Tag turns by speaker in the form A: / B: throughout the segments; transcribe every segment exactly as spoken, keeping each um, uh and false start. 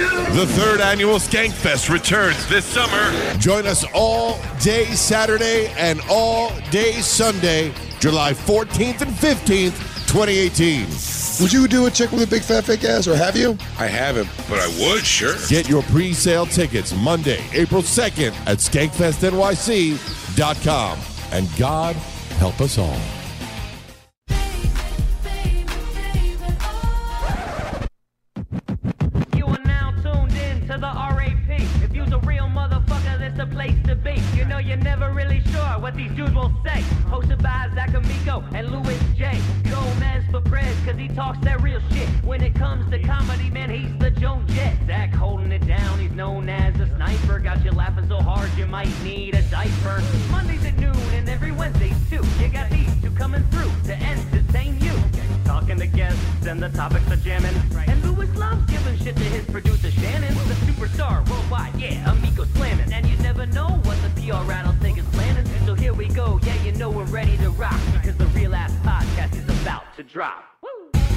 A: The third annual Skankfest returns this summer.
B: Join us all day Saturday and all day Sunday, July fourteenth and fifteenth, twenty eighteen.
C: Would you do a chick with a big fat fake ass, or have you?
A: I haven't, but I would, sure.
B: Get your pre-sale tickets Monday, April second at skankfest N Y C dot com. And God help us all.
D: You are now tuned in to the R A P. If you's a real motherfucker, this the place to be. You know you're never really sure what these dudes will say. Hosted by Zach Amico and Louis J. Gomez for Prez, cause he talks that real shit. When it comes to comedy, man, he's the Joan Jett. Zach holding it down, he's known as a sniper. Got you laughing so hard you might need a diaper. Mondays at noon and every Wednesday too. You got these two coming through to entertain you. Talking to guests and the topics are jamming. And Louis loves giving shit to his producer Shannon. The superstar worldwide, yeah, Amico slamming. And you never know what the P R rattlesnake is planning. So here we go, yeah, you know we're ready to rock. Because the Real Ass Podcast is about to drop. Woo!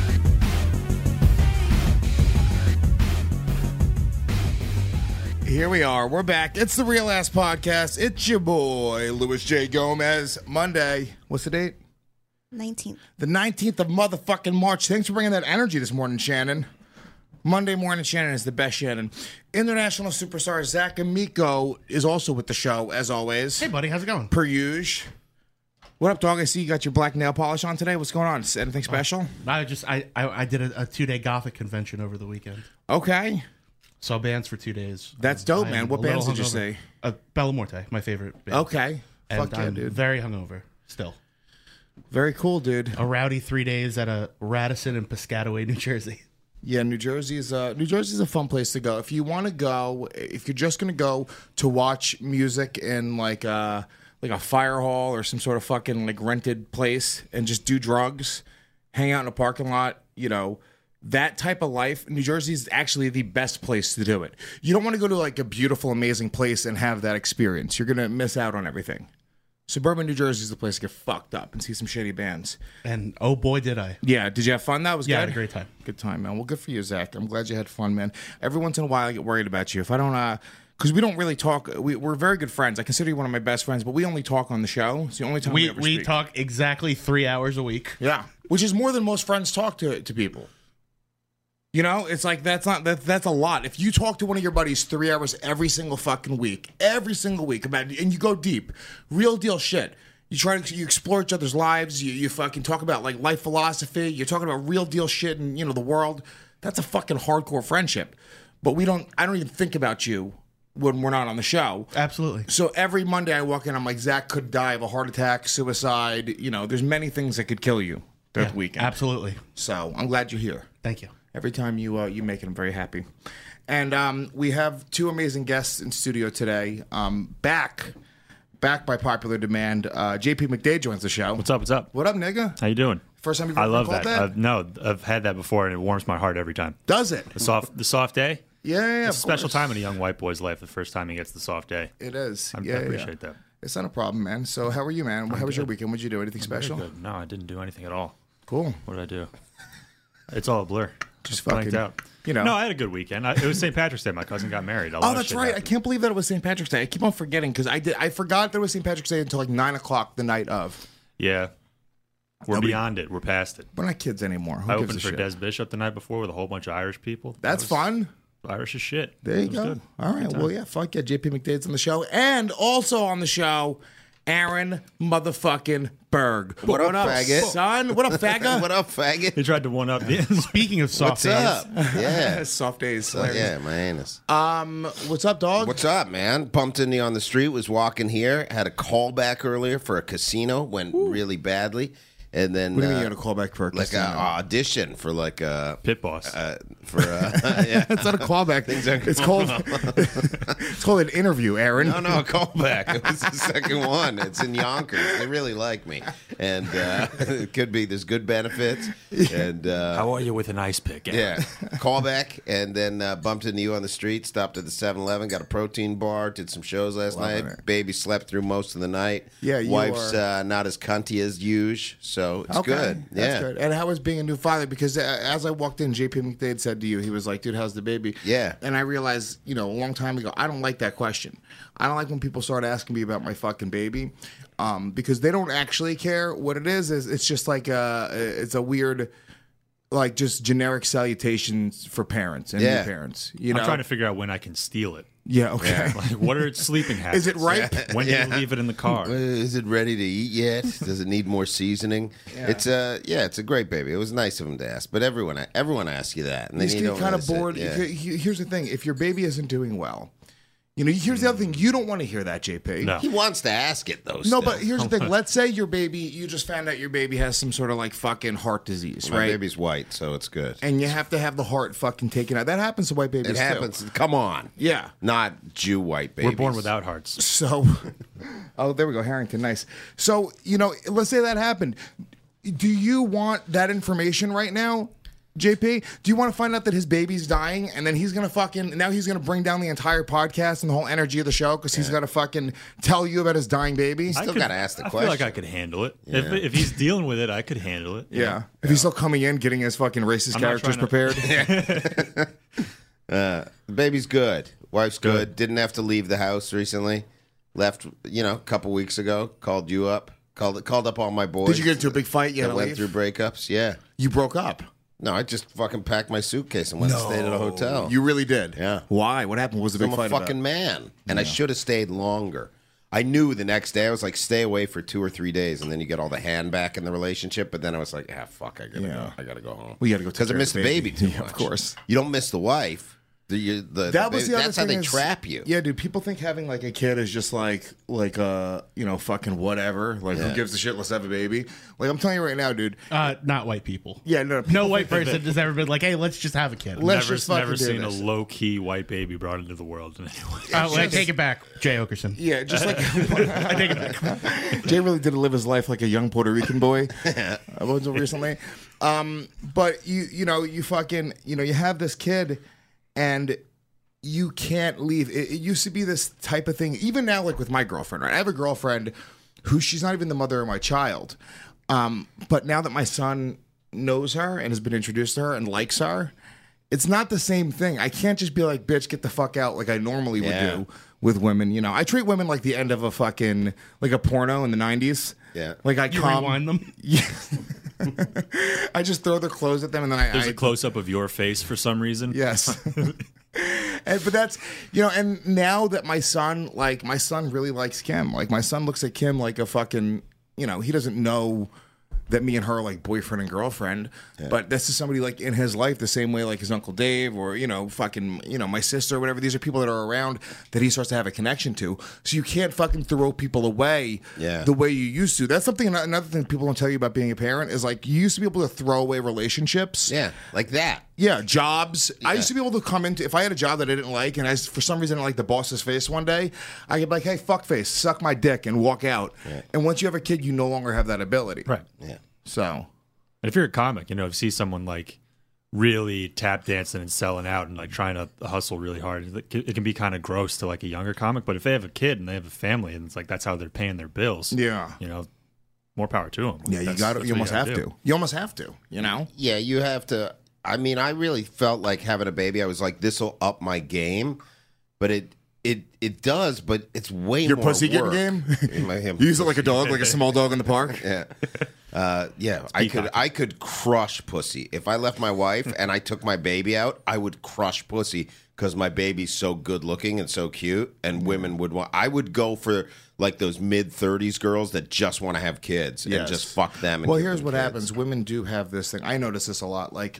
E: Here we are. We're back. It's the Real Ass Podcast. It's your boy, Louis J. Gomez. Monday. What's the date?
F: nineteenth.
E: The nineteenth of motherfucking March. Thanks for bringing that energy this morning, Shannon. Monday morning, Shannon is the best Shannon. International superstar Zach Amico is also with the show, as always.
G: Hey, buddy. How's it going?
E: Per usual. What up, dog? I see you got your black nail polish on today. What's going on? Anything special?
G: I just I I, I did a, a two day Gothic convention over the weekend.
E: Okay.
G: Saw bands for two days.
E: That's dope,
G: I
E: man.
G: am
E: What
G: a little
E: bands did you
G: hungover.
E: see?
G: Uh, Bella Morte, my favorite band.
E: Okay.
G: And
E: Fuck yeah,
G: I'm
E: dude.
G: very hungover still.
E: Very cool, dude.
G: A rowdy three days at a Radisson in Piscataway, New Jersey.
E: Yeah, New Jersey is a New Jersey is a fun place to go. If you want to go, if you're just gonna go to watch music in like a like a fire hall or some sort of fucking like rented place and just do drugs, hang out in a parking lot, you know, that type of life, New Jersey is actually the best place to do it. You don't want to go to like a beautiful, amazing place and have that experience. You're gonna miss out on everything. Suburban New Jersey is the place to get fucked up and see some shitty bands.
G: And oh boy, did I.
E: Yeah, did you have fun? That was
G: Yeah, I
E: good?
G: had a great time.
E: Good time, man. Well, good for you, Zach. I'm glad you had fun, man. Every once in a while, I get worried about you. If I don't, uh, because we don't really talk, we, we're very good friends. I consider you one of my best friends, but we only talk on the show. It's the only time we,
G: We
E: ever
G: we
E: speak.
G: talk exactly three hours a week.
E: Yeah, which is more than most friends talk to to people. You know, it's like that's not that that's a lot. If you talk to one of your buddies three hours every single fucking week, every single week about, and you go deep, real deal shit. You try to you explore each other's lives. You you fucking talk about like life philosophy. You're talking about real deal shit in you know the world. That's a fucking hardcore friendship. But we don't. I don't even think about you when we're not on the show.
G: Absolutely.
E: So every Monday I walk in, I'm like, Zach could die of a heart attack, suicide. You know, there's many things that could kill you that
G: Yeah,
E: weekend.
G: absolutely.
E: So I'm glad you're here.
G: Thank you.
E: Every time you uh, you make it, I'm very happy. And um, we have two amazing guests in studio today. Um, back, back by popular demand. Uh, J P McDade joins the show.
H: What's up? What's up?
E: What up, nigga?
H: How you doing?
E: First time you've
H: I
E: ever
H: love
E: called
H: that.
E: that?
H: I've, no, I've had that before, and it warms my heart every time.
E: Does it?
H: The soft, the soft day.
E: Yeah, yeah, yeah,
H: It's a
E: of
H: special
E: course.
H: time in a young white boy's life. The first time he gets the soft day.
E: It is.
H: I,
E: yeah,
H: I
E: yeah,
H: appreciate
E: yeah.
H: that.
E: It's not a problem, man. So how are you, man? How was your weekend? What'd you do? Anything
H: Very
E: special?
H: good. No, I didn't do anything at all.
E: Cool.
H: What did I do? It's all a blur.
E: Just
H: blanked
E: fucking,
H: out.
E: you know.
H: No, I had a good weekend. I, it was Saint Patrick's Day. My cousin got married. A lot
E: Oh,
H: of
E: that's
H: shit
E: right. I
H: happened.
E: can't believe that it was Saint Patrick's Day. I keep on forgetting because I did. I forgot there was Saint Patrick's Day until like nine o'clock the night of.
H: Yeah. We're
E: Nobody-
H: beyond it. We're past it.
E: We're not kids anymore. Who
H: I
E: gives
H: opened
E: a
H: for
E: shit?
H: Des Bishop the night before with a whole bunch of Irish people.
E: That's
H: That was
E: fun.
H: Irish as shit.
E: There you
H: It was
E: go.
H: good.
E: All right.
H: Good
E: Well,
H: time.
E: yeah. Fuck yeah. J P McDade's on the show, and also on the show, Aaron motherfucking Berg.
C: What up, faggot?
E: son? What up, faggot?
C: What up, faggot?
H: He tried to one up me.
G: Speaking of soft
C: What's
G: days,
C: up? Yeah.
E: Soft days.
C: So, yeah, my anus.
E: Um. What's up, dog?
C: What's up, man? Bumped into you on the street, was walking here, had a callback earlier for a casino, went really badly. And then
E: What do you mean
C: uh,
E: you had a callback for a
C: like
E: casino?
C: a audition for like a
H: Pit boss.
C: uh, for uh, yeah.
E: It's not a callback.
C: are-
E: It's called. It's called an interview, Aaron.
C: No, no, a callback. It was the second one. It's in Yonkers. They really like me, and uh, it could be there's good benefits. And uh,
H: How are you with an ice pick? Aaron?
C: yeah, callback, and then uh, bumped into you on the street. Stopped at the seven eleven, got a protein bar. Did some shows last
E: Loving
C: night.
E: it.
C: Baby slept through most of the night.
E: Yeah, you
C: wife's
E: are-
C: uh, not as cunty as usual. So so it's
E: Okay,
C: good.
E: That's
C: Yeah,
E: good. And how was being a new father? Because uh, as I walked in, J P McDade said to you, he was like, dude, how's the baby?
C: Yeah.
E: And I realized, you know, a long time ago, I don't like that question. I don't like when people start asking me about my fucking baby, um, because they don't actually care. What it is is it's just like a, it's a weird, like just generic salutations for parents and
C: Yeah.
E: new parents. You know,
H: I'm trying to figure out when I can steal it.
E: yeah, okay.
H: Like, what are its sleeping habits?
E: Is it ripe?
H: When do
C: Yeah.
H: you leave it in the car?
C: Uh, Is it ready to eat yet? Does it need more seasoning? It's uh yeah, it's a great baby. It was nice of him to ask, but everyone everyone asks you that, and then
E: You
C: you
E: get
C: don't
E: kind
C: really
E: of
C: say-
E: bored.
C: Yeah.
E: He- Here's the thing: if your baby isn't doing well, you know, here's the other thing: you don't want to hear that, J P.
H: No.
C: He wants to ask it though.
E: No,
C: still.
E: but here's the thing. Let's say your baby, you just found out your baby has some sort of like fucking heart disease,
C: my
E: right?
C: baby's white, so it's good.
E: And you have to have the heart fucking taken out. That happens to white babies
C: It
E: too.
C: happens. Come on,
E: Yeah.
C: not Jew white babies.
H: We're born without hearts.
E: So, oh, there we go, Harrington. Nice. So, you know, let's say that happened. Do you want that information right now, J P? Do you want to find out that his baby's dying and then he's going to fucking, now he's going to bring down the entire podcast and the whole energy of the show because he's got to fucking tell you about his dying baby?
H: I
C: Still
H: could-
C: gotta ask the
H: I feel like
C: question.
H: I could handle it. If, if he's dealing with it, I could handle it.
E: Yeah. If he's still coming in, getting his fucking racist
H: I'm not
E: characters
H: trying to-
E: prepared.
C: The baby's good. Wife's good.
H: Good.
C: Didn't have to leave the house recently. Left, you know, a couple weeks ago. Called you up. Called called up all my boys.
E: Did you get into a big fight? You had
C: that
E: to
C: went
E: leave?
C: through breakups? Yeah.
E: You broke up.
C: No, I just fucking packed my suitcase and went and stayed at a hotel.
E: You really did?
C: Yeah.
E: Why? What happened? What was the big
C: I'm a
E: fight
C: fucking
E: about?
C: man, and I should have stayed longer. I knew the next day. I was like, stay away for two or three days, and then you get all the hand back in the relationship. But then I was like, ah, fuck, I gotta
E: Yeah.
C: go. I gotta go home.
E: Well, you gotta go take
C: because I
E: care of
C: missed
E: the
C: the baby,
E: baby.
C: too
E: Yeah,
C: much.
E: of course.
C: You don't miss the wife. The, you, the,
E: That
C: the
E: was
C: baby-
E: the other
C: That's how
E: thing
C: they
E: is-
C: trap you.
E: Yeah, dude. People think having like a kid is just like like uh you know fucking whatever. Like
C: Yeah.
E: who gives a shit? Let's have a baby. Like I'm telling you right now, dude.
G: Uh, not white people.
E: Yeah, no.
G: No
E: people
G: white
E: think that-
G: person has ever been like, "Hey, let's just have a kid."
E: Let's
H: Never,
E: just fucking
H: never
E: do
H: seen
E: this.
H: a low key white baby brought into the world in any way.
G: Uh, I take it back, Jay Okerson.
E: Yeah, just like
G: I take it back.
E: Jay really did live his life like a young Puerto Rican boy. I was recently, um, but you you know you fucking you know you have this kid, and you can't leave. It, it used to be this type of thing. Even now, like with my girlfriend, right? I have a girlfriend who she's not even the mother of my child, um, but now that my son knows her and has been introduced to her and likes her, it's not the same thing. I can't just be like, bitch, get the fuck out like I normally would
C: Yeah.
E: do with women. You know, I treat women like the end of a fucking like a porno in the nineties.
C: Yeah.
E: Like I
G: You
E: come,
G: rewind them.
E: Yeah. I just throw the clothes at them and then I.
H: There's
E: I
H: a close up of your face for some reason.
E: Yes. And, but that's you know, and now that my son, like my son, really likes Kim. Like my son looks at Kim like a fucking, you know, he doesn't know that me and her are like boyfriend and girlfriend, but this is somebody like in his life the same way like his Uncle Dave or you know fucking you know my sister or whatever. These are people that are around that he starts to have a connection to. So you can't fucking throw people away
C: Yeah.
E: the way you used to. That's something. Another thing people don't tell you about being a parent is like you used to be able to throw away relationships.
C: Yeah, like that.
E: Yeah, jobs. I
C: Yeah.
E: used to be able to come into if I had a job that I didn't like, and I for some reason didn't like the boss's face one day, I could be like, "Hey, fuck face, suck my dick," and walk out. And once you have a kid, you no longer have that ability.
H: Right.
C: Yeah.
E: So,
H: And if you're a comic, you know, if you see someone like really tap dancing and selling out and like trying to hustle really hard, it can- it can be kind of gross to like a younger comic. But if they have a kid and they have a family and it's like that's how they're paying their bills,
E: yeah,
H: you know, more power to them.
E: yeah, you got to. You almost have to. You almost have to. You know.
C: Yeah, you have to. I mean, I really felt like having a baby. I was like, this will up my game, but it it it does. But it's way
E: Your
C: more
E: pussy getting
C: work.
E: game?
C: My- him-
E: You use it like a dog, like a small dog in the park.
C: Yeah, uh, yeah. I could I could crush pussy if I left my wife and I took my baby out. I would crush pussy because my baby's so good looking and so cute, and women would want. I would go for like those mid thirties girls that just want to have kids
E: Yes.
C: and just fuck them. And
E: Well,
C: give
E: here's
C: them
E: what
C: kids.
E: happens. Women do have this thing. I notice this a lot. Like,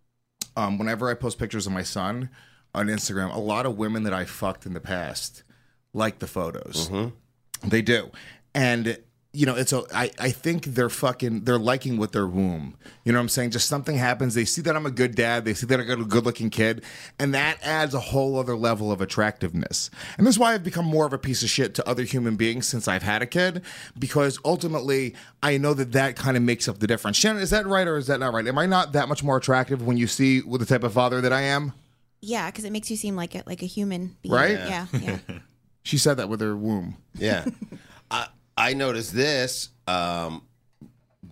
E: um, whenever I post pictures of my son on Instagram, a lot of women that I fucked in the past like the photos. They do. And, you know, it's a, I, I think they're fucking, they're liking with their womb. You know what I'm saying? Just something happens. They see that I'm a good dad. They see that I got a good looking kid. And that adds a whole other level of attractiveness. And this is why I've become more of a piece of shit to other human beings since I've had a kid. Because ultimately, I know that that kind of makes up the difference. Shannon, is that right or is that not right? Am I not that much more attractive when you see with the type of father that I am?
F: Yeah, because it makes you seem like a, like a human being.
E: Right?
F: Yeah, yeah.
E: She said that with her womb.
C: Yeah. I I noticed this. Um,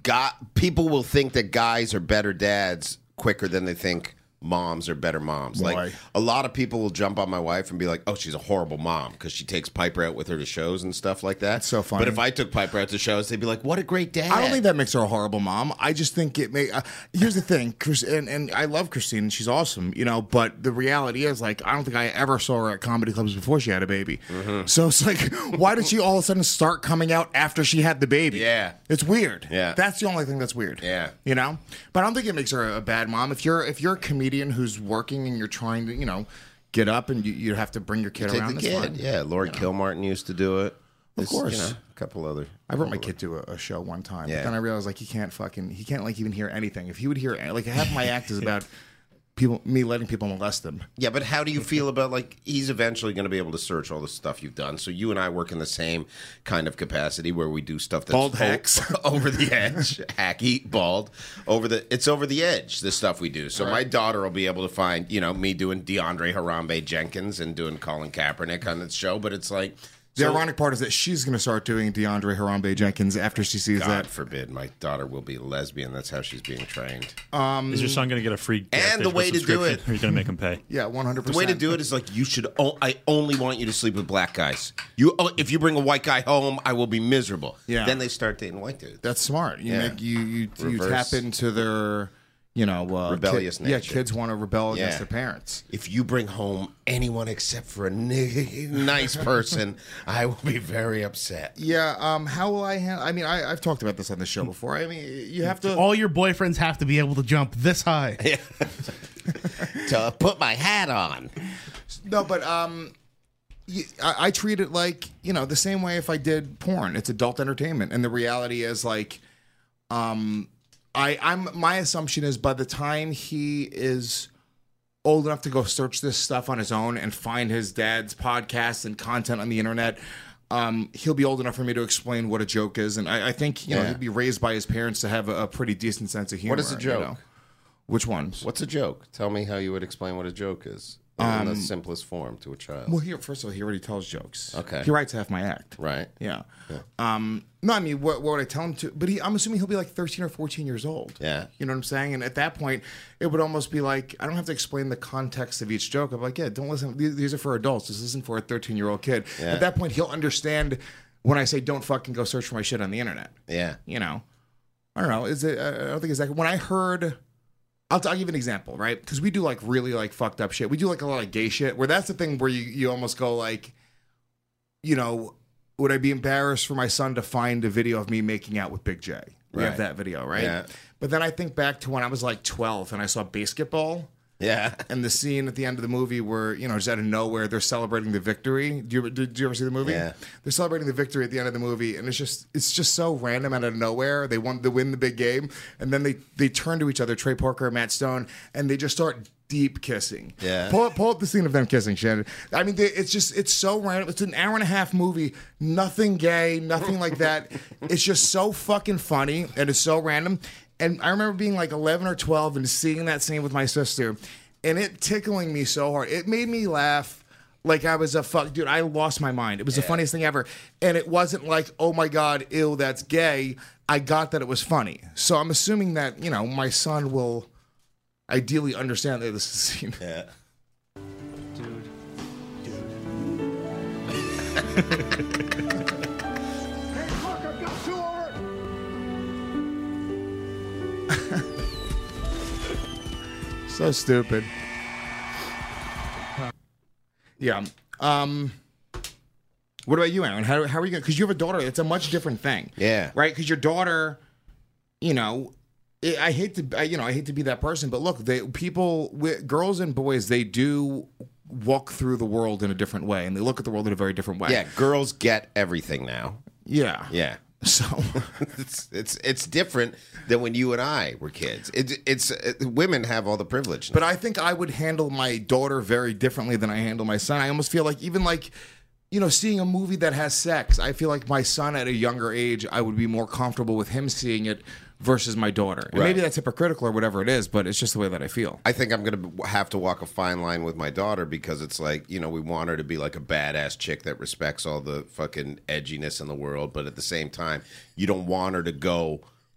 C: God, people will think that guys are better dads quicker than they think moms are better moms.
E: Why?
C: Like a lot of people will jump on my wife and be like, "Oh, she's a horrible mom," because she takes Piper out with her to shows and stuff like that.
E: That's so funny.
C: But if I took Piper out to shows, they'd be like, "What a great dad."
E: I don't think that makes her a horrible mom. I just think it may. Uh, here's the thing, Chris, and, and I love Christine, and she's awesome, you know. But the reality is, like, I don't think I ever saw her at comedy clubs before she had a baby.
C: Mm-hmm.
E: So it's like, why did she all of a sudden start coming out after she had the baby?
C: Yeah.
E: It's weird.
C: Yeah.
E: That's the only thing that's weird.
C: Yeah.
E: You know. But I don't think it makes her a bad mom. If you're if you're a comedian who's working and you're trying to, you know, get up and you, you have to bring your kid
C: Take
E: around.
C: the
E: that's
C: kid.
E: fine.
C: Yeah, Lord
E: You know.
C: Kilmartin used to do it.
E: Of course.
C: You know, a couple other.
E: I brought my kid to a, a show one time,
C: Yeah.
E: but then I realized like he can't fucking he can't like even hear anything. If he would hear like half my act is about people me letting people molest him.
C: Yeah, but how do you feel about, like, he's eventually going to be able to search all the stuff you've done. So you and I work in the same kind of capacity where we do stuff that's
E: Bald
C: o-
E: hacks.
C: over the edge, hacky, bald, over the. It's over the edge. The stuff we do. So my daughter will be able to find, you know, me doing DeAndre Harambe Jenkins and doing Colin Kaepernick on the show. But it's like.
E: The
C: so-
E: ironic part is that she's going to start doing DeAndre Harambe Jenkins after she sees
C: God
E: that.
C: forbid, my daughter will be a lesbian. That's how she's being trained.
H: Is your son going to get a free?
C: And the
H: Facebook
C: way to do
H: subscription,
C: it-
H: Or are you going to make him pay?
E: Yeah, one hundred
C: The
E: percent.
C: way to do it is like you should. O- I only want you to sleep with black guys. You, oh, if you bring a white guy home, I will be miserable.
E: Yeah.
C: Then they start dating white dudes.
E: That's smart. You
C: Yeah.
E: make you you, you
C: Reverse.
E: tap into their, you know, uh,
C: Rebellious
E: kid, Yeah,
C: nature.
E: kids want to rebel against
C: Yeah.
E: their parents.
C: If you bring home anyone except for a ni- nice person, I will be very upset.
E: Yeah. Um. How will I handle? I mean, I, I've talked about this on the show before. I mean, you have to.
G: All your boyfriends have to be able to jump this high.
C: To put my hat on.
E: No, but um, y- I, I treat it like, you know, the same way if I did porn. It's adult entertainment, and the reality is like, um, I I'm my assumption is by the time he is old enough to go search this stuff on his own and find his dad's podcasts and content on the internet. Um, he'll be old enough for me to explain what a joke is, and I, I think you know
C: Yeah.
E: he'd be raised by his parents to have a, a pretty decent sense of humor.
C: What is a
E: you
C: joke?
E: know? Which ones?
C: What's a joke? Tell me how you would explain what a joke is in the simplest form to a child.
E: Well, here first of all, he already tells jokes.
C: Okay.
E: he writes half my act.
C: Right?
E: Yeah. Um, no, I mean, what, what would I tell him to? But he, I'm assuming he'll be like thirteen or fourteen years old.
C: Yeah.
E: You know what I'm saying? And at that point, it would almost be like, I don't have to explain the context of each joke. I'm like, yeah, don't listen. These, these are for adults. This isn't for a thirteen year old kid.
C: Yeah.
E: At that point, he'll understand when I say, don't fucking go search for my shit on the internet.
C: Yeah.
E: You know? I don't know. Is it, I don't think exactly. When I heard, I'll, I'll give you an example, right? Because we do like really like fucked up shit. We do like a lot of gay shit where that's the thing where you, you almost go like, you know, would I be embarrassed for my son to find a video of me making out with Big J? We have
C: Right.
E: that video, right?
C: Yeah.
E: But then I think back to when I was like twelve and I saw Basketball
C: Yeah.
E: and the scene at the end of the movie where, you know, just out of nowhere, they're celebrating the victory. Do you, did you ever see the movie?
C: Yeah.
E: They're celebrating the victory at the end of the movie, and it's just it's just so random out of nowhere. They want to win the big game, and then they, they turn to each other, Trey Parker and Matt Stone, and they just start deep kissing.
C: Yeah.
E: Pull up, pull up the scene of them kissing, Shannon. I mean, they, it's just, it's so random. It's an hour and a half movie. Nothing gay, nothing like that. It's just so fucking funny, and it's so random. And I remember being like eleven or twelve and seeing that scene with my sister, and it tickling me so hard. It made me laugh like I was a fuck. Dude, I lost my mind. It was the funniest thing ever. And it wasn't like, oh my God, ew, that's gay. I got that it was funny. So I'm assuming that, you know, my son will ideally understand that this is a scene.
C: Yeah.
E: So stupid. Yeah. Um. What about you, Aaron? How, how are you going? Because you have a daughter. It's a much different thing.
C: Yeah.
E: Right. Because your daughter, you know, I I hate to, I, you know, I hate to be that person, but look, they people, wi- girls and boys, they do walk through the world in a different way, and they look at the world in a very different way.
C: Yeah. Girls get everything now.
E: Yeah.
C: Yeah.
E: So.
C: it's it's it's different than when you and I were kids. It, it's it, women have all the privilege. Now.
E: But I think I would handle my daughter very differently than I handle my son. I almost feel like even like, you know, seeing a movie that has sex, I feel like my son at a younger age, I would be more comfortable with him seeing it versus my daughter. And
C: Right.
E: maybe that's hypocritical or whatever it is, but it's just the way that I feel.
C: I think I'm going to have to walk a fine line with my daughter because it's like, you know, we want her to be like a badass chick that respects all the fucking edginess in the world. But at the same time, you don't want her to go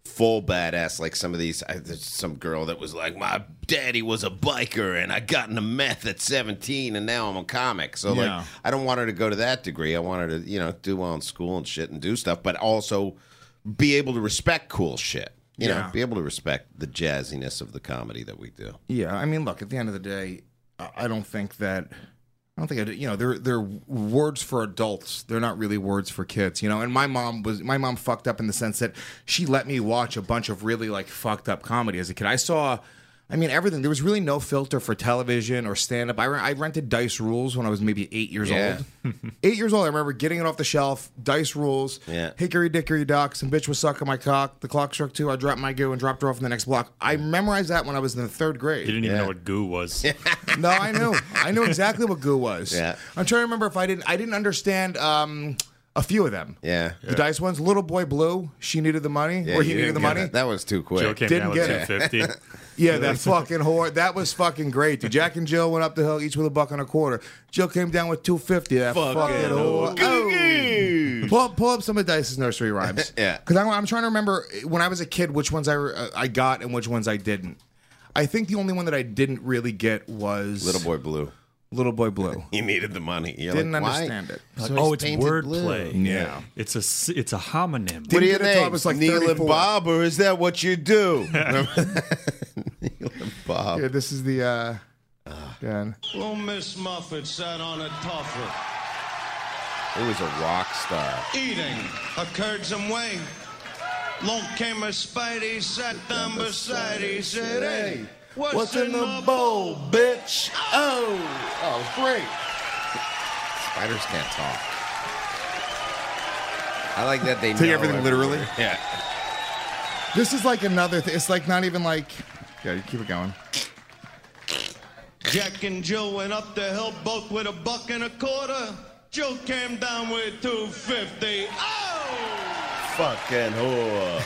C: full badass like some of these. I, there's some girl that was like, my daddy was a biker and I got into meth at seventeen and now I'm a comic. So
E: Yeah.
C: like, I don't want her to go to that degree. I want her to, you know, do well in school and shit and do stuff, but also be able to respect cool shit. You
E: Yeah.
C: know, be able to respect the jazziness of the comedy that we do.
E: Yeah, I mean, look, at the end of the day, I I don't think that. I don't think I do. You know, they're they're words for adults. They're not really words for kids. You know, and my mom was my mom fucked up in the sense that she let me watch a bunch of really like fucked up comedy as a kid. I saw, I mean, everything. There was really no filter for television or stand up. I, re- I rented Dice Rules when I was maybe eight years
C: Yeah.
E: old. eight years old. I remember getting it off the shelf. Dice Rules.
C: Yeah.
E: Hickory dickory dock. Some bitch was sucking my cock. The clock struck two. I dropped my goo and dropped her off in the next block. I memorized that when I was in the third grade.
H: You didn't even
C: Yeah.
H: know what goo was.
E: No, I knew. I knew exactly what goo was.
C: Yeah.
E: I'm trying to remember if I didn't. I didn't understand um, a few of them.
C: Yeah.
E: The Dice ones. Little Boy Blue. She needed the money,
C: Yeah,
E: or he
C: you
E: needed
C: didn't
E: the
C: get
E: money.
C: That. That was too quick.
H: Joe came
E: Didn't
H: down with
E: get
H: two fifty.
E: Yeah, that fucking whore. That was fucking great. Dude. Jack and Jill went up the hill, each with a buck and a quarter. Jill came down with two fifty. That fucking, whore. Oh. Pull, up, pull up some of Dice's nursery rhymes.
C: Yeah.
E: Because I'm, I'm trying to remember when I was a kid which ones I uh, I got and which ones I didn't. I think the only one that I didn't really get was
C: Little Boy Blue.
E: Little Boy Blue.
C: He needed the money. You're
E: Didn't
C: like, why?
E: understand it.
H: Like,
C: So
H: oh,
C: he's
H: it's
C: painted
H: wordplay.
C: blue.
E: Yeah.
H: It's a s- it's a homonym.
C: What do you
E: Didn't get it till I
C: think?
E: was, like,
C: Neil and
E: thirty-four.
C: Bob, or is that what you do? Neil and Bob.
E: Yeah, this is the. uh yeah.
I: Well, Miss Muffet sat on a tuffet,
C: He was a rock star.
I: eating a curds and whey. Long came a Spidey, sat down beside, he said, hey, what's, in, the bowl, bitch?
E: Oh, oh, it's great.
C: Spiders can't talk. I like that they
E: Take
C: know
E: everything
C: every
E: literally?
C: word. Yeah.
E: This is like another thing. It's like not even like. Yeah, you keep it going.
I: Jack and Jill went up the hill, both with a buck and a quarter. Jill came down with two fifty. Oh!
C: Fucking whore.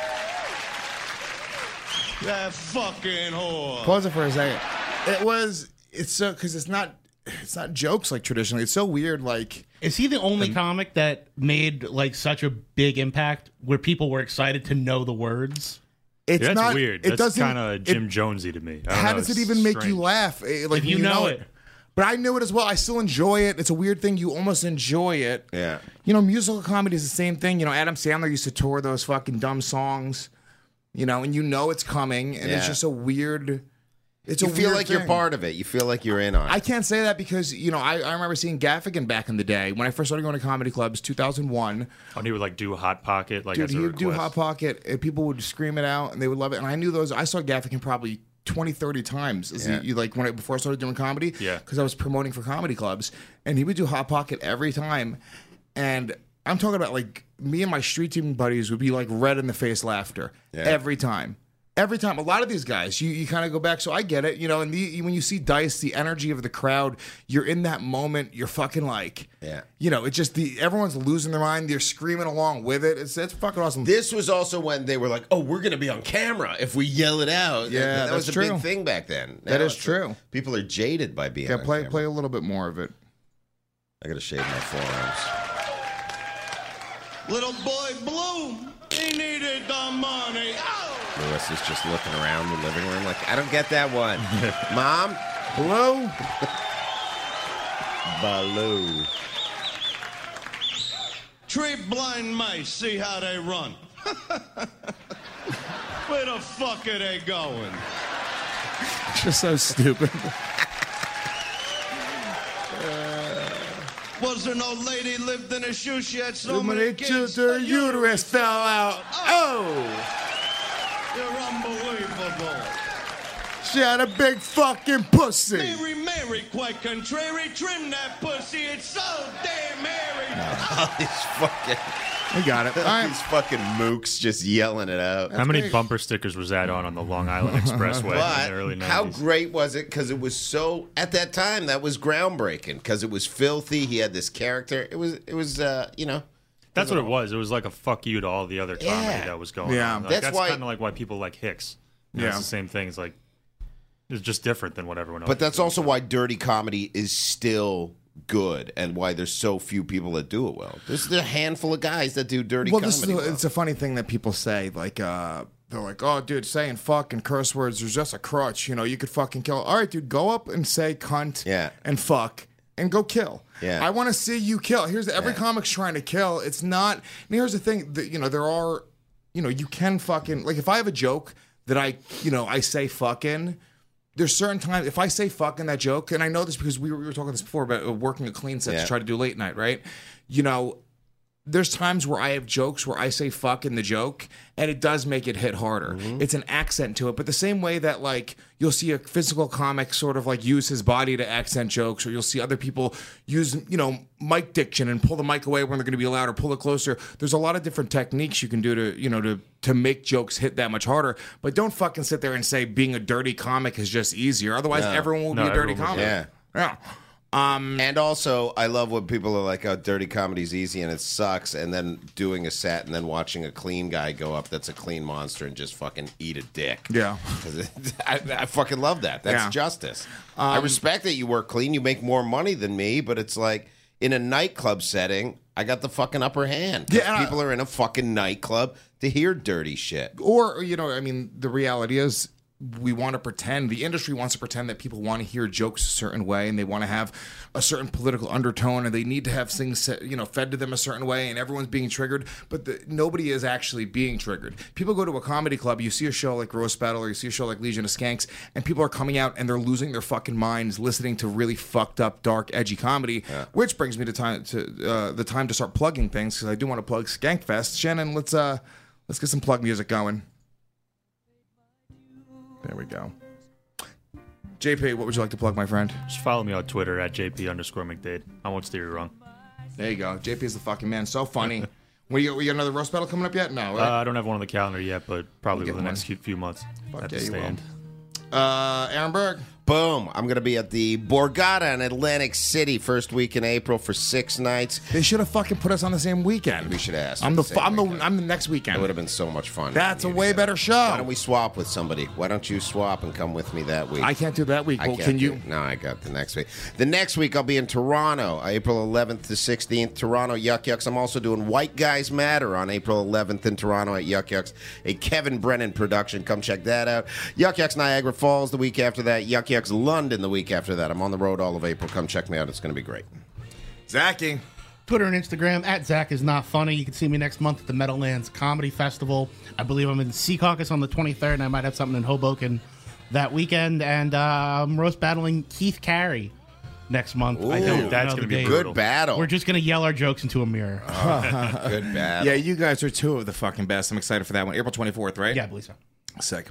I: That fucking whore.
E: Pause it for a second. It was. It's so because it's not. It's not jokes like traditionally. It's so weird. Like
G: Is he the only comic that made like such a big impact where people were excited to know the words?
E: it's
H: Yeah, that's
E: not
H: weird.
E: It
H: That's
E: doesn't.
H: kind of Jim
E: it-
H: Jonesy to me. I don't
E: How
H: know,
E: does it
H: it's
E: even make you
H: strange.
E: laugh? Eh, Like
G: If you know it.
E: But I knew it as well. I still enjoy it. It's a weird thing. You almost enjoy it.
C: Yeah.
E: You know, musical comedy is the same thing. You know, Adam Sandler used to tour those fucking dumb songs. You know, and you know it's coming, and it's
C: Yeah.
E: just a weird. It's
C: You
E: a
C: feel
E: weird
C: like you're
E: thing.
C: part of it. You feel like you're in on it.
E: I can't say that because you know I, I remember seeing Gaffigan back in the day when I first started going to comedy clubs, two thousand one.
H: Oh, and he would like do Hot Pocket, like
E: Dude,
H: as a
E: he would do
H: request.
E: Hot Pocket, and people would scream it out, and they would love it. And I knew those. I saw Gaffigan probably twenty, thirty times as
C: Yeah.
E: he, like when I, before I started doing comedy.
H: Yeah.
E: Because I was promoting for comedy clubs, and he would do Hot Pocket every time. And I'm talking about like me and my street team buddies would be like red in the face laughter
C: Yeah.
E: every time. Every time, a lot of these guys, you, you kind of go back. So I get it, you know. And the, when you see Dice, the energy of the crowd, you're in that moment. You're fucking like,
C: Yeah.
E: you know, it's just the everyone's losing their mind. They're screaming along with it. It's it's fucking awesome.
C: This was also when they were like, "Oh, we're going to be on camera if we yell it out."
E: Yeah,
C: that, that was a
E: that's
C: big
E: true.
C: thing back then.
E: That
C: Now
E: is
C: it's
E: true.
C: like, people are jaded by being.
E: Yeah,
C: on
E: play
C: camera.
E: play a little bit more of it.
C: I got to shave my forearms.
I: Little boy Blue, he needed the money. Oh!
C: Lewis is just looking around the living room like, I don't get that one. Mom?
E: Hello?
C: Baloo.
I: Three blind mice, see how they run. Where the fuck are they going?
E: Just so stupid.
I: Was there no lady lived in a shoe? She had so
E: So
I: many
E: many
I: kids.
E: children, her uterus fell out. Oh!
I: You're unbelievable.
E: She had a big fucking pussy.
I: Mary, Mary, quite contrary. Trim that pussy, it's so damn hairy.
C: All these fucking,
E: We got it. All
C: all
E: right.
C: these fucking mooks just yelling it out.
H: How many
E: great.
H: bumper stickers was that on on the Long Island Expressway in
C: But
H: the early nineties?
C: how great was it? Because it was so at that time that was groundbreaking. Because it was filthy. He had this character. It was. It was. Uh, you know.
H: That's what it was. It was like a fuck you to all the other comedy
C: Yeah.
H: that was going
E: Yeah.
H: on. Like,
C: That's
H: that's
C: why-
H: kind of like why people like Hicks. You know,
E: Yeah.
H: It's the same thing. It's like, it's just different than what everyone else
C: But
H: is
C: that's
H: doing.
C: also why dirty comedy is still good and why there's so few people that do it well. There's a handful of guys that do dirty
E: well,
C: comedy.
E: This is a,
C: well.
E: It's a funny thing that people say, like, uh, they're like, oh, dude, saying fuck and curse words is just a crutch. You know, you could fucking kill. All right, dude, go up and say cunt
C: yeah.
E: and fuck and go kill.
C: Yeah.
E: I want to see you kill. Here's the, every
C: Yeah.
E: comic's trying to kill. It's not. And here's the thing that, you know, there are, you know, you can fucking, like, if I have a joke that I, you know, I say fucking, there's certain times, if I say fuck in that joke, and I know this because we were, we were talking this before about working a clean set
C: Yeah.
E: to try to do late night, right? You know, there's times where I have jokes where I say fuck in the joke, and it does make it hit harder.
C: Mm-hmm.
E: It's an accent to it. But the same way that, like, you'll see a physical comic sort of, like, use his body to accent jokes, or you'll see other people use, you know, mic diction and pull the mic away when they're going to be loud or pull it closer. There's a lot of different techniques you can do to, you know, to, to make jokes hit that much harder. But don't fucking sit there and say being a dirty comic is just easier. Otherwise,
C: No.
E: everyone will
H: No,
E: be a dirty
H: everyone will.
E: comic.
C: Yeah.
E: Yeah. Um,
C: And also, I love when people are like, "Oh, dirty comedy's easy and it sucks," and then doing a set and then watching a clean guy go up that's a clean monster and just fucking eat a dick.
E: Yeah.
C: 'Cause it- I, I fucking love that. That's
E: Yeah.
C: justice. I respect that you work clean. You make more money than me, but it's like in a nightclub setting, I got the fucking upper hand. 'Cause
E: Yeah, and I-
C: people are in a fucking nightclub to hear dirty shit.
E: Or, you know, I mean, the reality is we want to pretend, the industry wants to pretend that people want to hear jokes a certain way and they want to have a certain political undertone and they need to have things, set, you know, fed to them a certain way and everyone's being triggered, but the, nobody is actually being triggered. People go to a comedy club, you see a show like Roast Battle or you see a show like Legion of Skanks, and people are coming out and they're losing their fucking minds listening to really fucked up, dark, edgy comedy, which brings me to time to uh, the time to start plugging things because I do want to plug Skankfest. Shannon, let's uh, let's get some plug music going. There we go. J P, what would you like to plug, my friend?
H: Just follow me on Twitter at J P underscore McDade. I won't steer you wrong.
E: There you go. J P is the fucking man. So funny. we, got, we got another roast battle coming up yet? No,
H: Uh,
E: right?
H: I don't have one on the calendar yet, but probably
E: We'll get
H: within the
E: one.
H: next few, few months.
E: Fuck
H: at
E: yeah,
H: the
E: you will.
H: stand.
E: Uh, Aaron Berg.
C: Boom. I'm going to be at the Borgata in Atlantic City first week in April for six nights.
E: They should have fucking put us on the same weekend.
C: We should ask.
E: I'm the,
C: same
E: fu- I'm the
C: weekend.
E: I'm the next weekend.
C: It would have been so much fun.
E: That's a
C: You
E: way
C: together.
E: better show.
C: Why don't we swap with somebody? Why don't you swap and come with me that week?
E: I can't do that week.
C: I
E: Well,
C: can't
E: can
C: do
E: you?
C: it. No, I got the next week. The next week I'll be in Toronto, April eleventh to sixteenth. Toronto Yuck Yucks. I'm also doing White Guys Matter on April eleventh in Toronto at Yuck Yucks, a Kevin Brennan production. Come check that out. Yuck Yucks Niagara Falls the week after that. Yuck Yucks London the week after that. I'm on the road all of April. Come check me out. It's going to be great.
E: Zachy.
G: Twitter and Instagram at Zach is not funny. You can see me next month at the Meadowlands Comedy Festival. I believe I'm in Sea Caucus on the twenty-third, and I might have something in Hoboken that weekend. And uh, I'm roast battling Keith Carey next month. I don't
H: that's
G: know
H: gonna
G: the
H: be
G: date.
C: Good battle.
G: We're just gonna yell our jokes into a mirror.
C: Good battle.
E: Yeah, you guys are two of the fucking best. I'm excited for that one. April twenty-fourth, right?
G: Yeah, I believe so.
E: Sick.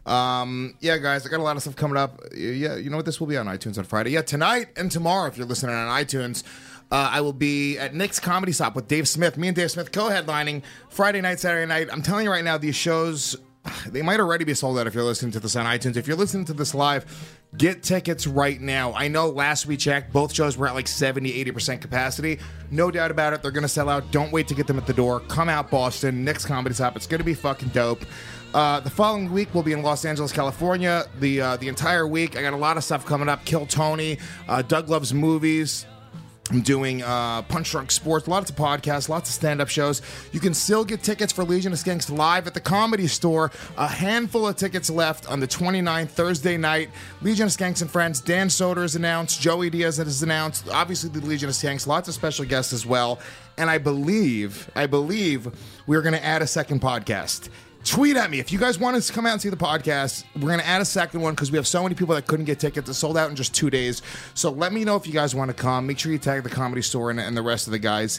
E: Um, yeah, guys, I got a lot of stuff coming up. Yeah, you know what? This will be on iTunes on Friday. Yeah, tonight and tomorrow, if you're listening on iTunes, uh, I will be at Nick's Comedy Stop with Dave Smith. Me and Dave Smith co-headlining Friday night, Saturday night. I'm telling you right now, these shows, they might already be sold out if you're listening to this on iTunes. If you're listening to this live, get tickets right now. I know last we checked, both shows were at like seventy, eighty percent capacity. No doubt about it. They're going to sell out. Don't wait to get them at the door. Come out, Boston. Nick's Comedy Stop. It's going to be fucking dope. Uh, the following week, we'll be in Los Angeles, California. The uh, the entire week. I got a lot of stuff coming up. Kill Tony. Uh, Doug Loves Movies. I'm doing uh, Punch Drunk Sports, lots of podcasts, lots of stand-up shows. You can still get tickets for Legion of Skanks live at the Comedy Store. A handful of tickets left on the twenty-ninth, Thursday night. Legion of Skanks and Friends. Dan Soder is announced. Joey Diaz is announced. Obviously, the Legion of Skanks. Lots of special guests as well. And I believe, I believe we're going to add a second podcast. Tweet at me if you guys want us to come out and see the podcast. We're going to add a second one because we have so many people that couldn't get tickets. It sold out in just two days. So let me know if you guys want to come. Make sure you tag the Comedy Store and, and the rest of the guys.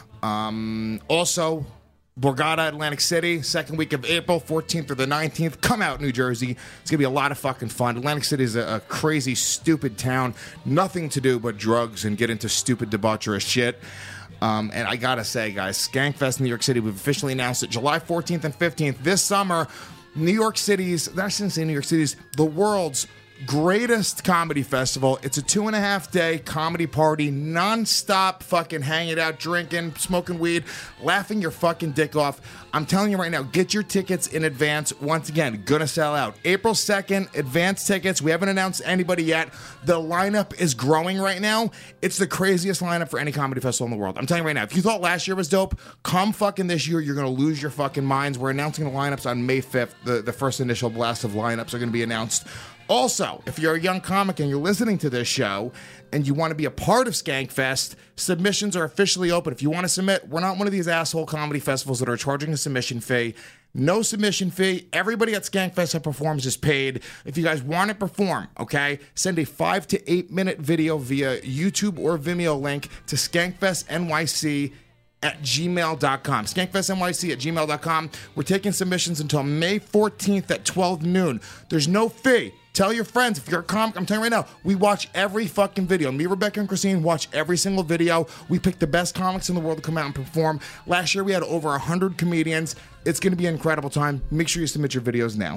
E: Um, also, Borgata, Atlantic City, second week of April, fourteenth through the nineteenth. Come out, New Jersey. It's going to be a lot of fucking fun. Atlantic City is a, a crazy, stupid town. Nothing to do but drugs and get into stupid, debaucherous shit. Um, and I gotta say, guys, Skankfest in New York City, we've officially announced it July fourteenth and fifteenth this summer. New York City's, I shouldn't say New York City's, the world's greatest comedy festival. It's a two and a half day comedy party, non-stop fucking hanging out, drinking, smoking weed, laughing your fucking dick off. I'm telling you right now, get your tickets in advance. Once again, gonna sell out. April second, advance tickets. We haven't announced anybody yet. The lineup is growing right now. It's the craziest lineup for any comedy festival in the world. I'm telling you right now, if you thought last year was dope, come fucking this year, you're gonna lose your fucking minds. We're announcing the lineups on May fifth. The, the first initial blast of lineups are gonna be announced. Also, if you're a young comic and you're listening to this show and you want to be a part of Skankfest, submissions are officially open. If you want to submit, we're not one of these asshole comedy festivals that are charging a submission fee. No submission fee. Everybody at Skankfest that performs is paid. If you guys want to perform, okay, send a five to eight minute video via YouTube or Vimeo link to skankfestnyc at gmail dot com. skankfestnyc at gmail dot com. We're taking submissions until May fourteenth at twelve noon. There's no fee. Tell your friends. If you're a comic, I'm telling you right now, we watch every fucking video. Me, Rebecca, and Christine watch every single video. We pick the best comics in the world to come out and perform. Last year, we had over one hundred comedians. It's going to be an incredible time. Make sure you submit your videos now.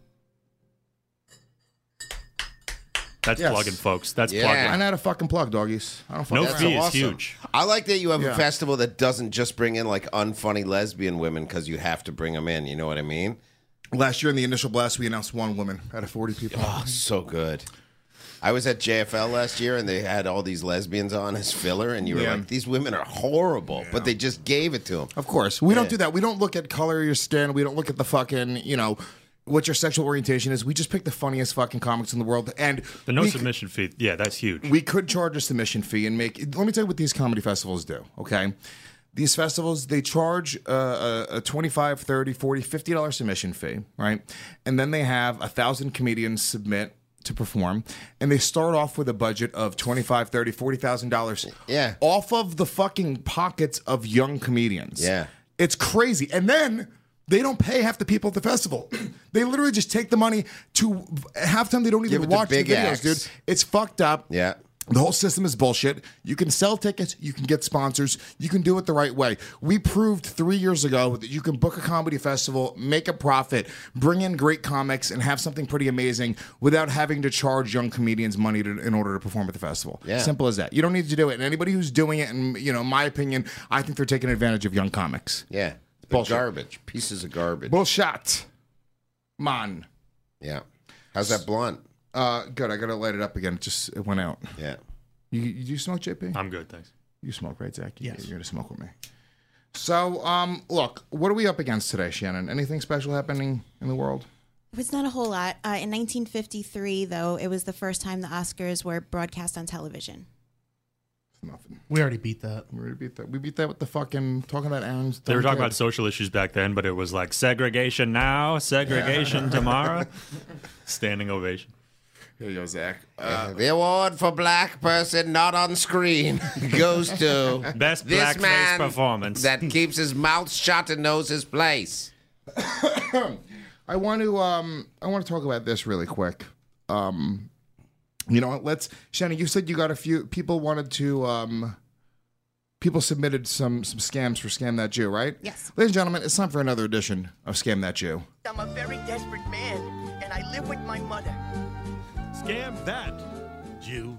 H: That's
E: Yes.
H: plugging, folks. That's
C: Yeah.
H: plugging.
E: I know how to fucking plug, doggies. I don't fucking
H: No
E: around.
H: fee is
C: awesome.
H: huge.
C: I like that you have
E: Yeah.
C: a festival that doesn't just bring in like unfunny lesbian women because you have to bring them in. You know what I mean?
E: Last year in the initial blast, we announced one woman out of forty people.
C: Oh, so good. I was at J F L last year and they had all these lesbians on as filler, and you were
E: Yeah.
C: like, these women are horrible, but they just gave it to them.
E: Of course. We don't
C: Yeah.
E: do that. We don't look at color of your skin. We don't look at the fucking, you know, what your sexual orientation is. We just pick the funniest fucking comics in the world. And
H: The no
E: we,
H: submission fee, yeah, that's huge.
E: we could charge a submission fee and make. Let me tell you what these comedy festivals do, okay? These festivals, they charge uh, a, a twenty-five, thirty, forty, fifty dollars submission fee, right? And then they have a thousand comedians submit to perform, and they start off with a budget of twenty-five, thirty, forty thousand dollars.
C: Yeah.
E: Off of the fucking pockets of young comedians.
C: Yeah.
E: It's crazy. And then they don't pay half the people at the festival. They literally just take the money to half the time they don't even
C: Give it to
E: watch the
C: big
E: videos,
C: acts.
E: dude. It's fucked up.
C: Yeah.
E: The whole system is bullshit. You can sell tickets, you can get sponsors, you can do it the right way. We proved three years ago that you can book a comedy festival, make a profit, bring in great comics, and have something pretty amazing without having to charge young comedians money to, in order to perform at the festival.
C: Yeah.
E: Simple as that. You don't need to do it. And anybody who's doing it, and you know, in my opinion, I think they're taking advantage of young comics.
C: Yeah.
E: Bullshit.
C: Garbage. Pieces of garbage.
E: Bullshit. Man.
C: Yeah. How's that blunt?
E: Uh, good. I gotta light it up again. It just it went out.
C: Yeah.
E: You, you do smoke, J P?
H: I'm good, thanks.
E: You smoke, right, Zach? You-
G: Yes.
E: You're gonna smoke with me. So, um, look, what are we up against today, Shannon? Anything special happening in the world?
F: It's not a whole lot. Uh, in nineteen fifty-three, though, it was the first time the Oscars were broadcast on television.
E: Nothing.
G: We already beat that.
E: We already beat that. We beat that with the fucking talking about Aaron's.
H: They were talking about social issues back then, but it was like segregation now, segregation tomorrow. Standing ovation.
E: Here you go, Zach.
C: Uh, the award for black person not on screen goes to
H: Best
C: this
H: blackface
C: man
H: performance.
C: that keeps his mouth shut and knows his place.
E: I want to um I want to talk about this really quick. Um, you know what? Let's Shannon. You said you got a few people wanted to um. People submitted some some scams for Scam That Jew, right?
F: Yes.
E: Ladies and gentlemen, it's time for another edition of Scam That Jew.
J: I'm a very desperate man, and I live with my mother.
A: Scam that, Jew.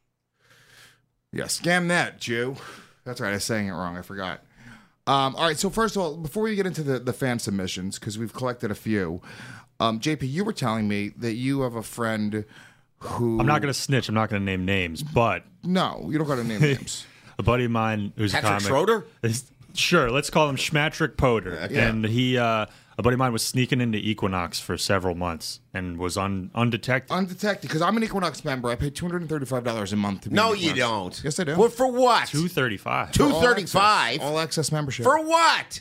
E: Yeah, Scam That Jew. That's right. I was saying it wrong. I forgot. Um, all right. So first of all, before we get into the, the fan submissions, because we've collected a few, um, J P, you were telling me that you have a friend who
H: I'm not going to snitch. I'm not going to name names, but
E: No, you don't got to name names.
H: a buddy of mine who's
C: Patrick
H: a comic.
C: Schroeder?
H: is- Sure, let's call him Schmatrick Poder.
C: Yeah.
H: And he, uh, a buddy of mine was sneaking into Equinox for several months and was un- undetected.
E: Undetected, because I'm an Equinox member. I pay two hundred thirty-five dollars a month to be
C: No,
E: an
C: you
E: Equinox.
C: don't.
E: Yes, I do.
C: Well, for what?
H: two thirty-five.
C: Two
E: All
C: thirty-five.
E: access. All access membership.
C: For what?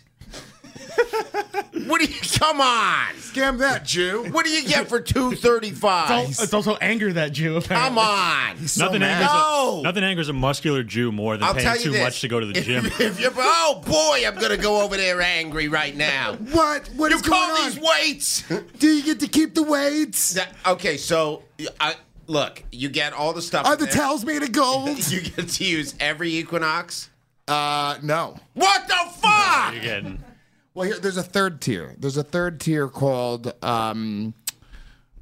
C: What do you? Come on.
E: Scam That Jew.
C: What do you get for two thirty-five?
G: It's, it's also anger that Jew. Apparently.
C: Come on.
H: Nothing
E: mad.
H: angers,
C: No.
H: a, nothing angers a muscular Jew more than
C: I'll
H: paying
C: tell you
H: too
C: this.
H: much to go to the gym.
C: If, if you're, oh boy, I'm gonna go over there angry right now.
E: What? What
C: You
E: is going
C: call
E: on?
C: these weights?
E: Do you get to keep the weights?
C: That- okay, so I look. You get all the stuff.
E: Are
C: in
E: the
C: there.
E: towels made of gold?
C: You get to use every Equinox.
E: uh, no.
C: What the fuck?
H: You're getting
E: Well, here, there's a third tier. There's a third tier called um,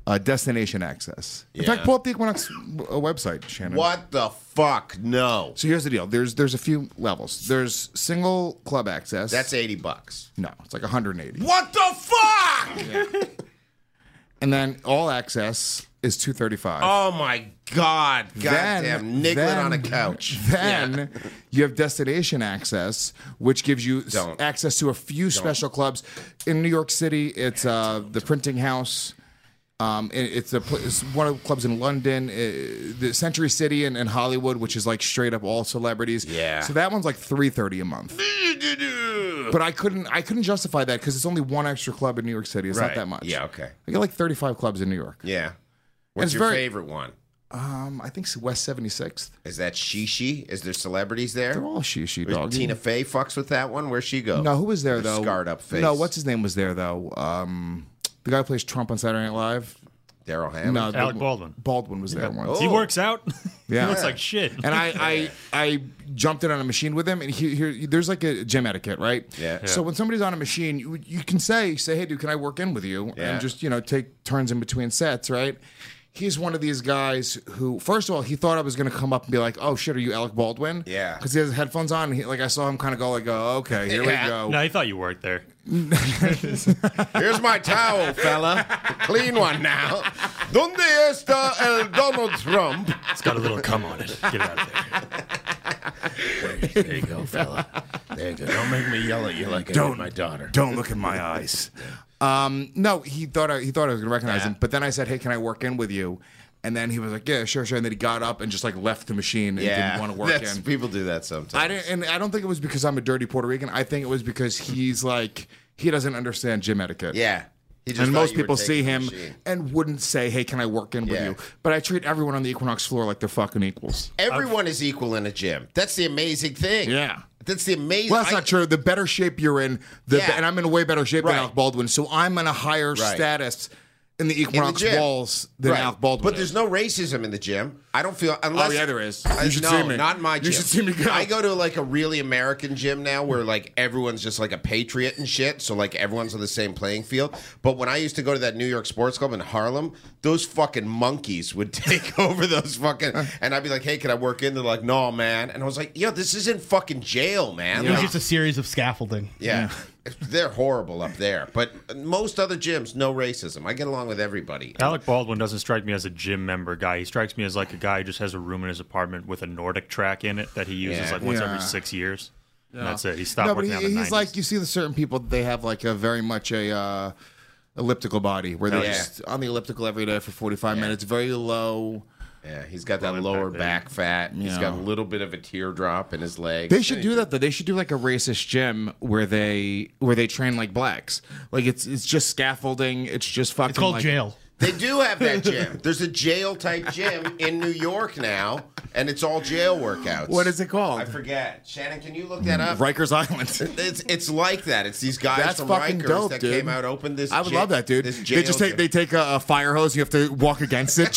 E: uh, destination access. In
C: Yeah.
E: fact, pull up the Equinox uh, website, Shannon.
C: What the fuck? No.
E: So here's the deal. There's there's a few levels. There's single club access.
C: That's eighty bucks.
E: No, it's like one hundred eighty.
C: What the fuck?
E: And then all access is two thirty-five.
C: Oh my god.
E: Then-
C: Goddamn niggling
E: then-
C: on a couch.
E: Then
C: Yeah.
E: you have destination access, which gives you s-
C: Don't.
E: access to a few special clubs. In New York City, it's uh, the Printing House. Um, it- it's, a, pl- it's one of the clubs in London, uh, the Century City and, and Hollywood, which is like straight up all celebrities.
C: Yeah.
E: So that one's like three thirty a month. But I couldn't I couldn't justify that because it's only one extra club in New York City. It's
C: Right.
E: not that much.
C: Yeah, okay.
E: I got like thirty-five clubs in New York.
C: Yeah. What's
E: it's
C: your
E: very-
C: favorite one?
E: Um, I think it's West seventy-sixth.
C: Is that Shishi? Is there celebrities there?
E: They're all shishi,
C: Or
E: dog.
C: Tina Fey fucks with that one? Where'd she go?
E: No, who was there
C: Her
E: though?
C: Scarred up face.
E: No, what's his name was there though? Um, the guy who plays Trump on Saturday Night Live.
C: Daryl Hammond?
E: No, the-
H: Alec Baldwin.
E: Baldwin was there once.
H: He works out.
E: Yeah.
H: He looks like shit.
E: And I, I, I jumped in on a machine with him, and he, he, there's like a gym etiquette, right?
C: Yeah.
E: So when somebody's on a machine, you, you can say, say, hey, dude, can I work in with you?
C: Yeah.
E: And just, you know, take turns in between sets, right? He's one of these guys who, first of all, he thought I was going to come up and be like, oh, shit, are you Alec Baldwin?
C: Yeah.
E: Because he has headphones on. And he, like, I saw him kind of go like, oh, okay, here
C: Yeah.
E: we go.
H: No, he thought you worked there.
C: Here's my towel, fella. Clean one now. ¿Dónde está el Donald Trump?
H: It's got a little cum on it. Get it out of there.
C: There you go, fella. There you go. Don't make me yell at you like I did my daughter.
E: Don't look in my eyes. Um, no, he thought I, he thought I was going to recognize
C: Yeah.
E: him. But then I said, hey, can I work in with you? And then he was like, yeah, sure, sure. And then he got up and just like left the machine and
C: Yeah.
E: didn't want to work
C: That's-
E: in.
C: People do that sometimes.
E: I didn't, and I don't think it was because I'm a dirty Puerto Rican. I think it was because he's like he doesn't understand gym etiquette.
C: Yeah. He just
E: And
C: thought
E: most
C: you were
E: people see
C: taking the
E: him
C: machine.
E: and wouldn't say, "Hey, can I work in with
C: Yeah.
E: you?" But I treat everyone on the Equinox floor like they're fucking equals.
C: Everyone is equal in a gym. That's the amazing thing.
E: Yeah.
C: That's the amazing.
E: Well, that's
C: I-
E: not true. The better shape you're in, the
C: Yeah.
E: and I'm in a way better shape
C: Right.
E: than Alec Baldwin, so I'm in a higher
C: Right.
E: status in the
C: in the
E: Equinox
C: gym.
E: walls than
C: Right.
E: Alec Baldwin.
C: But
E: is.
C: there's no racism in the gym. I don't feel unless.
E: Oh, yeah, there is.
C: I-
E: You should
C: no,
E: see me.
C: not in my
E: You
C: gym.
E: should see me go.
C: I go to like a really American gym now, where like everyone's just like a patriot and shit. So like everyone's on the same playing field. But when I used to go to that New York Sports Club in Harlem, those fucking monkeys would take over those fucking. And I'd be like, "Hey, can I work in?" They're like, "No, man." And I was like, "Yo, this isn't fucking jail, man."
G: It was
C: Like,
G: just a series of scaffolding.
C: yeah. They're horrible up there. But most other gyms, no racism. I get along with everybody.
H: Alec Baldwin doesn't strike me as a gym member guy. He strikes me as like a guy who just has a room in his apartment with a Nordic track in it that he uses
C: Yeah.
H: like once
E: Yeah.
H: every six years. And that's it. He stopped
E: no, but
H: working
E: he,
H: out in the
E: he's
H: nineties.
E: like you see the certain people they have like a very much a uh, elliptical body where they're
C: Yeah.
E: just on the elliptical every day for forty-five minutes, very low.
C: Yeah, he's got that
H: Low
C: lower
H: impact,
C: back fat. He's
E: Yeah.
C: got a little bit of a teardrop in his leg.
E: They should do that though. They should do like a racist gym where they where they train like blacks. Like it's it's just scaffolding. It's just fucking.
G: It's called
E: like,
G: jail.
C: They do have that gym. There's a jail type gym in New York now, and it's all jail workouts.
E: What is it called?
C: I forget. Shannon, can you look that up?
E: Rikers Island.
C: It's it's like that. It's these guys
E: That's
C: from
E: fucking
C: Rikers
E: dope,
C: that
E: dude.
C: came out, opened this.
E: I would
C: ja-
E: love that, dude.
C: This
E: They
C: jail
E: just take
C: gym.
E: they take a, a fire hose. You have to walk against it.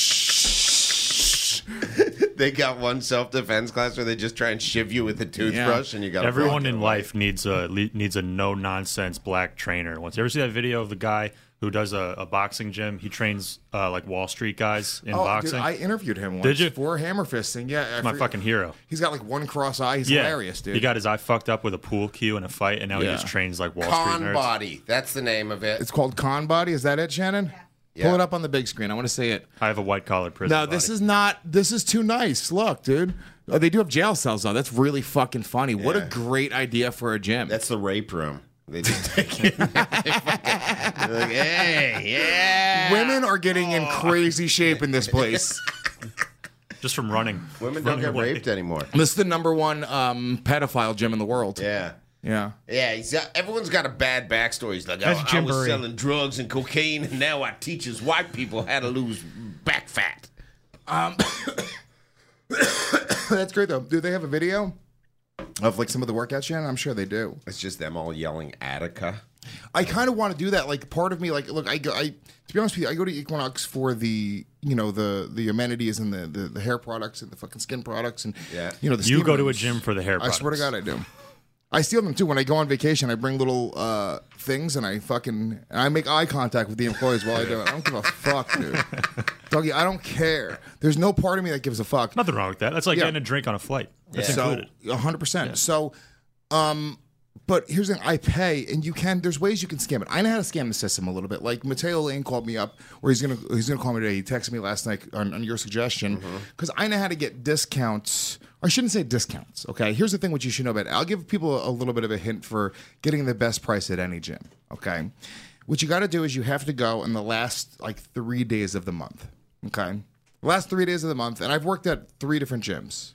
C: They got one self defense class where they just try and shiv you with a toothbrush, and you got
H: Everyone in life needs a le- needs a no nonsense black trainer. Once you ever see that video of the guy who does a, a boxing gym? He trains uh, like Wall Street guys in
E: Oh,
H: boxing.
E: dude, I interviewed him once
H: Did you?
E: for hammer fisting. Yeah, I
H: He's my
E: forget-
H: fucking hero.
E: He's got like one cross eye. He's
H: Yeah,
E: hilarious, dude.
H: He got his eye fucked up with a pool cue in a fight, and now
E: Yeah.
H: he just trains like Wall
C: Con
H: Street nerds.
C: Body. That's the name of it.
E: It's called Con Body. Is that it, Shannon?
C: Yeah.
E: Pull it up on the big screen. I want to see it.
H: I have a white collar prison.
E: No, this is not. This is too nice. Look, dude. Oh, they do have jail cells though. That's really fucking funny. What a
C: Yeah.
E: great idea for a gym.
C: That's the rape room. They just take it. They're like, hey, yeah.
E: Women are getting in crazy shape in this place.
H: just from running.
C: Women don't
H: running
C: get
H: away.
C: raped anymore.
E: This is the number one um, pedophile gym in the world.
C: Yeah.
E: Yeah.
C: Yeah, he's got, everyone's got a bad backstory. He's like, oh,
G: That's
C: I
G: Jim
C: was
G: Burry.
C: selling drugs and cocaine, and now I teaches white people how to lose back fat.
E: That's great though. Do they have a video of like some of the workouts, Shannon? I'm sure they do.
C: It's just them all yelling Attica.
E: I kind of want to do that. Like part of me, like, look, I go. I to be honest with you, I go to Equinox for the, you know, the the amenities and the the, the hair products and the fucking skin products and
C: Yeah.
E: you know, the
H: You
E: steam
H: go to a
E: rooms.
H: gym for the hair
E: I swear to
H: products.
E: God, I do. I steal them too. When I go on vacation, I bring little uh, things and I fucking and I make eye contact with the employees while I do it. I don't give a fuck, dude. Doggy, I don't care. There's no part of me that gives a fuck.
H: Nothing wrong with that. That's like
E: Yeah.
H: getting a drink on a flight. That's
E: so,
H: included.
E: one hundred percent. So, um, but here's the thing. I pay, and you can, there's ways you can scam it. I know how to scam the system a little bit. Like, Mateo Lane called me up, or he's going to he's gonna call me today. He texted me last night on, on your suggestion, because I know how to get discounts. Or I shouldn't say discounts, okay? Here's the thing what you should know about it. I'll give people a, a little bit of a hint for getting the best price at any gym, okay? What you got to do is you have to go in the last, like, three days of the month, okay? The last three days of the month, and I've worked at three different gyms.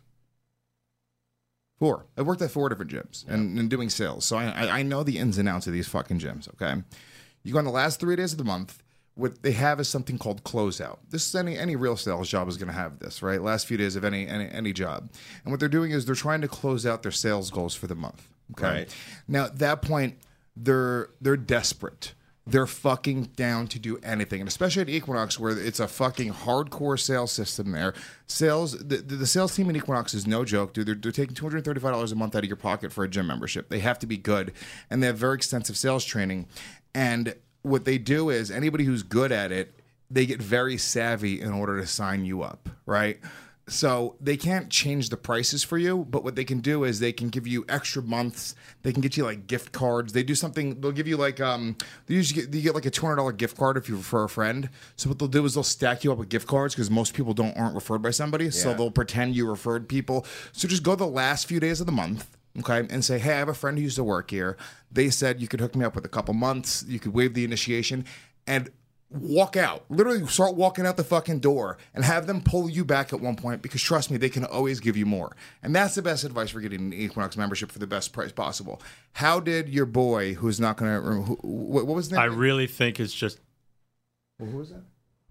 E: Four. I've worked at four different gyms and, and doing sales. So I, I I know the ins and outs of these fucking gyms, okay? You go on the last three days of the month. What they have is something called closeout. This is any any real sales job is going to have this, right? Last few days of any, any any job. And what they're doing is they're trying to close out their sales goals for the month, okay?
C: Right.
E: Now, at that point, they're they're desperate. They're fucking down to do anything, and especially at Equinox, where it's a fucking hardcore sales system there. Sales, the, the, the sales team at Equinox is no joke, dude. They're, they're taking two hundred thirty-five dollars a month out of your pocket for a gym membership. They have to be good, and they have very extensive sales training. And what they do is anybody who's good at it, they get very savvy in order to sign you up, right? So they can't change the prices for you, but what they can do is they can give you extra months. They can get you like gift cards. They do something. They'll give you like um. They usually get, you get like a two hundred dollar gift card if you refer a friend. So what they'll do is they'll stack you up with gift cards because most people don't aren't referred by somebody. So
C: Yeah.
E: they'll pretend you referred people. So just go the last few days of the month. Okay, and say, hey, I have a friend who used to work here. They said you could hook me up with a couple months. You could waive the initiation and walk out. Literally start walking out the fucking door and have them pull you back at one point because trust me, they can always give you more. And that's the best advice for getting an Equinox membership for the best price possible. How did your boy, who's not going to, who, what was the name?
H: I really think it's just.
E: Well, who was that?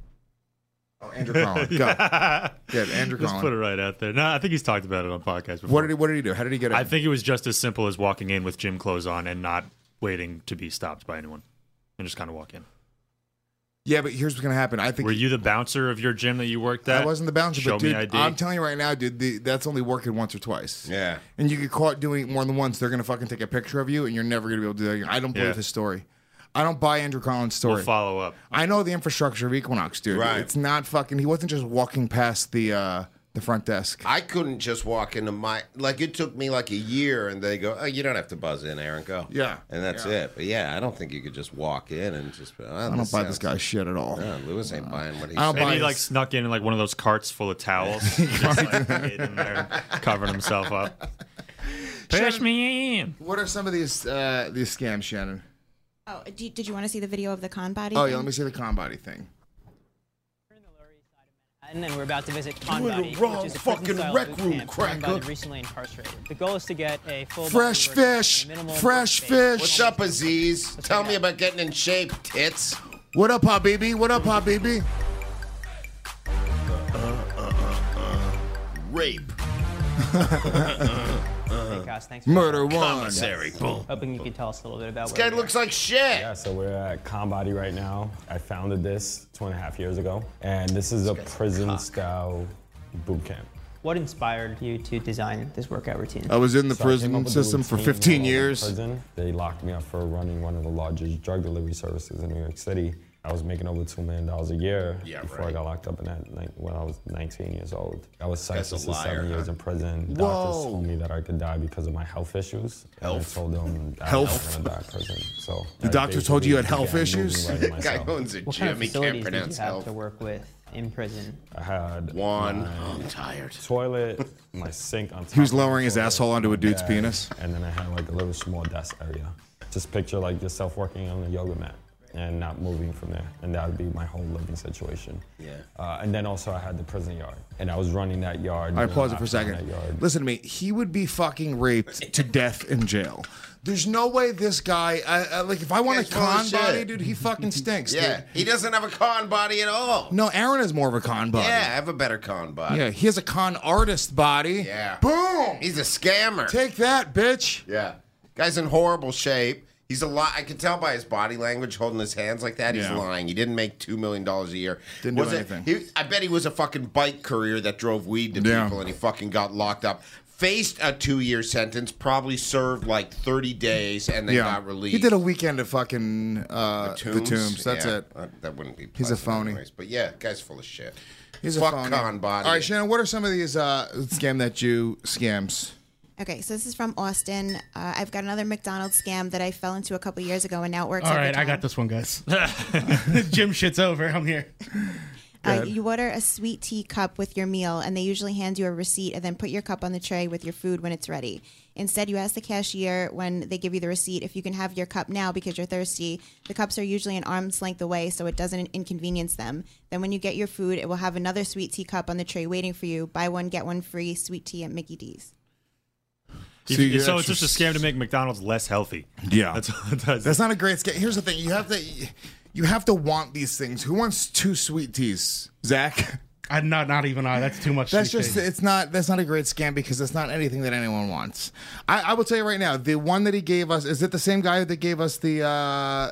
E: Oh, Andrew Collin. Go. Yeah, Andrew
H: Just
E: Collin.
H: put it right out there. No, I think he's talked about it on podcasts before.
E: What did he, what did he do? How did he get it?
H: I think it was just as simple as walking in with gym clothes on and not waiting to be stopped by anyone, and just kind of walk in.
E: Yeah, but here's what's going to happen. I think
H: Were you the bouncer of your gym that you worked at?
E: I wasn't the bouncer,
H: Show
E: but dude,
H: me I D.
E: I'm telling you right now, dude, the, that's only working once or twice.
C: Yeah.
E: And you get caught doing it more than once, they're going to fucking take a picture of you, and you're never going to be able to do that again. I don't believe
H: Yeah.
E: his story. I don't buy Andrew Collins' story.
H: We'll follow up.
E: I know the infrastructure of Equinox, dude.
C: Right.
E: It's not fucking. He wasn't just walking past the uh, the front desk.
C: I couldn't just walk into my like it took me like a year, and they go, "Oh, you don't have to buzz in, Aaron. Go."
E: Yeah.
C: and that's
E: Yeah.
C: it. But yeah, I don't think you could just walk in and just. Oh,
E: I don't buy this guy's shit at all.
C: No, Lewis ain't buying what he's
E: I don't
C: saying.
E: buy
H: Maybe he
E: his-
H: like snuck in like one of those carts full of towels, just like hid in there, covering himself up. Push
E: Shannon-
H: me in.
E: What are some of these uh, these scams, Shannon?
F: Oh, do, did you want to see the video of the con body?
E: Oh
F: thing?
E: yeah, let me see the con body thing.
K: And we're about to visit
C: You're in the
K: Conbody,
C: wrong
K: which is a
C: fucking
K: prison-style
C: rec
K: boot
C: room,
K: camp
C: cracker.
K: run by the recently incarcerated. The goal is to get a full
E: Fresh
K: body workout
E: fish,
K: in a minimal
E: fresh
K: workspace.
E: fish.
C: What's up, Aziz? Tell me about getting in shape, tits.
E: What up, Habibi? What up, Habibi?
C: Rape.
K: Hey, guys, thanks for
E: Murder one.
C: Commissary. Boom.
K: hoping you could tell us a little bit about
C: This
K: where
C: guy
K: we are.
C: looks like shit.
L: Yeah, so we're at Conbody right now. I founded this two and a half years ago, and this is a prison-style boot camp.
K: What inspired you to design this workout routine?
E: I was in the
L: So I came up
E: prison
L: with the
E: system for
L: routine
E: fifteen
L: while I was in
E: years.
L: Prison. They locked me up for running one of the largest drug delivery services in New York City. I was making over two million dollars a year
C: Yeah,
L: before
C: right.
L: I got locked up in that ni- when I was nineteen years old. I was
C: That's
L: sentenced
C: a
L: to seven
C: liar,
L: years
C: huh?
L: in prison.
E: Whoa.
L: Doctors told me that I could die because of my health issues.
C: Health?
L: And I told them I
E: Health?
L: was going to die in prison. So
E: The
L: I
E: doctor told you you had
L: basically
E: health
L: began moving
E: issues?
L: right in
C: Guy
L: myself.
C: owns a
K: What
C: gym.
K: kind of
C: He can't
K: facilities did
C: pronounce
K: you have
C: health.
K: to work with in prison?
L: I had
C: One.
L: my
C: Oh, I'm tired.
L: toilet, my sink on top.
E: He was
L: of the
E: lowering his
L: toilet,
E: asshole onto a
L: my
E: dude's
L: bed,
E: penis.
L: And then I had like a little small desk area. Just picture like yourself working on a yoga mat and not moving from there. And that would be my whole living situation.
C: Yeah.
L: Uh, and then also I had the prison yard. And I was running that yard.
E: I
L: when
E: pause it
L: I
E: for a
L: found
E: second.
L: that yard.
E: Listen to me. He would be fucking raped to death in jail. There's no way this guy, I, I, like, if I want a
C: Guy's full of
E: con
C: shit.
E: body, dude, he fucking stinks,
C: Yeah,
E: dude.
C: he doesn't have a con body at all.
E: No, Aaron has more of a con body.
C: Yeah, I have a better con body.
E: Yeah, he has a con artist body.
C: Yeah.
E: Boom!
C: He's a scammer.
E: Take that, bitch.
C: Yeah. Guy's in horrible shape. He's a lot. I can tell by his body language, holding his hands like that. He's
E: Yeah.
C: lying. He didn't make two million dollars a year.
E: Didn't do
C: Was it-
E: anything.
C: he- I bet he was a fucking bike courier that drove weed to
E: Yeah.
C: people, and he fucking got locked up. faced a two-year sentence, probably served like thirty days, and then got released.
E: He did a weekend of fucking uh, the, tombs? the Tombs. That's
C: yeah,
E: it.
C: Uh, that wouldn't be.
E: He's a phony.
C: Anyways. But yeah, guy's full of shit.
E: He's
C: Fuck
E: a phony.
C: con body.
E: All right, Shannon. What are some of these uh, scam that you scams?
F: Okay, so this is from Austin. Uh, I've got another McDonald's scam that I fell into a couple years ago, and now it works.
G: All
F: every
G: right,
F: time.
G: I got this one, guys. Jim shit's over. I'm here.
F: Uh, you order a sweet tea cup with your meal, and they usually hand you a receipt and then put your cup on the tray with your food when it's ready. Instead, you ask the cashier when they give you the receipt if you can have your cup now because you're thirsty. The cups are usually an arm's length away, so it doesn't inconvenience them. Then when you get your food, it will have another sweet tea cup on the tray waiting for you. Buy one, get one free sweet tea at Mickey D's.
H: So, you, so it's just a scam to make McDonald's less healthy.
E: Yeah.
H: That's what it does.
E: That's not a great scam. Here's the thing. You have to... You have to want these things. Who wants two sweet teas? Zach?
G: I'm not not even I. That's too much.
E: That's
G: sweet
E: just
G: tea.
E: it's not that's not a great scam because it's not anything that anyone wants. I, I will tell you right now, the one that he gave us, is it the same guy that gave us the uh,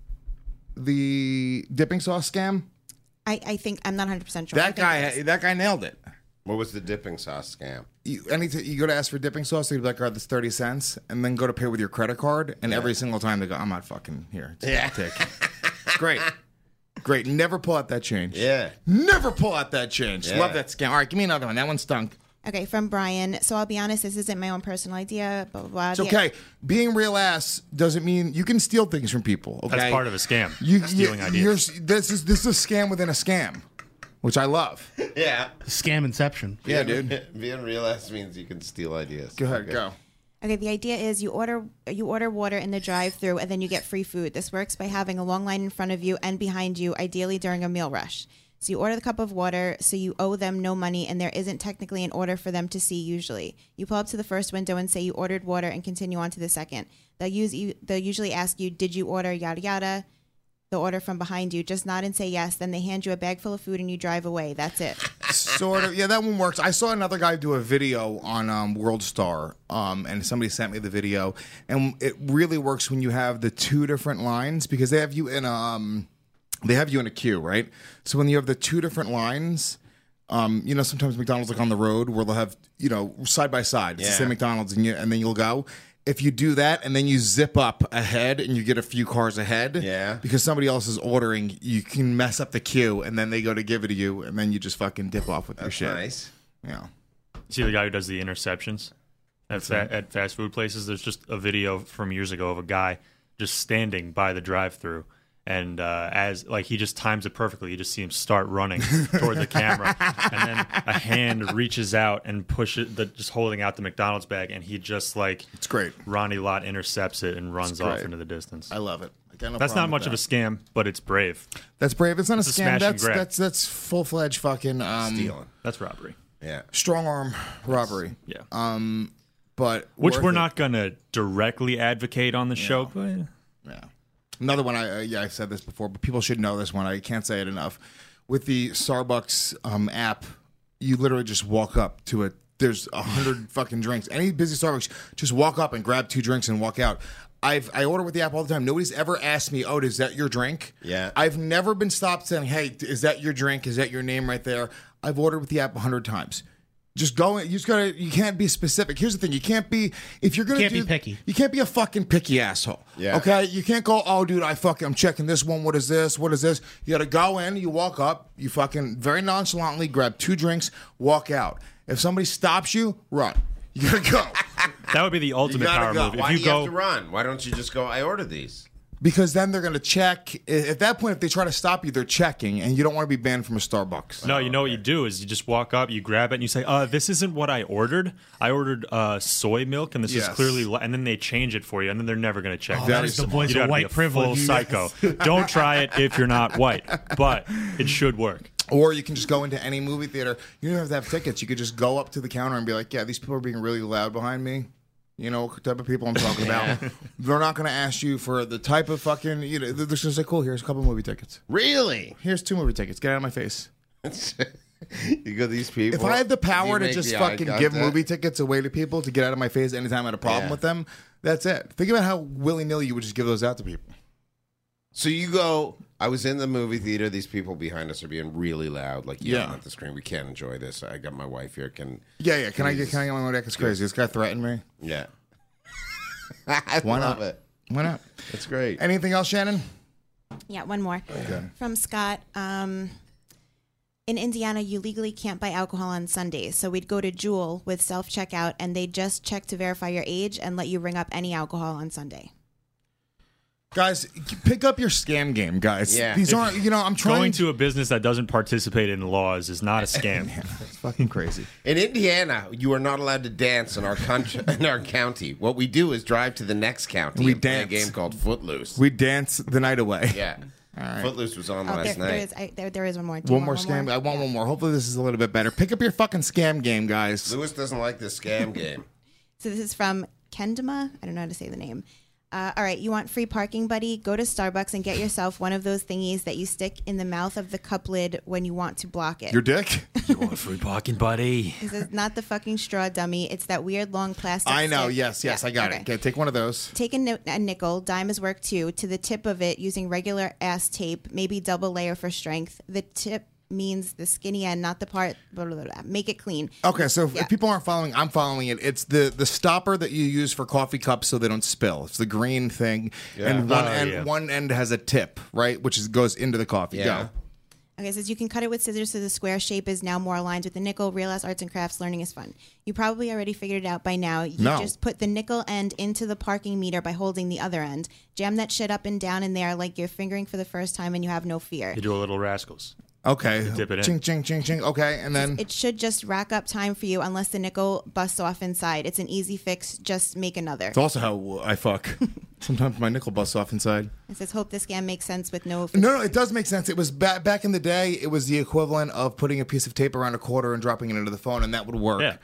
E: the dipping sauce scam?
F: I, I think I'm not one hundred percent sure.
E: That guy that guy nailed it.
C: What was the dipping sauce scam?
E: You, anytime you go to ask for dipping sauce, they'd be like, "All right, that's thirty cents," and then go to pay with your credit card, and yeah. every single time they go, "I'm not fucking here." It's yeah, take. Great. Great. Never pull out that change.
C: Yeah.
E: Never pull out that change.
C: Yeah.
E: Love that scam. All right, give me another one. That one stunk.
F: Okay, from Brian. So I'll be honest, this isn't my own personal idea. Blah, blah, blah.
E: It's okay. Being real ass doesn't mean you can steal things from people. Okay,
H: that's part of a scam.
E: You,
H: stealing
E: you,
H: ideas.
E: You're, this is this is a scam within a scam, which I love.
C: Yeah.
G: Scam inception.
E: Yeah,
C: being,
E: dude.
C: Being real ass means you can steal ideas.
E: Go ahead,
C: okay.
E: go.
F: Okay, the idea is you order you order water in the drive-thru and then you get free food. This works by having a long line in front of you and behind you, ideally during a meal rush. So you order the cup of water, so you owe them no money, and there isn't technically an order for them to see usually. You pull up to the first window and say you ordered water and continue on to the second. They'll use you. They'll usually ask you, did you order yada yada? The order from behind you. Just nod and say yes. Then they hand you a bag full of food and you drive away. That's it.
E: Sort of. Yeah, that one works. I saw another guy do a video on um, World Star, um, and somebody sent me the video. And it really works when you have the two different lines because they have you in a, um, they have you in a queue, right? So when you have the two different lines, um, you know, sometimes McDonald's like on the road where they'll have, you know, side by side. It's
C: yeah.
E: the same McDonald's, and, you, and then you'll go. If you do that and then you zip up ahead and you get a few cars ahead,
C: yeah,
E: because somebody else is ordering, you can mess up the queue and then they go to give it to you and then you just fucking dip off with
C: That's
E: your shit.
C: Nice.
E: Yeah.
H: See the guy who does the interceptions at, fa- at fast food places? There's just a video from years ago of a guy just standing by the drive-thru. And uh, as like he just times it perfectly, you just see him start running toward the camera, and then a hand reaches out and pushes, the, just holding out the McDonald's bag, and he just like
E: it's great.
H: Ronnie Lott intercepts it and runs off into the distance.
E: I love it. I no
H: that's not much
E: that.
H: of a scam, but it's brave.
E: That's brave. It's not
H: it's
E: a
H: a
E: scam.
H: smash
E: That's,
H: and grab.
E: that's that's full fledged fucking um,
C: stealing.
H: That's robbery.
C: Yeah,
E: strong arm robbery.
H: Yeah.
E: Um, but
H: which we're
E: it.
H: not going to directly advocate on the yeah. show. But
E: yeah. Another one, I uh, yeah, I've said this before, but people should know this one. I can't say it enough. With the Starbucks um, app, you literally just walk up to it. There's a hundred fucking drinks. Any busy Starbucks, just walk up and grab two drinks and walk out. I've I order with the app all the time. Nobody's ever asked me, "Oh, is that your drink?"
C: Yeah.
E: I've never been stopped saying, "Hey, is that your drink? Is that your name right there?" I've ordered with the app a hundred times. Just go. You just gotta. You can't be specific. Here's the thing. You can't be. If you're gonna
G: can't
E: do,
G: be picky.
E: You can't be a fucking picky asshole.
C: Yeah.
E: Okay. You can't go. Oh, dude, I fucking. I'm checking this one. What is this? What is this? You gotta go in. You walk up. You fucking very nonchalantly grab two drinks. Walk out. If somebody stops you, run. You gotta go.
H: That would be the ultimate power
C: go.
H: move.
C: Why
H: if you
C: do you
H: go,
C: have to run? Why don't you just go? I ordered these.
E: Because then they're going to check. At that point, if they try to stop you, they're checking, and you don't want to be banned from a Starbucks.
H: No, you know what you do is you just walk up, you grab it, and you say, "Uh, this isn't what I ordered. I ordered uh, soy milk, and this
E: Yes.
H: is clearly." Li-. And then they change it for you, and then they're never going to check.
G: Oh,
H: that
G: that is the voice
H: you
G: of
H: gotta
G: white
H: be a
G: privilege.
H: Full
G: Yes.
H: psycho. Don't try it if you're not white, but it should work.
E: Or you can just go into any movie theater. You don't have to have tickets. You could just go up to the counter and be like, "Yeah, these people are being really loud behind me." You know what type of people I'm talking about. They're not going to ask you for the type of fucking, you know, they're just going to say, cool, here's a couple movie tickets.
C: Really?
E: Here's two movie tickets. Get out of my face.
C: You go, these people.
E: If I had the
C: do
E: power
C: you
E: to
C: make
E: just
C: the eye
E: fucking give
C: contact?
E: movie tickets away to people to get out of my face anytime I had a problem
C: Yeah.
E: with them, that's it. Think about how willy-nilly you would just give those out to people.
C: So you go. I was in the movie theater. These people behind us are being really loud, like yelling
E: Yeah.
C: at the screen. We can't enjoy this. I got my wife here. Can
E: Yeah, yeah. Can I
C: please-
E: get? Can I get my deck? It's crazy. This guy threatened me.
C: Yeah. I
E: Why
C: love
E: not?
C: it.
E: Why not?
C: It's great.
E: Anything else, Shannon?
F: Yeah, one more from Scott. Um, in Indiana, you legally can't buy alcohol on Sundays. So we'd go to Jewel with self checkout, and they just check to verify your age and let you ring up any alcohol on Sunday.
E: Guys, pick up your scam game, guys.
C: Yeah.
E: These
H: If-
E: aren't, you know, I'm trying
H: Going to a business that doesn't participate in laws is not a scam.
E: It's fucking crazy.
C: In Indiana, you are not allowed to dance in our country, in our county. What we do is drive to the next county
E: We
C: and play a
E: dance.
C: game called Footloose.
E: We dance the night away.
C: yeah.
E: right.
C: Footloose was on
F: Oh,
C: last
F: there,
C: night.
F: there is I, there, there is one more. Do you
E: One more
F: want
E: scam. I want one more. Hopefully, this is a little bit better. Pick up your fucking scam game, guys.
C: Lewis doesn't like this scam game.
F: So this is from Kendama. I don't know how to say the name. Uh, all right, you want free parking, buddy? Go to Starbucks and get yourself one of those thingies that you stick in the mouth of the cup lid when you want to block it.
E: Your dick?
H: You want free parking, buddy?
F: This is not the fucking straw, dummy. It's that weird long plastic.
E: I know.
F: stick.
E: Yes, yes,
F: Yeah,
E: I got
F: okay.
E: it. Okay, take one of those.
F: Take a, ni- a nickel, dime is work too, to the tip of it using regular ass tape, maybe double layer for strength. The tip means the skinny end, not the part. Blah, blah, blah, blah. Make it clean.
E: Okay, so if,
F: Yeah.
E: if people aren't following, I'm following it. It's the the stopper that you use for coffee cups so they don't spill. It's the green thing, and one
H: Oh,
E: end
H: yeah.
E: one end has a tip, right, which is, goes into the coffee.
C: Yeah.
E: Go.
F: Okay, it says you can cut it with scissors so the square shape is now more aligned with the nickel. Realize arts and crafts, learning is fun. You probably already figured it out by now. You
E: No.
F: just put the nickel end into the parking meter by holding the other end. Jam that shit up and down in there like you're fingering for the first time and you have no fear.
H: You do a little rascals.
E: Okay.
H: dip it in.
E: Ching, ching, ching, ching. Okay, and then
F: It should just rack up time for you unless the nickel busts off inside. It's an easy fix. Just make another.
E: it's also how I fuck. Sometimes my nickel busts off inside.
F: It says, hope this scam makes sense with no...
E: No, no, it does make sense. It was back back in the day. It was the equivalent of putting a piece of tape around a quarter and dropping it into the phone, and that would work.
H: Yeah.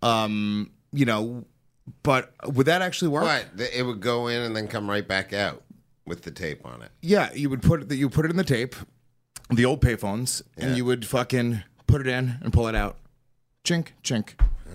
E: Um, you know, but would that actually work?
C: What? Th- It would go in and then come right back out with the tape on it.
E: Yeah, you would put it. You put it in the tape, the old payphones, and
C: Yeah.
E: you would fucking put it in and pull it out. Chink, chink.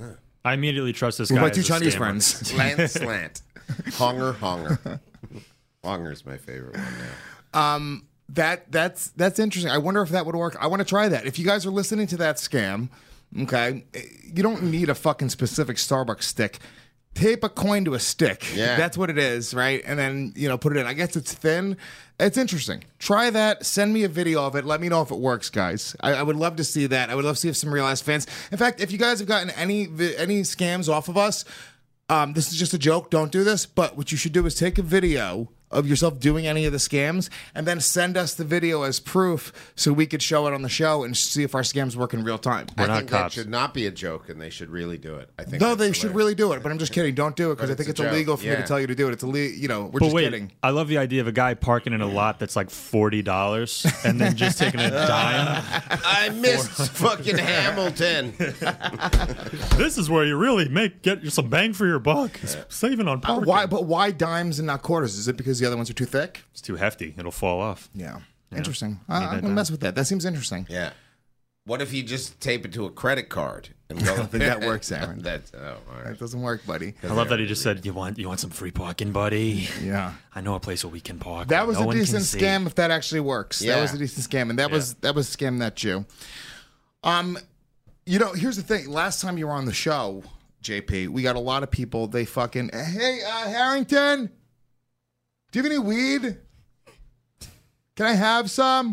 H: I immediately trust this
E: With
H: guy.
E: my
H: as
E: two
H: a
E: Chinese
H: scammer.
E: friends.
C: Slant, slant. Honger, honger. Honger's my favorite one now.
E: Um, that that's that's interesting. I wonder if that would work. I want to try that. If you guys are listening to that scam, okay, you don't need a fucking specific Starbucks stick. Tape a coin to a stick.
C: Yeah.
E: That's what it is, right? And then, you know, put it in. I guess it's thin. It's interesting. Try that. Send me a video of it. Let me know if it works, guys. I, I would love to see that. I would love to see if some real ass fans. In fact, if you guys have gotten any vi- any scams off of us, um, this is just a joke. Don't do this. But what you should do is take a video of yourself doing any of the scams and then send us the video as proof so we could show it on the show and see if our scams work in real time.
C: I think that should not be a joke, and they should really do it. I think
E: No,
C: that's
E: they should
C: hilarious.
E: really do it, but I'm just kidding. Don't do it because
C: But
E: I think
C: it's
E: it's
C: a joke.
E: illegal for me
C: Yeah.
E: to tell you to do it. It's illegal. You know, we're
H: But
E: just
H: wait,
E: kidding.
H: I love the idea of a guy parking in a lot that's like forty dollars and then just taking a dime.
C: I missed fucking Hamilton.
H: This is where you really make get some bang for your buck. It's saving on
E: Uh,
H: parking.
E: why? But why dimes and not quarters? Is it because the other ones are too thick?
H: It's too hefty. It'll fall off.
E: Yeah.
H: Yeah.
E: Interesting.
H: Need
E: I,
H: that
E: I'm gonna
H: dime.
E: mess with that. That seems interesting.
C: Yeah. What if you just tape it to a credit card and go?
E: I don't think that works, Aaron.
C: That's oh, all right.
E: That doesn't work, buddy.
H: I love that he just said, "You want you want some free parking, buddy?
E: Yeah.
H: I know a place where we can park.
E: That
H: where
E: was
H: no
E: a
H: one can
E: decent
H: see."
E: scam if that actually works. That
C: Yeah.
E: was a decent scam, and that was that was scam that Jew. Um, you know, here's the thing. Last time you were on the show, J P, we got a lot of people. They fucking hey uh, Harrington, do you have any weed? Can I have some?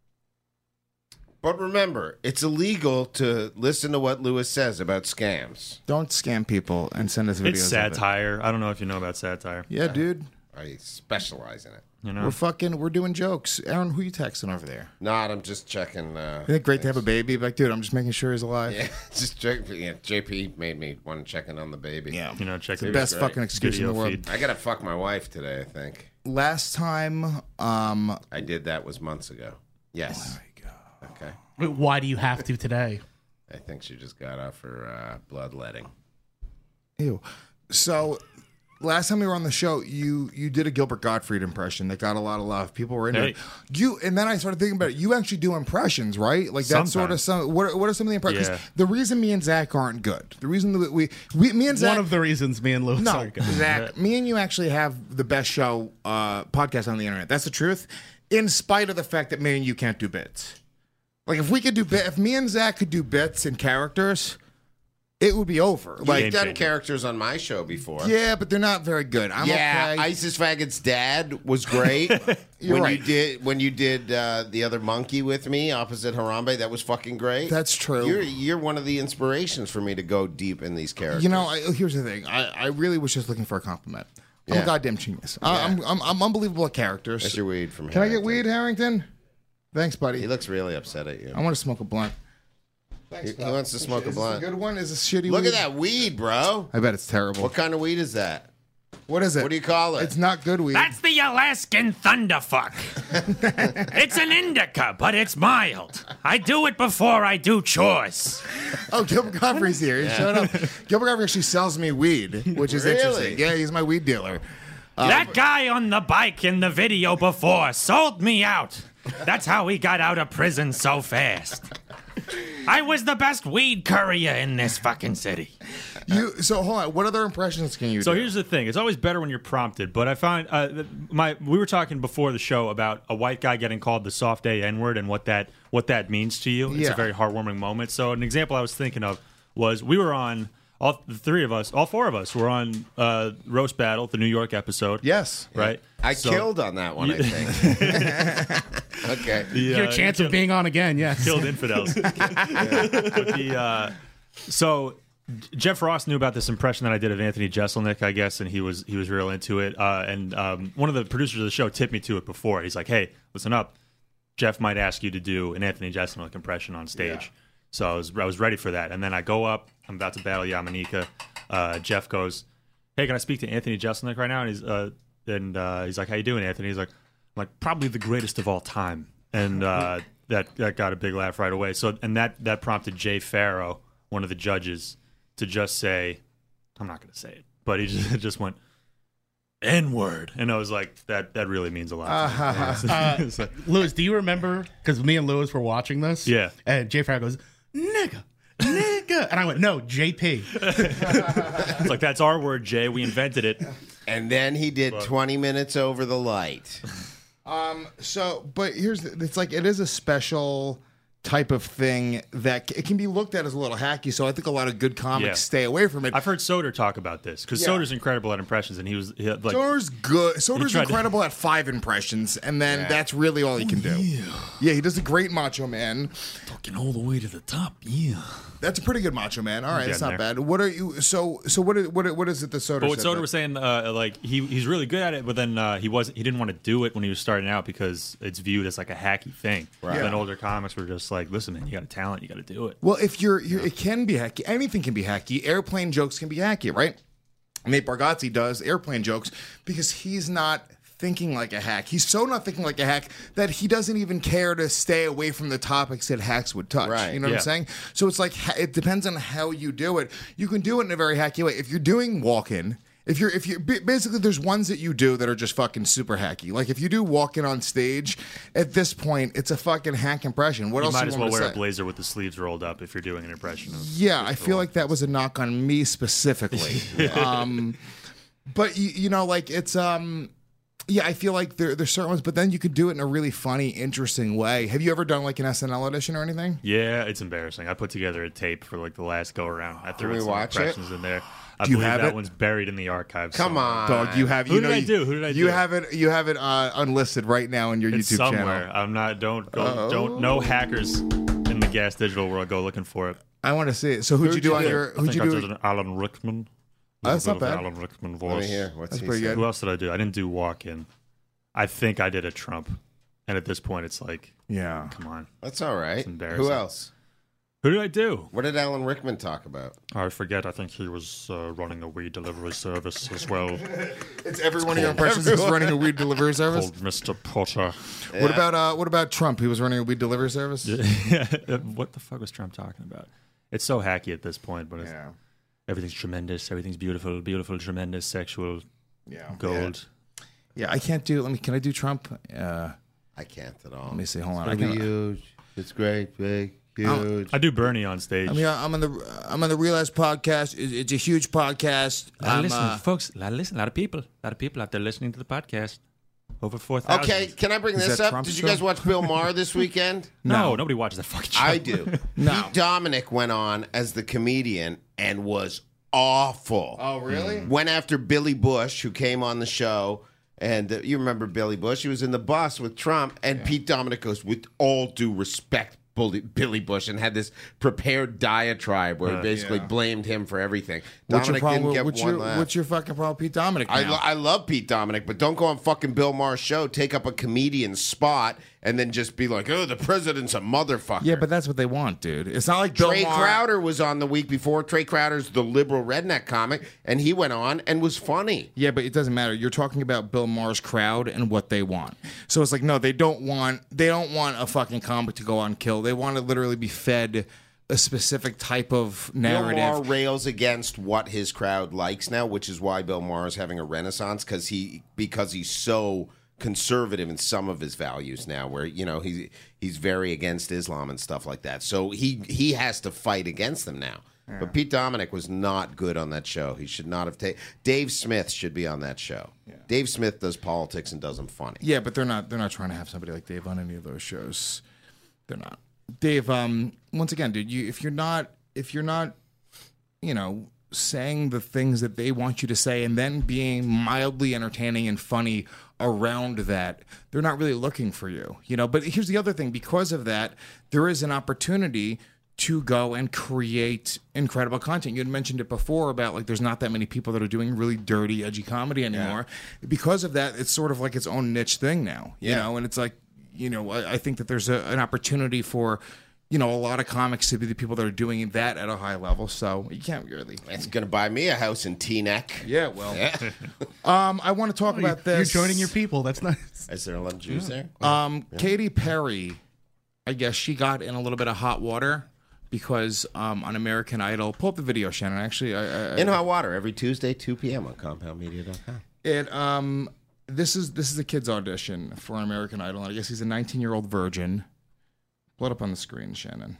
C: But remember, it's illegal to listen to what Lewis says about scams.
E: Don't scam people and send us videos.
H: It's
E: of it.
H: satire. I don't know if you know about satire.
E: Yeah, dude.
C: I specialize in it.
H: You know,
E: We're fucking. We're doing jokes. Aaron, who you texting over there?
C: Not, I'm just checking. Uh,
E: Isn't it great to have a baby? Like, dude, I'm just making sure he's alive.
C: Yeah, just check, yeah, J P made me want to check in on the baby.
E: Yeah.
H: you know, check
E: It's the
H: the
E: best
C: great.
E: fucking excuse in the
H: video
E: world.
H: feed.
C: I gotta fuck my wife today. I think
E: Last time, um,
C: I did that was months ago. Yes. Okay.
G: Wait, why do you have to today?
C: I think she just got off her uh, bloodletting.
E: ew. So last time we were on the show, you you did a Gilbert Gottfried impression that got a lot of love. People were into
H: Hey.
E: it. You and then I started thinking about it. You actually do impressions, right? Like that's sort of some. What are, what are some of the impressions? 'cause
H: Yeah.
E: The reason me and Zach aren't good. The reason that we we me and Zach.
G: One of the reasons me and Lewis
E: no,
G: are good.
E: Zach, me and you actually have the best show uh, podcast on the internet. That's the truth. In spite of the fact that me and you can't do bits. Like if we could do bit, if me and Zach could do bits and characters, it would be over. Like
C: You've done characters on my show before.
E: yeah, but they're not very good. I'm
C: yeah,
E: okay.
C: Isis Faggot's dad was great.
E: You're
C: when
E: right.
C: you did when you did uh, the other monkey with me opposite Harambe, that was fucking great.
E: That's true.
C: You're you're one of the inspirations for me to go deep in these characters.
E: You know, I, here's the thing. I, I really was just looking for a compliment. I'm
C: Yeah.
E: a goddamn genius. I, I'm, I'm I'm unbelievable at characters.
C: That's your weed from
E: Can I get
C: Harrington.
E: weed, Harrington? Thanks, buddy.
C: He looks really upset at you.
E: I want to smoke a blunt.
C: He, he wants to smoke a
E: Is this
C: blunt.
E: a good one? Is this shitty
C: Look
E: weed?
C: at that weed, bro.
E: I bet it's terrible.
C: What kind of weed is that?
E: What is it?
C: What do you call it?
E: It's not good weed.
M: That's the Alaskan Thunderfuck. It's an indica, but it's mild. I do it before I do chores.
E: Oh, Gilbert Godfrey's here. He showed up. Gilbert Godfrey actually sells me weed, which is
C: Really?
E: interesting. Yeah, he's my weed dealer.
M: that guy on the bike in the video before sold me out. That's how he got out of prison so fast. I was the best weed courier in this fucking city.
E: You so hold on. What other impressions can you
H: So
E: do?
H: here's the thing: it's always better when you're prompted. But I find uh, that my we were talking before the show about a white guy getting called the soft A N word and what that what that means to you. It's
E: Yeah.
H: a very heartwarming moment. So an example I was thinking of was we were on all the three of us, all four of us were on uh, Roast Battle, the New York episode.
E: Yes,
H: right.
C: I
H: So-
C: killed on that one, I think. Okay.
H: The,
G: Your
H: uh,
G: chance of being on again, yes.
H: killed infidels. But the, uh, so Jeff Ross knew about this impression that I did of Anthony Jeselnik, I guess, and he was he was real into it. Uh, and um, one of the producers of the show tipped me to it before. He's like, "Hey, listen up. Jeff might ask you to do an Anthony Jeselnik impression on stage."
E: Yeah.
H: So I was I was ready for that. And then I go up. I'm about to battle Yamanika. Uh, Jeff goes, "Hey, can I speak to Anthony Jeselnik right now?" And he's uh, and uh, he's like, "How you doing, Anthony?" He's like, "I'm like probably the greatest of all time." And uh, that that got a big laugh right away. So and that that prompted Jay Farrow, one of the judges, to just say, I'm not going to say it, but he just just went N word, and I was like, that that really means a lot. to me.
G: Uh,
H: It's like-
G: Lewis, do you remember? Because me and Lewis were watching this.
H: Yeah.
G: And Jay Farrow goes, nigga, nigga. And I went, no, J P.
H: it's like that's our word, Jay. We invented it.
C: And then he did twenty minutes over the light.
E: Um. So, but here's the, it's like it is a special type of thing that c- it can be looked at as a little hacky. So I think a lot of good comics
H: Yeah.
E: stay away from it.
H: I've heard Soder talk about this because
E: Yeah.
H: Soder's incredible at impressions, and he was he had, like
E: Soder's good. Soder's
H: tried to-
E: incredible at five impressions, and then
C: Yeah.
E: that's really all he can do.
H: yeah.
E: Yeah, he does a great Macho Man.
H: Fucking all the way to the top. Yeah.
E: That's a pretty good Macho Man. All right,
H: Getting
E: that's not
H: there.
E: bad. What are you? So, so what? Is, what? What is it that Soder?
H: But what
E: said
H: Soder
E: that-
H: was saying, uh, like he he's really good at it, but then uh, he wasn't. He didn't want to do it when he was starting out because it's viewed as like a hacky thing.
C: Right.
H: Then
E: Yeah.
H: older comics were just like, "Listen, man, you got a talent, you got to do it."
E: Well, if you're, you're, it can be hacky. Anything can be hacky. Airplane jokes can be hacky, right? Nate Bargatze does airplane jokes because he's not thinking like a hack. He's so not thinking like a hack that he doesn't even care to stay away from the topics that hacks would touch.
C: Right.
E: You know what
H: Yeah.
E: I'm saying? So it's like ha- it depends on how you do it. You can do it in a very hacky way. If you're doing walk-in, if you're if you basically there's ones that you do that are just fucking super hacky. Like if you do walk-in on stage, at this point it's a fucking hack impression. What
H: You
E: else
H: might
E: do you
H: as
E: want
H: well
E: to
H: wear
E: say?
H: a blazer with the sleeves rolled up if you're doing an impression of.
E: Yeah, I feel like that was a knock on me specifically. um, but you, you know, like it's um, yeah, I feel like there there's certain ones, but then you could do it in a really funny, interesting way. Have you ever done like an S N L audition or anything?
H: Yeah, it's embarrassing. I put together a tape for like the last go around. I threw
C: Can
H: in
C: we
H: some
C: watch it?
H: impressions in there. I
E: Do you
H: believe
E: have
H: that
E: it?
H: one's buried in the archives.
C: Come
H: somewhere.
C: on.
E: Dog, you have.
H: Who
E: you
H: did
E: know,
H: I
E: you-
H: do? Who did I
E: You
H: do?
E: have it. You have it uh, unlisted right now in your
H: It's
E: YouTube
H: somewhere.
E: channel.
H: I'm not. Don't go.
E: Oh.
H: Don't. No hackers in the gas digital world go looking for it.
E: I want to see it. So who'd, you do on your?
H: I
E: Who'd
H: think
E: you
H: I
E: do?
H: did an Alan Rickman.
E: Oh, that's
H: Little
E: not
H: bit of
E: bad.
H: Alan Rickman
C: Let
H: voice.
C: me hear. What's
E: That's
C: he
E: pretty
C: say?
E: good.
H: Who else did I do? I didn't do walk in. I think I did a Trump. And at this point, it's like,
E: Yeah.
H: come on.
C: That's all right.
H: It's embarrassing.
C: Who else?
H: Who did I do?
C: What did Alan Rickman talk about?
H: I forget. I think he was uh, running a weed delivery service as well.
E: It's every one of your impressions is running a weed delivery service.
H: Called Mister Potter.
E: What about uh? What about Trump? He was running a weed delivery service.
H: What the fuck was Trump talking about? It's so hacky at this point, but it's,
E: Yeah.
H: everything's tremendous, everything's beautiful, beautiful, tremendous, sexual,
E: Yeah.
H: gold.
E: Yeah, I can't do. Let me. Can I do Trump? Uh,
C: I can't at all.
E: Let me see. Hold on.
N: It's
E: I
N: gonna
E: can.
N: be huge. It's great, big, huge.
H: I do Bernie on stage.
E: I mean, I'm on the I'm on the Realize podcast. It's, it's a huge podcast.
H: A lot of
E: I'm,
H: listen,
E: uh,
H: folks. A lot of listen. A lot of people. A lot of people out there listening to the podcast. Over four thousand.
C: Okay, can I bring
E: Is
C: this
E: that
C: up?
E: Trump
C: Did you
E: still?
C: guys watch Bill Maher this weekend?
H: No, nobody watches that fucking show.
C: I do. Pete Dominic went on as the comedian and was awful.
E: Oh, really?
C: Went after Billy Bush, who came on the show. And uh, you remember Billy Bush? He was in the bus with Trump. And Pete Dominic goes, with all due respect, Bully, Billy Bush, and had this prepared diatribe where he
H: Uh,
C: basically
E: yeah.
C: blamed him for everything.
E: What's your
C: Dominic
E: problem?
C: didn't get
E: What's
C: one
E: your
C: laugh.
E: What's your fucking problem, with Pete Dominic?
C: I,
E: now?
C: lo- I love Pete Dominic, but don't go on fucking Bill Maher's show, take up a comedian's spot, and then just be like, oh, the president's a motherfucker.
E: Yeah, but that's what they want, dude. It's not like Bill
C: Trey
E: Maher-
C: Crowder was on the week before. Trey Crowder's the liberal redneck comic, and he went on and was funny.
E: Yeah, but it doesn't matter. You're talking about Bill Maher's crowd and what they want. So it's like, no, they don't want they don't want a fucking comic to go on kill. They want to literally be fed a specific type of narrative.
C: Bill Maher rails against what his crowd likes now, which is why Bill Maher is having a renaissance because he because he's so conservative in some of his values now, where you know he's he's very against Islam and stuff like that. So he he has to fight against them now.
E: Yeah.
C: But Pete Dominic was not good on that show. He should not have taken. Dave Smith should be on that show.
E: Yeah.
C: Dave Smith does politics and does them funny.
E: Yeah, but they're not they're not trying to have somebody like Dave on any of those shows. They're not. Dave, um, once again, dude, you if you're not if you're not, you know, saying the things that they want you to say and then being mildly entertaining and funny around that, they're not really looking for you. You know, but here's the other thing, because of that, there is an opportunity to go and create incredible content. You had mentioned it before about like there's not that many people that are doing really dirty, edgy comedy anymore. Because of that, it's sort of like its own niche thing now. You
C: Yeah.
E: know, and it's like, you know, I, I think that there's a, an opportunity for, you know, a lot of comics to be the people that are doing that at a high level. So you can't really.
C: It's going to buy me a house in Teaneck.
E: Yeah, well.
C: Yeah.
E: Um, I want to talk
G: Oh,
E: about
G: you-
E: this.
G: You're joining your people. That's nice.
C: Is there a lot of Jews there?
E: Um,
C: Yeah.
E: Katy Perry, I guess she got in a little bit of hot water because um, on American Idol. Pull up the video, Shannon. Actually, I, I,
C: In Hot Water every Tuesday, two p.m. on compound media dot com.
E: It um this is this is a kid's audition for an American Idol. And I guess he's a nineteen year old virgin. Pull it up on the screen, Shannon.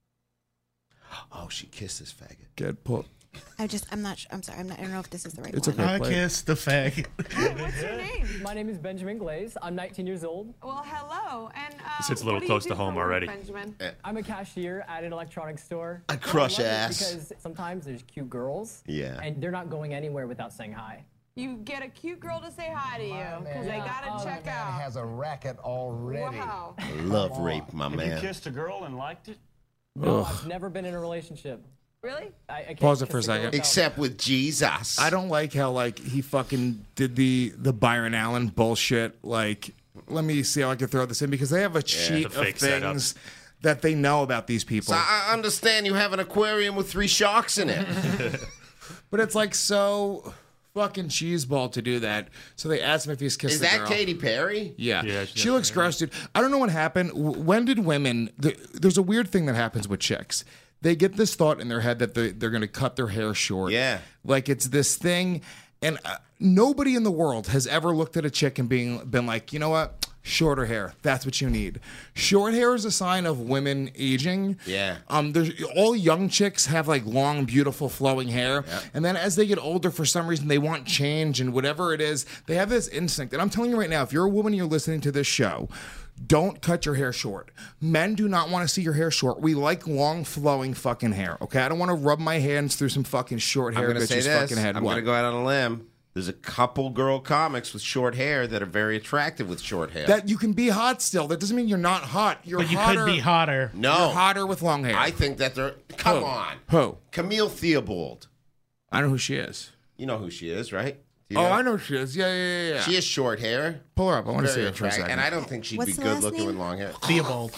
C: Oh, she kissed this faggot.
E: Good. Pull.
F: I just, I'm not, sure, I'm sorry, I'm not, I don't know if this is the right
E: It's
F: one.
E: okay.
G: I
E: play it.
G: kiss the fag.
O: What's your name? My name is Benjamin Glaze. I'm nineteen years old.
P: Well, hello. And uh,
H: This hits a little
P: what do
H: close
P: you
H: to
P: do
H: home
P: for work,
H: already.
P: Benjamin?
O: I'm a cashier at an electronics store.
C: I crush
O: love it
C: ass.
O: Because sometimes there's cute girls.
C: Yeah.
O: And they're not going anywhere without saying hi.
P: You get a cute girl to say hi to you because they
O: Yeah.
P: gotta
O: Oh,
P: check
O: man
P: out.
Q: has a racket already.
P: Wow.
C: I love rape, my
R: Have
C: man.
R: you kissed a girl and liked it?
O: No,
E: Ugh.
O: I've never been in a relationship.
P: Really?
O: I, I can't
E: Pause it
O: kiss
E: for a
O: girl
E: second.
O: without-
C: Except with Jesus.
E: I don't like how like he fucking did the the Byron Allen bullshit. Like, let me see how I can throw this in because they have a sheet
H: The
E: of
H: fake setup.
E: things that they know about these people.
C: So I understand you have an aquarium with three sharks in it.
E: But it's like so fucking cheeseball to do that. So they asked him if he's kissed
C: Is
E: the
C: that
E: girl.
C: Katy Perry?
E: Yeah,
H: Yeah,
E: she,
H: she-
E: looks gross, dude. I don't know what happened. W- When did women? The, there's a weird thing that happens with chicks. They get this thought in their head that they, they're going to cut their hair short.
C: Yeah.
E: like it's this thing, and uh, nobody in the world has ever looked at a chick and being been like, you know what? Shorter hair. That's what you need. Short hair is a sign of women aging.
C: Yeah.
E: Um, there's all young chicks have like long, beautiful, flowing hair,
C: Yep.
E: and then as they get older, for some reason they want change and whatever it is, they have this instinct. And I'm telling you right now, if you're a woman and you're listening to this show, don't cut your hair short. Men do not want to see your hair short. We like long, flowing fucking hair. Okay, I don't want to rub my hands through some fucking short
C: I'm
E: hair
C: going to say
E: bitch's
C: this.
E: fucking head.
C: I'm
E: What?
C: going to go out on a limb. There's a couple girl comics with short hair that are very attractive with short hair.
E: That you can be hot still. That doesn't mean you're not hot. You're
G: But you
E: hotter.
G: could be hotter.
C: no.
E: You're hotter with long hair.
C: I think that they're... Come
E: Who?
C: on.
E: Who?
C: Camille Theobald.
E: I know who she is.
C: You know who she is, right? Do you
E: Oh,
C: know?
E: I know who she is. Yeah, yeah, yeah. yeah.
C: She has short hair.
E: Pull her up. I want to see
C: Very
E: her for a
C: attractive.
E: second.
C: And I don't think she'd
F: What's
C: be
F: the
C: good
F: last
C: looking
F: name?
C: with long hair.
G: Theobald.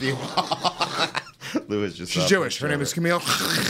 C: Lewis just
E: She's
C: saw a
E: Jewish. Her
C: picture
E: name
C: of
E: is Camille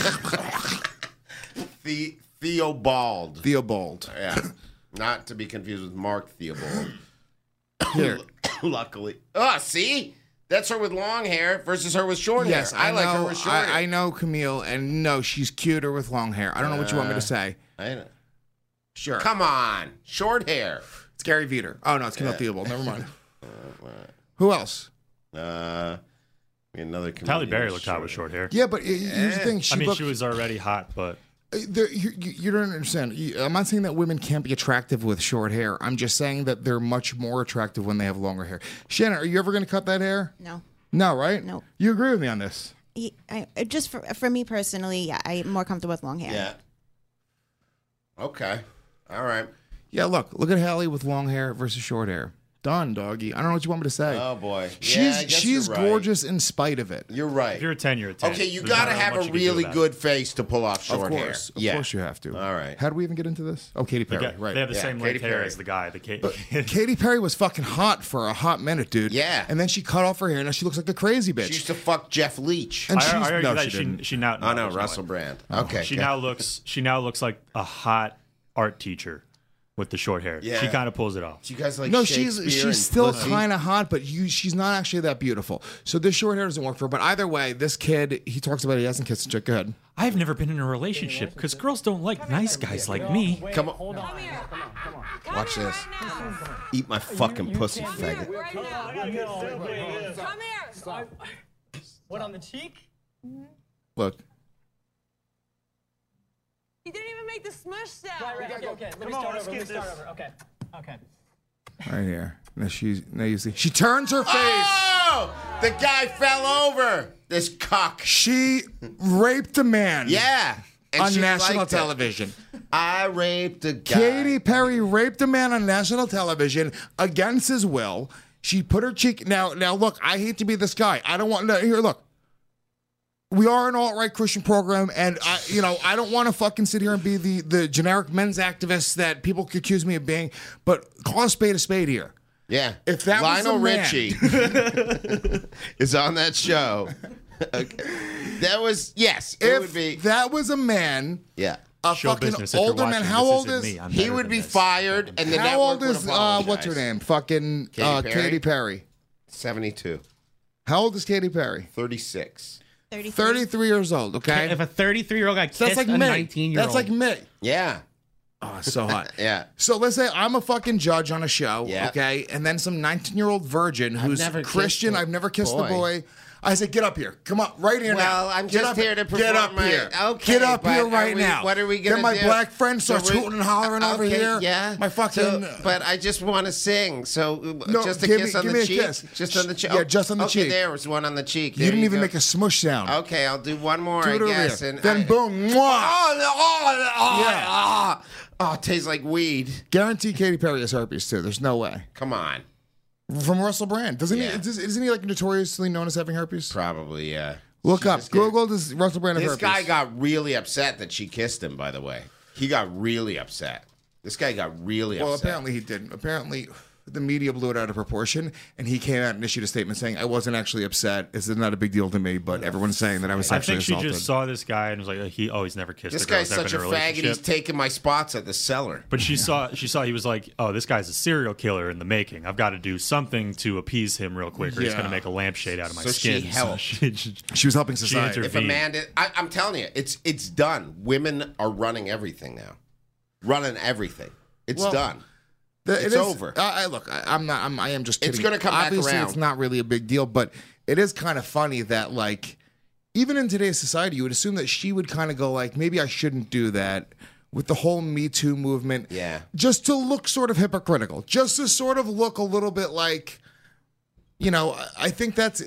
C: The- Theobald.
E: Theobald.
C: Yeah. Not to be confused with Mark Theobald.
E: Here.
C: Luckily. Oh, see? That's her with long hair versus her with short
E: Yes,
C: hair. I,
E: I,
C: like
E: know,
C: her with short hair.
E: I, I know Camille, and no, she's cuter with long hair. I don't know what you want me to
C: Uh,
E: say.
C: I know.
E: Sure.
C: Come on. Short hair.
E: It's Gary Veter. Oh, no, it's Camille
C: Yeah.
E: Theobald. Never mind. Who else?
C: Uh, another comedian.
H: Halle Berry looked hot with short hair.
E: Yeah, but here's the thing. She
H: I mean,
E: looked,
H: she was already hot, but
E: There, you, you you don't understand. You- I'm not saying that women can't be attractive with short hair. I'm just saying that they're much more attractive when they have longer hair. Shannon, are you ever going to cut that hair?
F: No.
E: No, right?
F: No.
E: You agree with me on this?
F: I, I, just for, for me personally, yeah, I'm more comfortable with long hair.
C: Yeah. Okay. All right.
E: Yeah, look. Look at Hallie with long hair versus short hair. Done, doggy. I don't know what you want me to say.
C: Oh, boy.
E: She's
C: Yeah, I guess
E: she's
C: you're right.
E: gorgeous in spite of it.
C: You're right.
H: if you're a ten, you're a ten.
C: Okay, you
H: There's
C: got to
H: not
C: have
H: much
C: a
H: you can do
C: really
H: about it.
C: good face to pull off short
E: of course,
C: hair.
E: of
C: yeah.
E: course you have to.
C: All right.
E: How did we even get into this? Oh, Katy
H: They,
E: Perry,
H: got-
E: right?
H: they have the
C: Yeah,
H: same
C: Katy
H: length hair
C: Perry.
H: as the guy. The Kate.
E: Katy Perry was fucking hot for a hot minute, dude.
C: Yeah.
E: And then she cut off her hair, and now she looks like a crazy bitch.
C: She used to fuck Jeff Leach.
E: And
H: I,
E: she's-
H: I argue
E: no,
H: that
E: she
H: she,
E: didn't.
H: she now.
C: Oh, no,
H: there's
C: Russell
H: way.
C: Brand.
E: Oh.
C: Okay.
H: She
C: okay.
H: now looks. She now looks like a hot art teacher with the short hair.
C: Yeah.
H: She kind of pulls it off.
C: Do you guys like
E: no, she's
C: Shakespeare
E: she's
C: and
E: still
C: pussy?
E: kind of hot, but you, she's not actually that beautiful. So this short hair doesn't work for her. But either way, this kid, he talks about he hasn't kissed a chick. Go ahead.
H: I've never been in a relationship because girls don't like nice guys like me.
C: Come on.
O: Hold on. Come here. Come on. Come on.
C: Watch this. Eat my fucking pussy, faggot.
P: Right now. Come here.
O: What, on the cheek?
E: Look,
P: You didn't even make the smush sound.
O: Right, right, okay, okay. Let me start over. Let me start over. Okay. Okay.
E: right here. Now she's now you see she turns her face.
C: Oh! The guy fell over. This cock.
E: She raped a man.
C: Yeah. And
E: on
C: she
E: national
C: liked it.
E: television.
C: I raped a guy.
E: Katy Perry raped a man on national television against his will. She put her cheek. Now, now look, I hate to be this guy. I don't want no, here. Look, we are an alt-right Christian program, and I, you know, I don't want to fucking sit here and be the the generic men's activist that people could accuse me of being. But call a spade a spade here.
C: Yeah.
E: If that
C: Lionel
E: was a man,
C: Richie is on that show. Okay. That was yes. It
E: if
C: would be
E: that was a man,
C: yeah.
E: a
H: Show
E: fucking
H: business, if you're
E: older man.
H: watching,
E: How
H: this
E: old
H: isn't
E: is
H: me. I'm
C: He
H: better
C: would
H: than
C: be
H: this.
C: fired, and the
E: how
C: network
E: old
C: would
E: is uh,
C: apologize.
E: what's her name? Fucking
C: Katy
E: uh,
C: Perry?
E: Katy Perry.
C: Seventy-two.
E: How old is Katy Perry?
C: Thirty-six.
E: thirty-three years old. Okay.
G: If a thirty-three-year-old guy
E: So
G: kissed
E: that's like
G: a
E: me.
G: nineteen-year-old,
E: That's like me.
C: Yeah.
E: Oh, it's so hot.
C: Yeah.
E: So let's say I'm a fucking judge on a show,
C: Yeah.
E: okay, and then some nineteen-year-old virgin who's
C: never
E: Christian.
C: kissed a
E: I've never kissed
C: boy.
E: a boy. I said, get up here. Come on, right here now.
C: Well, I'm
E: Get
C: just
E: up-
C: here to
E: Get
C: perform
E: up
C: my-
E: here.
C: Okay,
E: Get up
C: but
E: here
C: are
E: right
C: we-
E: now.
C: what are we gonna
E: Then my
C: do?
E: black friend
C: So
E: starts
C: we-
E: hooting and hollering over
C: Okay,
E: here.
C: Yeah.
E: My fucking.
C: So, but I just want to sing. So uh,
E: No,
C: just a
E: give
C: kiss
E: me-
C: on
E: give
C: the
E: me a
C: cheek.
E: kiss.
C: Just on the cheek.
E: Yeah, just on the
C: okay,
E: cheek.
C: there was one on the cheek.
E: You
C: There
E: didn't even
C: go.
E: make a smush sound.
C: Okay, I'll do one more.
E: Do
C: I
E: it over
C: guess.
E: here.
C: And
E: Then
C: I-
E: boom, mwah.
C: Oh, oh, oh,
E: Yeah.
C: oh, oh, it tastes like weed.
E: Guarantee Katy Perry has herpes too. There's no way.
C: Come on.
E: From Russell Brand. Doesn't
C: Yeah.
E: he? Does, isn't he like notoriously known as having herpes?
C: Probably, yeah.
E: Look
C: She
E: up.
C: just get-
E: Google does Russell Brand have
C: This
E: herpes?
C: guy got really upset that she kissed him, by the way. He got really upset. This guy got really
E: Well,
C: upset.
E: apparently he didn't. Apparently, the media blew it out of proportion, and he came out and issued a statement saying, "I wasn't actually upset. It's not a big deal to me, but everyone's saying that I was
H: I
E: sexually
H: think she
E: assaulted."
H: just saw this guy and was like, oh, he oh he's never kissed
C: This
H: a girl.
C: guy's
H: He's never
C: such a
H: been in
C: faggot. He's
H: relationship.
C: taking my spots at the cellar.
H: But she saw she saw he was like, oh, this guy's a serial killer in the making. I've got to do something to appease him real quick, or he's
E: Yeah.
H: going to make a lampshade out of my
C: So she
H: skin.
C: helped.
H: she,
E: She was helping
H: she
E: society.
C: If a
H: intervened.
C: man did, I, I'm telling you, it's it's done. Women are running everything now, running everything. It's
E: Well,
C: done.
E: The-
C: It's
E: it is-
C: over.
E: I, I look. I, I'm not. I'm, I am just kidding.
C: It's gonna come back
E: Obviously,
C: around.
E: it's not really a big deal, but it is kind of funny that, like, even in today's society, you would assume that she would kind of go like, maybe I shouldn't do that with the whole Me Too movement.
C: Yeah.
E: Just to look sort of hypocritical, just to sort of look a little bit like, you know, I- I think that's.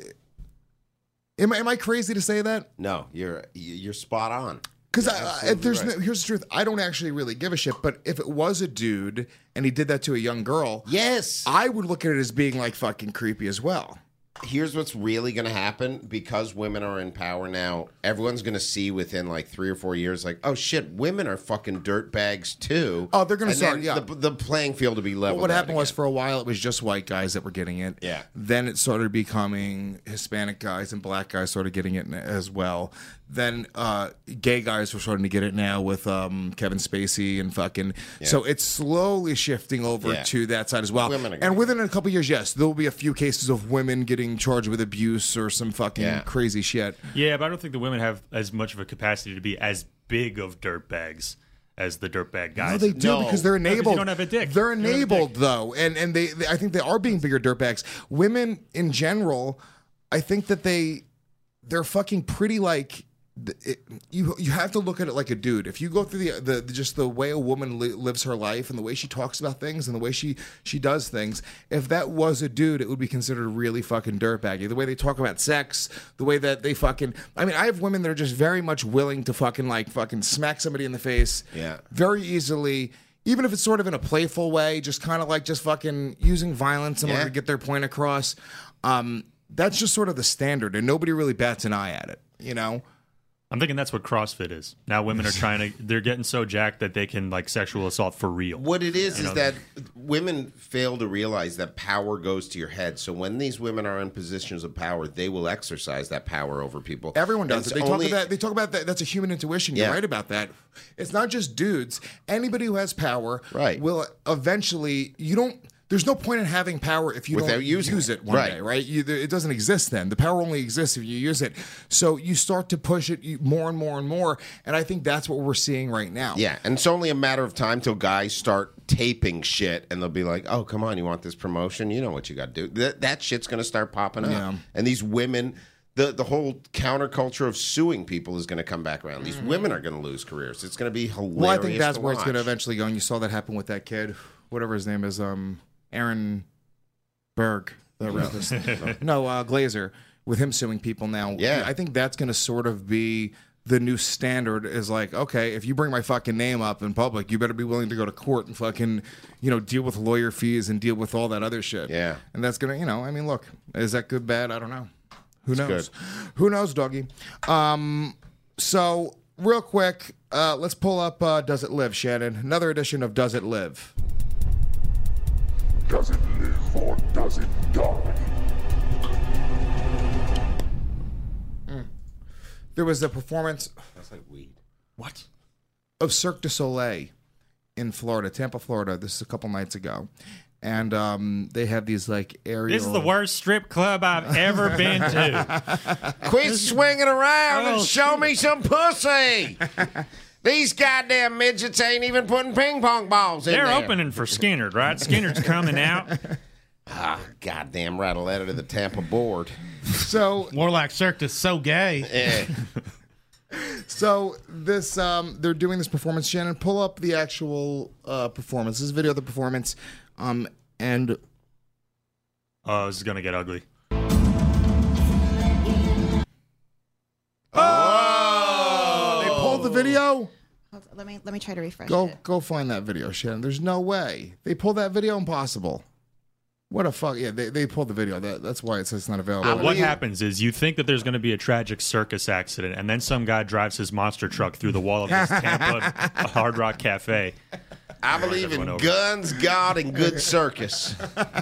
E: Am I, am I crazy to say that?
C: No, you're you're spot on.
E: Because
C: You're absolutely
E: there's
C: right.
E: no, here's the truth. I don't actually really give a shit. But if it was a dude and he did that to a young girl,
C: yes,
E: I would look at it as being like fucking creepy as well.
C: Here's what's really going to happen because women are in power now. Everyone's going to see within like three or four years, like, oh shit, women are fucking dirt bags too.
E: Oh, they're gonna
C: And
E: start-
C: then
E: yeah.
C: The, the playing field to be leveled.
E: Well, what
C: out
E: happened was
C: again.
E: for a while it was just white guys that were getting it.
C: Yeah.
E: Then it started becoming Hispanic guys and black guys started getting it as well. then uh, gay guys were starting to get it now with um, Kevin Spacey and fucking.
C: Yeah.
E: So it's slowly shifting over
C: Yeah.
E: to that side as well.
C: Women are
E: And within a couple years, yes, there will be a few cases of women getting charged with abuse or some fucking
H: Yeah.
E: crazy shit.
H: Yeah, but I don't think the women have as much of a capacity to be as big of dirtbags as the dirtbag guys.
E: No, they do because they're
H: No, 'cause
E: enabled.
H: you don't have a dick.
E: They're
H: You don't have a
E: enabled though, and and they, they I think they are being bigger dirtbags. Women in general, I think that they they're fucking pretty like. It, you you have to look at it like a dude. If you go through the the, the just the way a woman li- lives her life and the way she talks about things and the way she she does things, if that was a dude, it would be considered really fucking dirtbaggy. The way they talk about sex, the way that they fucking. I mean, I have women that are just very much willing to fucking like fucking smack somebody in the face,
C: Yeah.
E: very easily. Even if it's sort of in a playful way, just kind of like just fucking using violence in
C: Yeah.
E: order to get their point across. Um, that's just sort of the standard, and nobody really bats an eye at it. You know.
H: I'm thinking that's what CrossFit is. Now women are trying to, they're getting so jacked that they can like sexual assault for real.
C: What it is
H: You
C: is
H: know?
C: that women fail to realize that power goes to your head. So when these women are in positions of power, they will exercise that power over people.
E: Everyone does
C: And
E: it. They
C: it's
E: talk
C: only-
E: about that. They talk about that. That's a human intuition. You're
C: Yeah.
E: right about that. It's not just dudes. Anybody who has power
C: Right.
E: will eventually. You don't. There's no point in having power if you
C: Without
E: don't
C: using
E: use
C: it.
E: it one
C: Right.
E: day, right? You, it doesn't exist then. The power only exists if you use it. So you start to push it more and more and more. And I think that's what we're seeing right now.
C: Yeah, and it's only a matter of time till guys start taping shit, and they'll be like, "Oh, come on, you want this promotion? You know what you got to do." That that shit's going to start popping up,
E: Yeah.
C: and these women. The, the whole counterculture of suing people is going to come back around. These women are going to lose careers. It's going to be hilarious.
E: Well, I think that's
C: to
E: where it's going to
C: watch.
E: eventually go. And you saw that happen with that kid, whatever his name is, um, Aaron Berg, the rapist. no, uh, Glazer, with him suing people now.
C: Yeah.
E: I think that's going to sort of be the new standard. Is like, okay, if you bring my fucking name up in public, you better be willing to go to court and fucking, you know, deal with lawyer fees and deal with all that other shit.
C: Yeah.
E: And that's gonna, you know, I mean, look, is that good, bad? I don't know. Who
C: It's
E: knows?
C: good.
E: Who knows, doggy? Um, so real quick, uh, let's pull up uh, Does It Live, Shannon? Another edition of Does It Live.
R: Does it live or does it die?
E: There was a performance
C: That's like weed.
H: What?
E: of Cirque du Soleil in Florida, Tampa, Florida. This is a couple nights ago. And um, they have these like aerial.
M: This is the worst strip club I've ever been to.
C: Quit swinging around and
M: Oh,
C: show me some pussy. These goddamn midgets ain't even putting ping pong balls in
M: They're
C: there.
M: opening for Skinner, right? Skinner's coming out.
C: Ah, goddamn, write a letter to the Tampa board.
E: So
G: more like Cirque du So Gay.
C: Yeah.
E: So this, um, they're doing this performance. Shannon, pull up the actual uh, performance. This is video of the performance, um, and
H: Oh, this is gonna get ugly.
E: oh, they pulled the video.
F: Hold on, let me let me try to refresh
E: Go,
F: it.
E: go find that video, Shannon. There's no way they pulled that video. Impossible. What a fuck! Yeah, they, they pulled the video. That, that's why it says it's not available.
H: Well, what happens is you think that there's going to be a tragic circus accident, and then some guy drives his monster truck through the wall of this Tampa Hard Rock Cafe.
C: I believe in
H: everyone over.
C: guns, God, and good circus.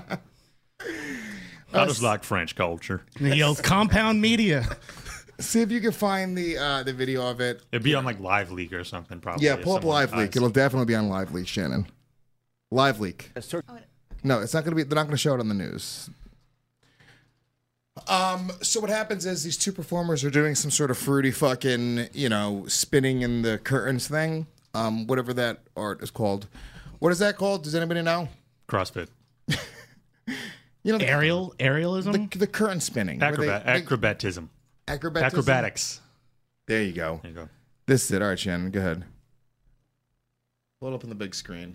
H: I just like French culture.
G: He yells compound media.
E: See if you can find the uh, the video of it.
H: It'd be on like Live Leak or something, probably.
E: Yeah,
H: if
E: pull up
H: someone
E: Live Leak.
H: finds
E: It'll definitely be on Live Leak, Shannon. Live Leak. No, it's not going to be. They're not going to show it on the news. Um. So what happens is these two performers are doing some sort of fruity fucking, you know, spinning in the curtains thing. Um. Whatever that art is called. What is that called? Does anybody know?
H: CrossFit.
E: You know, the,
G: Aerial, aerialism.
E: the, the curtain spinning. where they-
H: Acrobat,
E: they-
H: acrobatism.
E: acrobatism?
H: Acrobatics.
E: There you go.
H: There you go.
E: This is it. All right, Shannon. Go ahead. Pull it up on the big screen.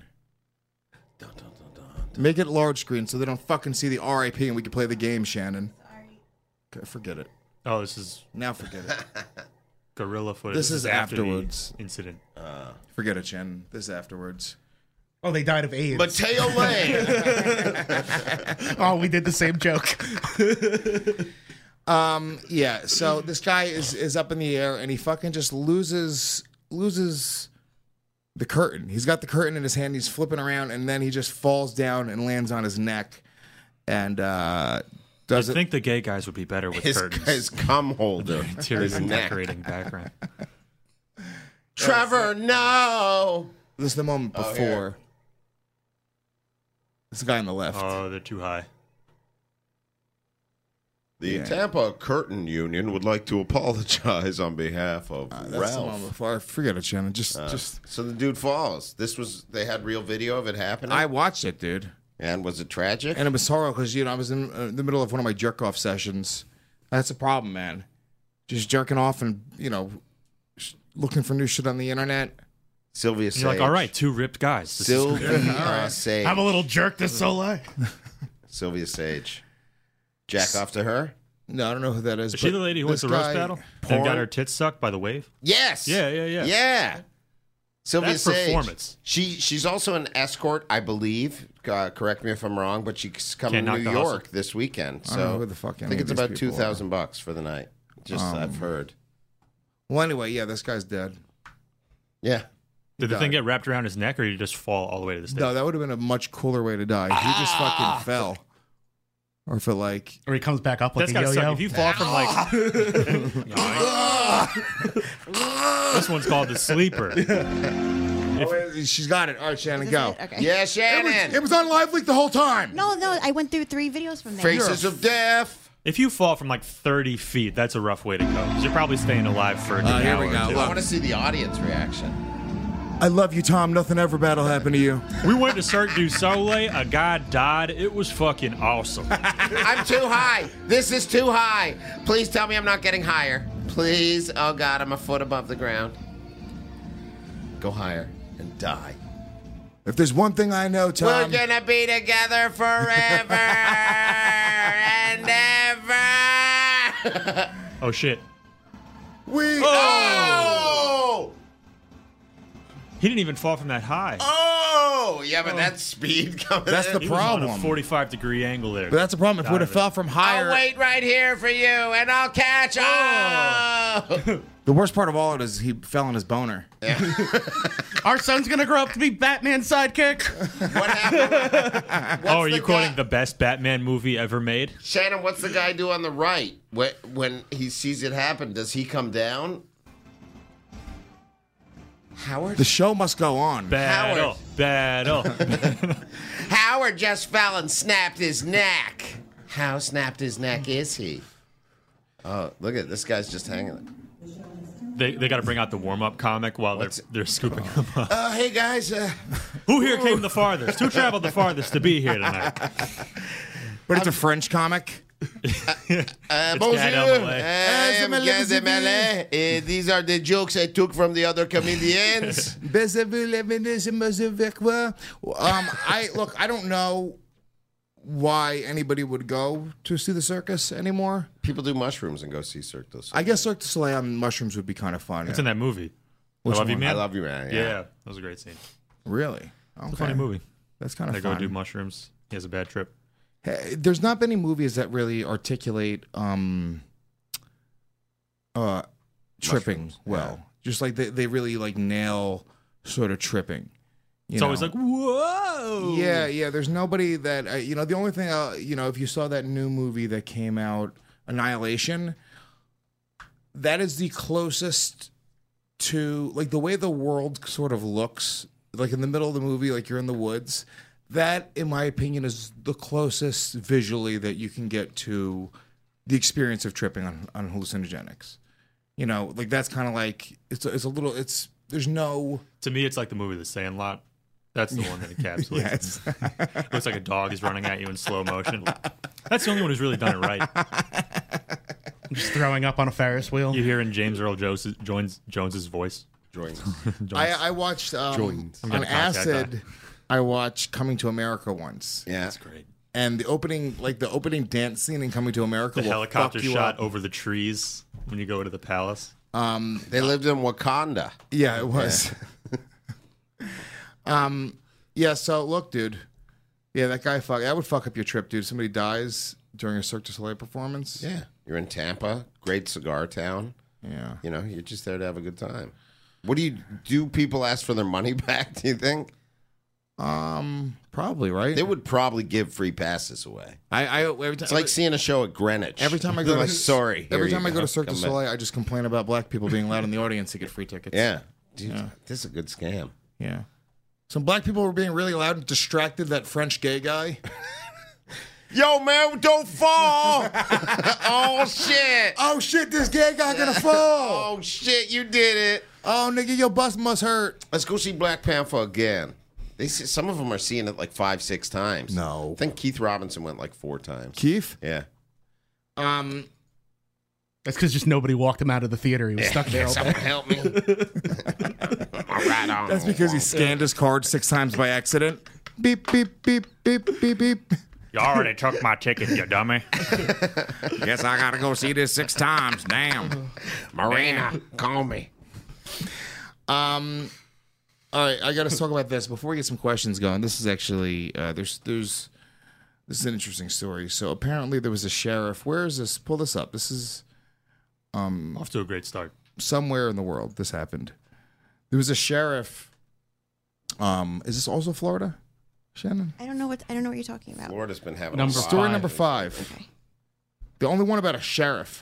E: Make it large screen so they don't fucking see the R I P and we can play the game, Shannon. Sorry. Okay, forget it.
H: Oh, this is
E: Now forget it.
H: guerrilla footage.
E: This is
H: after the
E: afterwards.
H: incident.
C: Uh,
E: Forget it, Shannon. This is afterwards.
G: Oh, they died of AIDS.
C: Mateo Lane.
G: Oh, we did the same joke.
E: Um, yeah, so this guy is is up in the air and he fucking just loses loses the curtain. He's got the curtain in his hand, he's flipping around, and then he just falls down and lands on his neck. And uh Does
H: I
E: it?
H: think the gay guys would be better with
C: His,
H: curtains.
C: his cum holder.
H: Interior
C: His neck.
H: decorating background.
C: Trevor, no.
E: This is the moment
C: Oh,
E: before.
C: here.
E: It's the guy on the left.
H: Oh, they're too high.
C: The
E: Yeah.
C: Tampa Curtain Union would like to apologize on behalf of
E: Uh, that's the
C: Ralph.
E: moment before. Forget it, Shannon. Just,
C: Uh,
E: just.
C: so the dude falls. This was they had real video of it happening.
E: I watched it, dude.
C: And was it tragic?
E: And it was horrible because you know I was in uh, the middle of one of my jerk off sessions. That's a problem, man. Just jerking off and you know sh- looking for new shit on the internet.
C: Sylvia Sage.
H: You're like, all right, two ripped guys. This is
C: Sylvia
H: great.
C: uh, Sage.
G: Have a little jerk to Soleil.
C: Sylvia Sage. Jack off to her?
E: No, I don't know who that is.
H: Is she
E: but
H: the lady who went
E: this
H: to roast
E: guy-
H: battle and
C: Porn?
H: got her tits sucked by the wave?
C: Yes.
H: Yeah, yeah, yeah.
C: Yeah. Sylvia
H: That's
C: Sage.
H: performance.
C: She she's also an escort, I believe. Uh, correct me if I'm wrong, but she's coming
H: Can't
C: to New
H: knock the
C: York
H: hustle.
C: this weekend.
E: I don't know
C: So
E: who the fuck
C: I
E: any
C: think
E: of
C: it's
E: these
C: about two
E: people are.
C: thousand bucks for the night. Just
E: Um,
C: I've heard.
E: Well, anyway, yeah, this guy's dead.
C: Yeah.
H: Did the
E: died.
H: thing get wrapped around his neck, or did he just fall all the way to the stage?
E: No, that would have been a much cooler way to die. He just
C: Ah!
E: fucking fell. Or if it like,
G: Or he comes back up like
H: That's
G: a
H: gotta
G: yo-yo.
H: suck. If you fall from like, this one's called the sleeper.
E: oh, wait, she's got it. All right, Shannon,
F: Is
E: go.
F: it? Okay.
C: Yeah,
E: It
C: Shannon.
E: was, it was on Live Leak the whole time.
F: No, no, I went through three videos from there.
C: Faces of Death.
H: If you fall from like thirty feet, that's a rough way to go. 'Cause you're probably staying alive for a good
E: Uh, here
H: hour
E: we
H: or
E: go.
H: two.
C: I want to see the audience reaction.
E: I love you, Tom. Nothing ever bad will happen to you.
H: We went to Cirque du Soleil. A guy died. It was fucking awesome.
C: I'm too high. This is too high. Please tell me I'm not getting higher. Please. Oh, God, I'm a foot above the ground. Go higher and die.
E: If there's one thing I know, Tom,
C: We're gonna be together forever and ever.
H: Oh shit.
E: we.
C: Oh!
H: He didn't even fall from that high.
C: Oh! Yeah, but that's speed coming
E: That's
C: in.
E: the
H: He was on a
E: problem.
H: forty-five degree angle there.
E: But that's the problem. If we would have
H: Died of
E: fell from higher,
C: I'll wait right here for you, and I'll catch. Oh!
E: the worst part of all it is he fell on his boner.
G: Our son's gonna grow up to be Batman's sidekick.
C: What happened?
H: Oh, are
C: the
H: you quoting
C: guy-
H: the best Batman movie ever made?
C: Shannon, what's the guy do on the right? When, when he sees it happen, does he come down? Howard?
E: The show must go on.
H: Battle. Battle.
C: Howard just fell and snapped his neck. How snapped his neck is he? Oh, look at this guy's just hanging.
H: they they got to bring out the warm up comic while they're,
C: What's-
H: they're scooping him up.
C: Uh, hey guys, uh,
H: Who here came the farthest? Who traveled the farthest to be here tonight?
E: But it's a French comic.
C: uh,
H: It's
C: bonjour.
H: Gad
C: Uh,
H: Elmaleh.
C: I am Gad Elmaleh. Uh, These are the jokes I took from the other comedians.
E: Um, I look. I don't know why anybody would go to see the circus anymore.
C: People do mushrooms and go see Cirque du Soleil.
E: I guess Cirque du Soleil on mushrooms would be kind of fun.
H: It's in that movie.
E: Which
H: I Love You
E: one?
H: Man.
C: I love you, man.
H: Yeah.
C: Yeah.
H: that was a great scene.
E: Really? Okay.
H: It's a funny movie.
E: That's kind of
H: They
E: fun.
H: go do mushrooms. He has a bad trip.
E: Hey, there's not many movies that really articulate um, uh, tripping
C: Mushrooms,
E: well. Just like they, they really like nail sort of tripping. You
H: It's
E: know?
H: always like, whoa.
E: Yeah, yeah. There's nobody that uh, you know. The only thing, uh, you know, if you saw that new movie that came out, Annihilation, that is the closest to like the way the world sort of looks. Like in the middle of the movie, like you're in the woods. That, in my opinion, is the closest visually that you can get to the experience of tripping on, on hallucinogenics. You know, like that's kind of like it's a, it's a little it's there's no.
H: To me, it's like the movie The Sandlot. That's the one that encapsulates.
E: Yeah, it's-
H: it looks like a dog is running at you in slow motion. That's the only one who's really done it right.
G: Just throwing up on a Ferris wheel.
H: You hear in James Earl Jones, Jones, Jones's voice.
C: Joins.
H: Jones.
E: I, I watched um,
C: Joins.
H: I'm
E: on
H: getting contact
E: acid. I watched Coming to America once.
C: Yeah.
H: That's great.
E: And the opening, like the opening dance scene in Coming to America,
H: The
E: will
H: helicopter
E: fuck you
H: shot
E: up.
H: over the trees when you go to the palace.
E: Um,
C: They lived in Wakanda.
E: yeah, it was. um, yeah. So look, dude. Yeah, that guy fuck. That would fuck up your trip, dude. Somebody dies during a Cirque du Soleil performance.
C: Yeah. You're in Tampa, great cigar town.
E: Yeah.
C: You know, you're just there to have a good time. What do you do? People ask for their money back, do you think?
E: Um, probably right.
C: They would probably give free passes away.
E: I, I every time
C: It's like seeing a show at Greenwich.
E: every time I go
C: They're
E: to
C: like, sorry.
E: every
C: here
E: time
C: you
E: I go to Cirque du
C: Come back.
E: Soleil, I just complain about black people being allowed in the audience to get free tickets.
C: Yeah, dude,
E: Yeah.
C: this is a good scam.
E: Yeah. Some black people were being really loud and distracted. That French gay guy.
C: Yo, man, don't fall! Oh shit!
E: Oh shit! This gay guy gonna fall!
C: Oh shit! You did it!
E: Oh nigga, your bus must hurt.
C: Let's go see Black Panther again. They see, some of them are seeing it like five, six times.
E: No,
C: I think Keith Robinson went like four times.
E: Keith?
C: Yeah.
E: Um,
G: That's because just nobody walked him out of the theater. He was stuck there all
C: Someone
G: day.
C: help me! All right, on.
E: That's because he scanned his card six times by accident. Beep beep beep beep beep beep.
M: You already took my ticket, you dummy.
E: Guess I gotta go see this six times. Damn.
C: Marina, call me.
E: Um, all right, I got to talk about this before we get some questions going. This is actually uh, there's there's this is an interesting story. So apparently there was a sheriff. Where is this? Pull this up. This is um
H: Off to a great start.
E: somewhere in the world. This happened. There was a sheriff. Um, is this also Florida, Shannon?
F: I don't know what I don't know what you're talking about.
C: Florida's been having
E: Number
C: a lot.
E: story number five. The only one about a sheriff.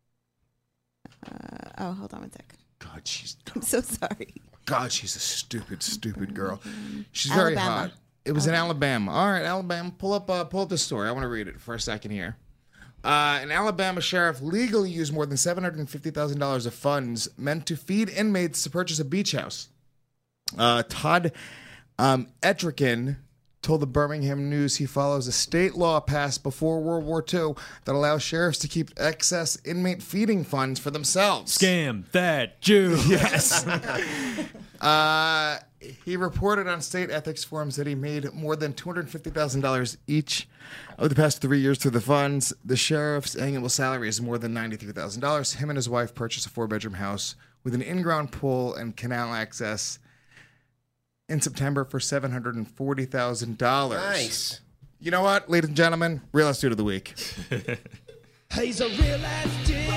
F: Uh, oh, hold on one sec.
E: God, she's.
F: I'm so sorry.
E: God, she's a stupid, stupid girl. She's very
F: Alabama.
E: hot. It was in Alabama. All right, Alabama. Pull up, uh, pull up the story. I want to read it for a second here. Uh, an Alabama sheriff legally used more than seven hundred fifty thousand dollars of funds meant to feed inmates to purchase a beach house. Uh, Todd um, Etrican told the Birmingham News he follows a state law passed before World War Two that allows sheriffs to keep excess inmate feeding funds for themselves.
H: Scam that Jew.
E: Yes. uh, he reported on state ethics forums that he made more than two hundred fifty thousand dollars each over the past three years through the funds. The sheriff's annual salary is more than ninety-three thousand dollars. Him and his wife purchased a four-bedroom house with an in-ground pool and canal access in September for seven hundred forty thousand dollars.
C: Nice.
E: You know what, ladies and gentlemen? Real Estate of the Week.
S: He's a real ass dude.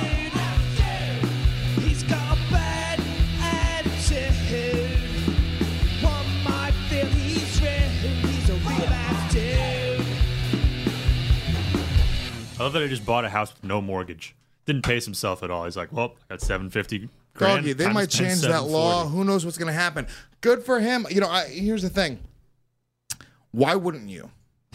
S: He's got a bad attitude. One might feel he's real. He's a real ass dude.
H: I love that he just bought a house with no mortgage. Didn't pace himself at all. He's like, well, I got seven fifty grand.
E: Doggy, they
H: time to
E: might
H: spend
E: change that law.
H: seven forty.
E: Who knows what's going to happen? Good for him. You know, I, here's the thing. Why wouldn't you?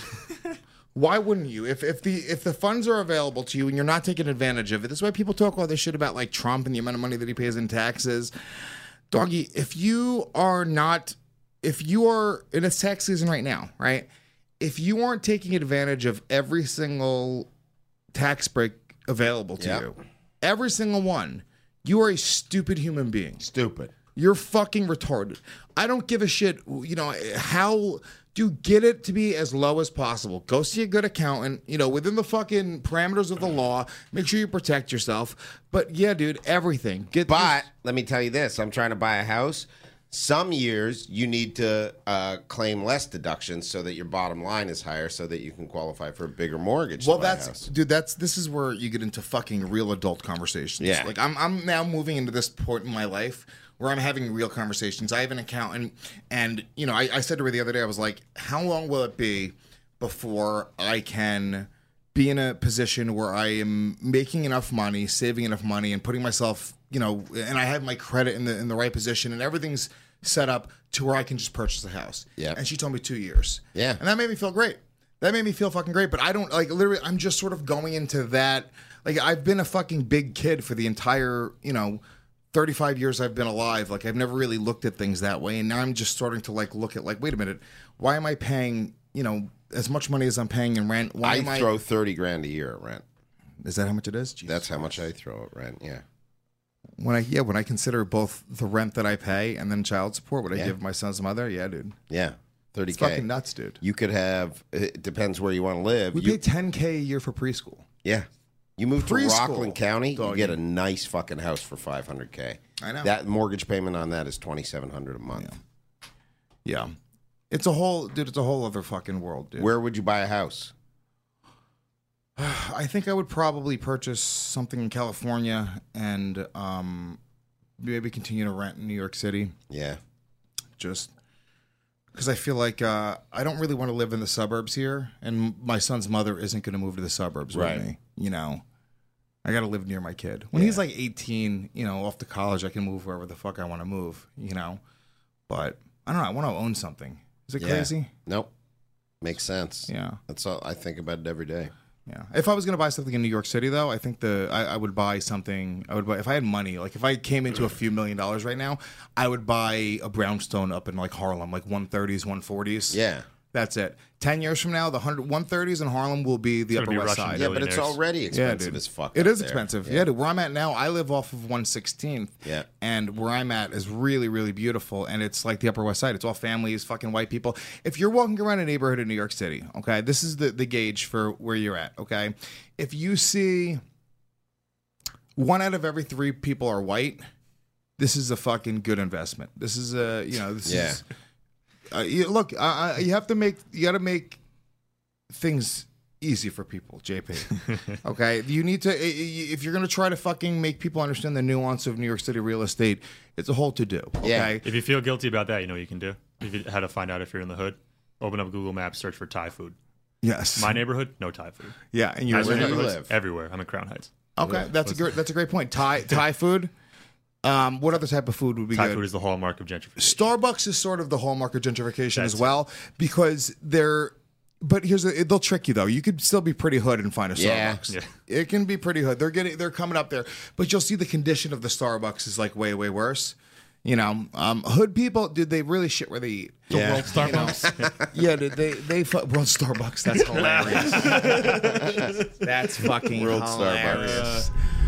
E: Why wouldn't you? If if the if the funds are available to you and you're not taking advantage of it, this is why people talk all this shit about like Trump and the amount of money that he pays in taxes. Doggy, if you are not, if you are in a tax season right now, right? If you aren't taking advantage of every single tax break available to
C: Yep.
E: you, every single one, you are a stupid human being.
C: Stupid.
E: You're fucking retarded. I don't give a shit, you know, how do get it to be as low as possible. Go see a good accountant, you know, within the fucking parameters of the law. Make sure you protect yourself. But yeah, dude, everything. Get
C: But let me tell you this: I'm trying to buy a house. Some years you need to uh, claim less deductions so that your bottom line is higher, so that you can qualify for a bigger mortgage.
E: Well,
C: to buy a
E: that's
C: house.
E: dude. That's this is where you get into fucking real adult conversations.
C: Yeah.
E: like I'm I'm now moving into this point in my life where I'm having real conversations. I have an accountant, and you know, I, I said to her the other day, I was like, "How long will it be before I can be in a position where I am making enough money, saving enough money, and putting myself, you know, and I have my credit in the in the right position, and everything's set up to where I can just purchase a house?"
C: Yeah.
E: And she told me two years.
C: Yeah.
E: And that made me feel great. That made me feel fucking great. But I don't like literally. I'm just sort of going into that. Like I've been a fucking big kid for the entire, you know, thirty-five years I've been alive. Like I've never really looked at things that way, and now I'm just starting to like look at like, wait a minute, why am I paying, you know, as much money as I'm paying in rent? Why
C: I
E: am
C: throw thirty grand a year at rent.
E: Is that how much it is?
C: That's how much I throw at rent. Yeah.
E: When I yeah, when I consider both the rent that I pay and then child support, what I
C: Yeah.
E: give my son's mother, yeah, dude.
C: Yeah. thirty
E: It's
C: K.
E: fucking nuts, dude.
C: You could have, it depends where you want to live.
E: We
C: you,
E: pay ten K a year for preschool.
C: Yeah. You move to
E: Preschool.
C: Rockland County,
E: Doggy.
C: you get a nice fucking house for five hundred K.
E: I know.
C: That mortgage payment on that is twenty-seven hundred a month.
E: Yeah. It's a whole dude, it's a whole other fucking world, dude.
C: Where would you buy a house?
E: I think I would probably purchase something in California and um, maybe continue to rent in New York City.
C: Yeah.
E: Just because I feel like uh, I don't really want to live in the suburbs here, and my son's mother isn't going to move to the suburbs
C: Right.
E: with me. You know, I got to live near my kid. When
C: Yeah.
E: he's like eighteen, you know, off to college, I can move wherever the fuck I want to move. You know, but I don't know. I want to own something. Is it
C: Yeah.
E: crazy?
C: Nope. Makes sense.
E: Yeah.
C: That's all. I think about it every day.
E: Yeah. If I was going to buy something in New York City, though, I think the I, I would buy something. I would buy if I had money. Like if I came into a few million dollars right now, I would buy a brownstone up in like Harlem, like one thirties, one forties.
C: Yeah.
E: That's it. Ten years from now, the one thirties in Harlem will be the
C: It's
E: Upper
C: gonna be
E: West
C: Russian
E: Side.
C: Yeah, but it's billionaires. already expensive
E: dude.
C: as fuck
E: It
C: up
E: is
C: there.
E: expensive.
C: Yeah.
E: Yeah. dude. Where I'm at now, I live off of one sixteenth.
C: Yeah.
E: And where I'm at is really, really beautiful. And it's like the Upper West Side. It's all families, fucking white people. If you're walking around a neighborhood in New York City, okay, this is the, the gauge for where you're at, okay? If you see one out of every three people are white, this is a fucking good investment. This is a, you know, this
C: Yeah.
E: is. Uh, you, look, uh, you have to make, you got to make things easy for people, J P. Okay, you need to i- i- if you're gonna try to fucking make people understand the nuance of New York City real estate, it's a whole to do. Okay,
H: If you feel guilty about that, you know what you can do. If you, how to find out if you're in the hood, open up Google Maps, search for Thai food.
E: Yes.
H: My neighborhood, no Thai food.
E: Yeah, and you're-
H: Nicer
E: where do you
H: neighborhoods
E: live?
H: Everywhere. I'm in Crown Heights.
E: okay, that's a great that's a great point. Thai Thai food. Um, what other type of food would be
H: Thai
E: good?
H: food is the hallmark of gentrification.
E: Starbucks is sort of the hallmark of gentrification
H: That's
E: as well because they're. But here's a, they'll trick you though. You could still be pretty hood and find a
C: Yeah.
E: Starbucks.
C: Yeah.
E: It can be pretty hood. They're getting they're coming up there, but you'll see the condition of the Starbucks is like way way worse. You know, um, hood people, dude, they really shit where they eat.
G: The
E: Yeah.
G: World Starbucks.
E: Yeah, dude, they they fu- World Starbucks. That's hilarious. That's fucking
C: World
E: hilarious.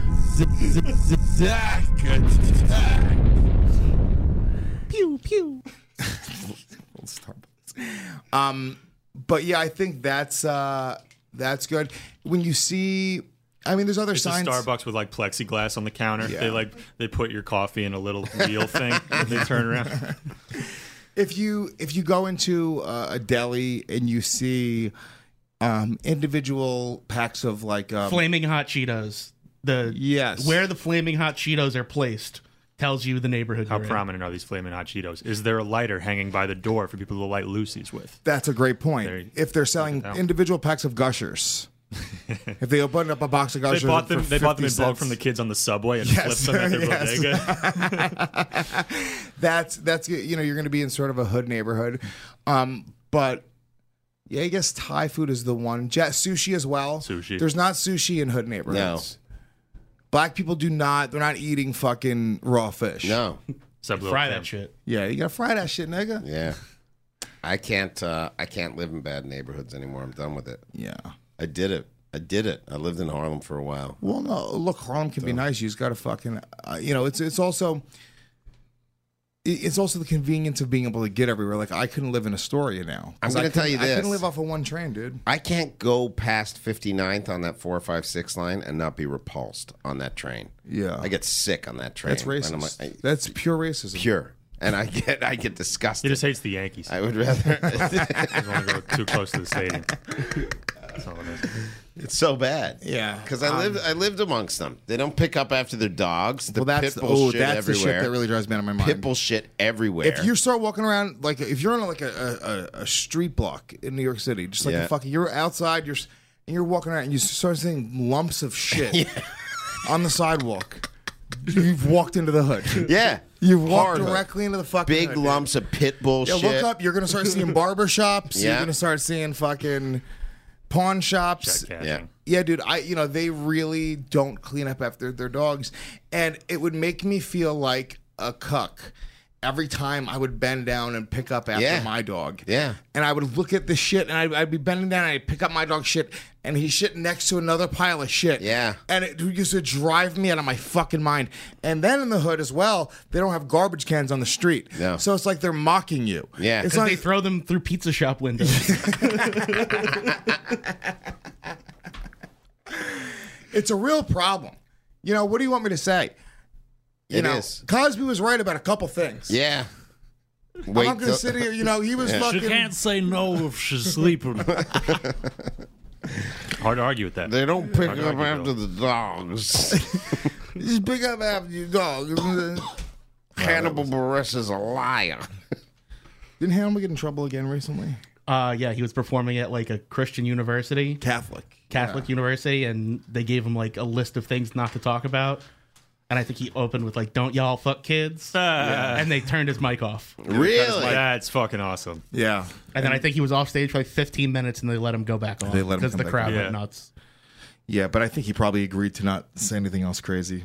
E: Pew pew. World Starbucks. Um, but yeah, I think that's uh, that's good. When you see, I mean, there's other
H: It's
E: signs.
H: a Starbucks with like plexiglass on the counter.
E: Yeah.
H: They like they put your coffee in a little wheel thing and they turn around.
E: If you if you go into uh, a deli and you see um, individual packs of like um,
G: Flaming hot Cheetos. The
E: yes,
G: where the flaming hot Cheetos are placed tells you the neighborhood.
H: How
G: you're in.
H: prominent are these flaming hot Cheetos? Is there a lighter hanging by the door for people to light Lucy's with?
E: That's a great point.
H: There-
E: if they're selling
H: down.
E: individual packs of Gushers, if they open up a box of
H: They
E: Gushers,
H: bought them.
E: for
H: They bought them in
E: fifty
H: bulk
E: cents.
H: from the kids on the subway and
E: Yes,
H: flipped them at their
E: yes.
H: bodega.
E: that's that's you know you're going to be in sort of a hood neighborhood, um, but yeah, I guess Thai food is the one. Ja- sushi as well.
H: Sushi.
E: There's not sushi in hood neighborhoods. Black people do not. They're not eating fucking raw fish.
C: No.
G: Fry that shit.
E: Yeah, you gotta fry that shit, nigga.
C: Yeah. I can't. Uh, I can't live in bad neighborhoods anymore. I'm done with it.
E: Yeah.
C: I did it. I did it. I lived in Harlem for a while.
E: Well, no. Look, Harlem can be nice. You just gotta fucking. Uh, you know, it's it's also. It's also the convenience of being able to get everywhere. Like I couldn't live in Astoria now.
C: I'm
E: 'Cause
C: going
E: I
C: to tell you
E: couldn't-
C: this.
E: I couldn't live off of one train, dude.
C: I can't go past fifty-ninth on that four or five six line and not be repulsed on that train.
E: Yeah.
C: I get sick on that train.
E: That's
C: And
E: racist.
C: I'm like, I-
E: That's pure racism.
C: pure. And I get I get disgusted.
H: He just hates the Yankees.
C: I would rather.
H: He doesn't want to go too close to the stadium. That's all it is.
C: It's so bad.
E: Yeah.
C: Because I
E: Um,
C: lived I lived amongst them. They don't pick up after their dogs. The
E: Well, that's
C: pit
E: the,
C: bull
E: oh,
C: shit
E: that's the
C: everywhere.
E: shit that really drives me out of my mind.
C: Pit bull shit everywhere.
E: If you start walking around like if you're on like a, a, a street block in New York City, just like
C: Yeah.
E: a fucking you're outside, you're s- and you're walking around and you start seeing lumps of shit on the sidewalk. You've walked into the hood.
C: Yeah.
E: You've walked
C: Hard hood.
E: directly into the fucking
C: Big
E: hood,
C: lumps of pit bull
E: Yeah,
C: shit.
E: look up. You're gonna start seeing barber shops. You're
C: Yeah.
E: gonna start seeing fucking pawn shops.
H: Check cashing.
C: Yeah.
E: Yeah, dude. I you know they really don't clean up after their dogs, and it would make me feel like a cuck every time I would bend down and pick up after
C: Yeah.
E: my dog.
C: Yeah.
E: And I would look at the shit, and I'd, I'd be bending down, and I'd pick up my dog's shit, and he's shit next to another pile of shit.
C: Yeah.
E: And it used to drive me out of my fucking mind. And then in the hood as well, they don't have garbage cans on the street.
C: No.
E: So it's like they're mocking you.
C: Yeah.
E: It's
G: Because
E: like
G: they throw them through pizza shop windows.
E: it's a real problem. You know, what do you want me to say? You
C: It
E: know,
C: is.
E: Cosby was right about a couple things.
C: Yeah.
E: I'm not going to
C: till-
E: sit here. You know, he was
C: Yeah.
E: fucking.
H: She can't say no if she's sleeping. Hard to argue with that.
C: They don't pick
H: Hard to
C: up
H: argue,
C: after
H: Bill.
C: the dogs.
E: Just pick up after your dog.
C: Hannibal Buress is a liar.
E: Didn't Hannibal get in trouble again recently?
G: Uh, yeah, he was performing at like a Christian university,
E: Catholic,
G: Catholic
E: yeah.
G: university, and they gave him like a list of things not to talk about. And I think he opened with like, "Don't y'all fuck kids,"
H: Yeah.
G: and they turned his mic off.
C: Really?
H: That's fucking awesome.
E: Yeah.
G: And then I think he was off stage for like fifteen minutes, and they let him go back on
E: They let him
G: because
E: come
G: the
E: back
G: crowd
E: on.
G: went
H: Yeah.
G: nuts.
E: Yeah, but I think he probably agreed to not say anything else crazy.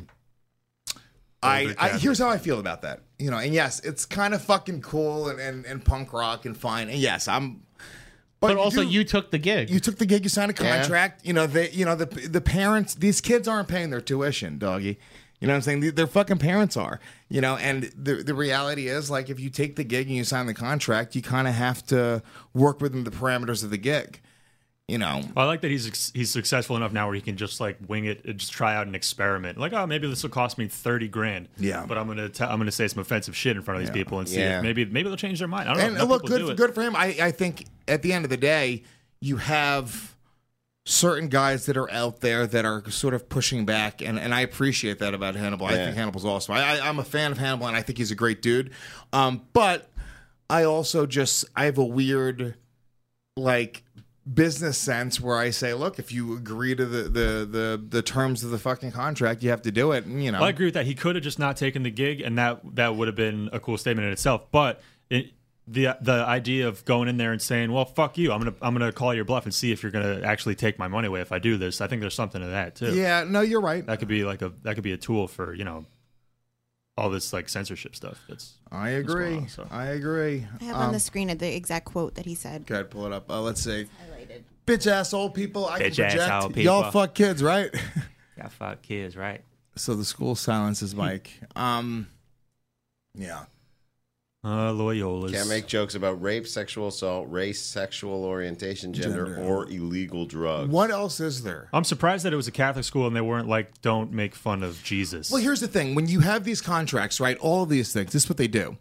E: I, I here's how I feel about that. You know, and yes, it's kind of fucking cool and, and, and punk rock and fine. And yes, I'm.
G: But, also, you, you took the gig.
E: You took the gig. You signed a
G: Yeah.
E: contract. You know, they. You know, the the parents. These kids aren't paying their tuition, doggy. You know what I'm saying? Their fucking parents are. You know, and the the reality is, like, if you take the gig and you sign the contract, you kind of have to work within the parameters of the gig. You know,
H: I like that he's he's successful enough now where he can just like wing it, and just try out an experiment. Like, oh, maybe this will cost me thirty grand.
E: Yeah.
H: but I'm gonna t- I'm gonna say some offensive shit in front of these people and see
E: Yeah.
H: if maybe maybe they'll change their mind. I don't
E: and
H: know. Enough
E: look,
H: people
E: good
H: do
E: for,
H: it.
E: good for him. I, I think at the end of the day, you have certain guys that are out there that are sort of pushing back, and, and I appreciate that about Hannibal. I
C: Yeah.
E: think Hannibal's awesome. I, I, I'm a fan of Hannibal, and I think he's a great dude. Um, but I also just I have a weird like business sense where I say, look, if you agree to the the the, the terms of the fucking contract, you have to do it. And, you know,
H: Well, I agree with that. He could have just not taken the gig, and that that would have been a cool statement in itself. But it, the the idea of going in there and saying, "Well, fuck you. I'm gonna I'm gonna call your bluff and see if you're gonna actually take my money away if I do this." I think there's something to that too.
E: Yeah, no, you're right.
H: That could be like a that could be a tool for you know all this like censorship stuff. That's
E: I agree.
H: on, so.
E: I agree.
F: I have
E: Um,
F: on the screen the exact quote that he said.
E: Go ahead, pull it up. Uh, let's see. Bitch ass old people. I
M: Bitch
E: can
M: ass
E: project.
M: old
E: Y'all
M: people.
E: fuck kids, right?
M: Yeah, fuck kids, right?
E: So the school silences Mike. Um, yeah.
H: Uh, Loyola's.
C: Can't make jokes about rape, sexual assault, race, sexual orientation, gender,
E: Gender.
C: or illegal drugs.
E: What else is there?
H: I'm surprised that it was a Catholic school and they weren't like, "Don't make fun of Jesus."
E: Well, here's the thing: when you have these contracts, right? All of these things. This is what they do.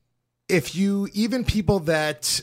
E: If you even people that,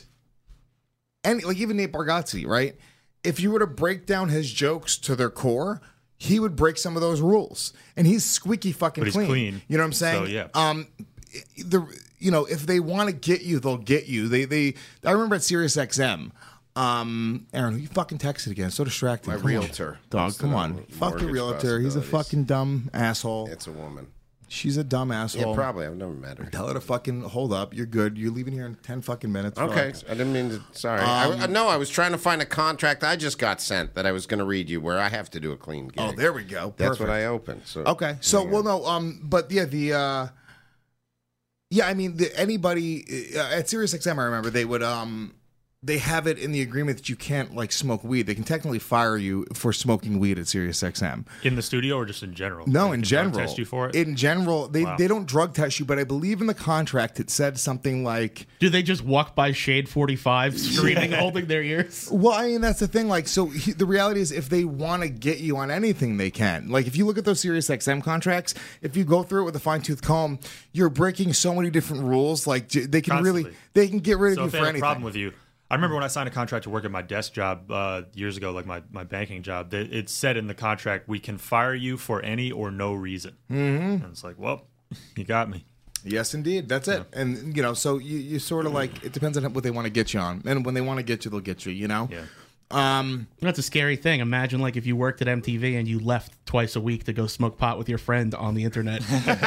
E: and like even Nate Bargatze, right? If you were to break down his jokes to their core, he would break some of those rules, and he's squeaky fucking
H: But he's
E: clean.
H: clean.
E: You know what I'm saying?
H: So, yeah.
E: Um, the you know if they want to get you, they'll get you. They they. I remember at Sirius X M. Um, Aaron, who you fucking texted again? So distracting.
C: My
E: Come on.
C: realtor.
E: dog.
C: Wants to
E: Come
C: know
E: on, fuck your
C: mortgage
E: realtor. He's a
C: possibilities.
E: fucking dumb asshole.
C: It's a woman.
E: She's a dumb asshole.
C: Yeah, probably. I've never met her.
E: Tell her to fucking hold up. You're good. You're leaving here in ten fucking minutes.
C: Okay,
E: Fuck.
C: I didn't mean to. Sorry.
E: Um,
C: I, no, I was trying to find a contract I just got sent that I was going to read you, where I have to do a clean gig.
E: Oh, there we go.
C: That's
E: Perfect.
C: what I opened. So
E: Okay. So well, no. Um, but yeah, the uh, yeah. I mean, the, anybody uh, at Sirius X M, I remember they would um. They have it in the agreement that you can't like smoke weed. They can technically fire you for smoking weed at Sirius X M.
H: in the studio or just in general?
E: No,
H: They
E: in
H: can drug
E: general.
H: Test you for it?
E: In general, they,
H: Wow.
E: they don't drug test you, but I believe in the contract it said something like.
G: Do they just walk by Shade forty-five screaming, holding their ears?
E: Well, I mean, that's the thing. Like, so he, the reality is, if they want to get you on anything, they can. Like, if you look at those Sirius X M contracts, if you go through it with a fine tooth comb, you're breaking so many different rules. Like, j- they can really,
H: Constantly.
E: they can get rid of
H: So
E: you
H: if they
E: for
H: have a
E: anything.
H: problem with you, I remember when I signed a contract to work at my desk job uh, years ago, like my, my banking job, that it said in the contract, we can fire you for any or no reason.
E: Mhm.
H: And it's like, well, you got me.
E: Yes, indeed. That's it. And, you know, so you, you sort of like, it depends on what they want to get you on. And when they want to get you, they'll get you, you know?
H: Yeah.
E: Um,
G: That's a scary thing. Imagine like if you worked at M T V and you left twice a week to go smoke pot with your friend on the internet.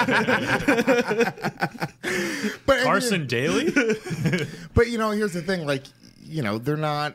E: but
H: Carson Daly?
E: But, you know, here's the thing. Like, you know, they're not.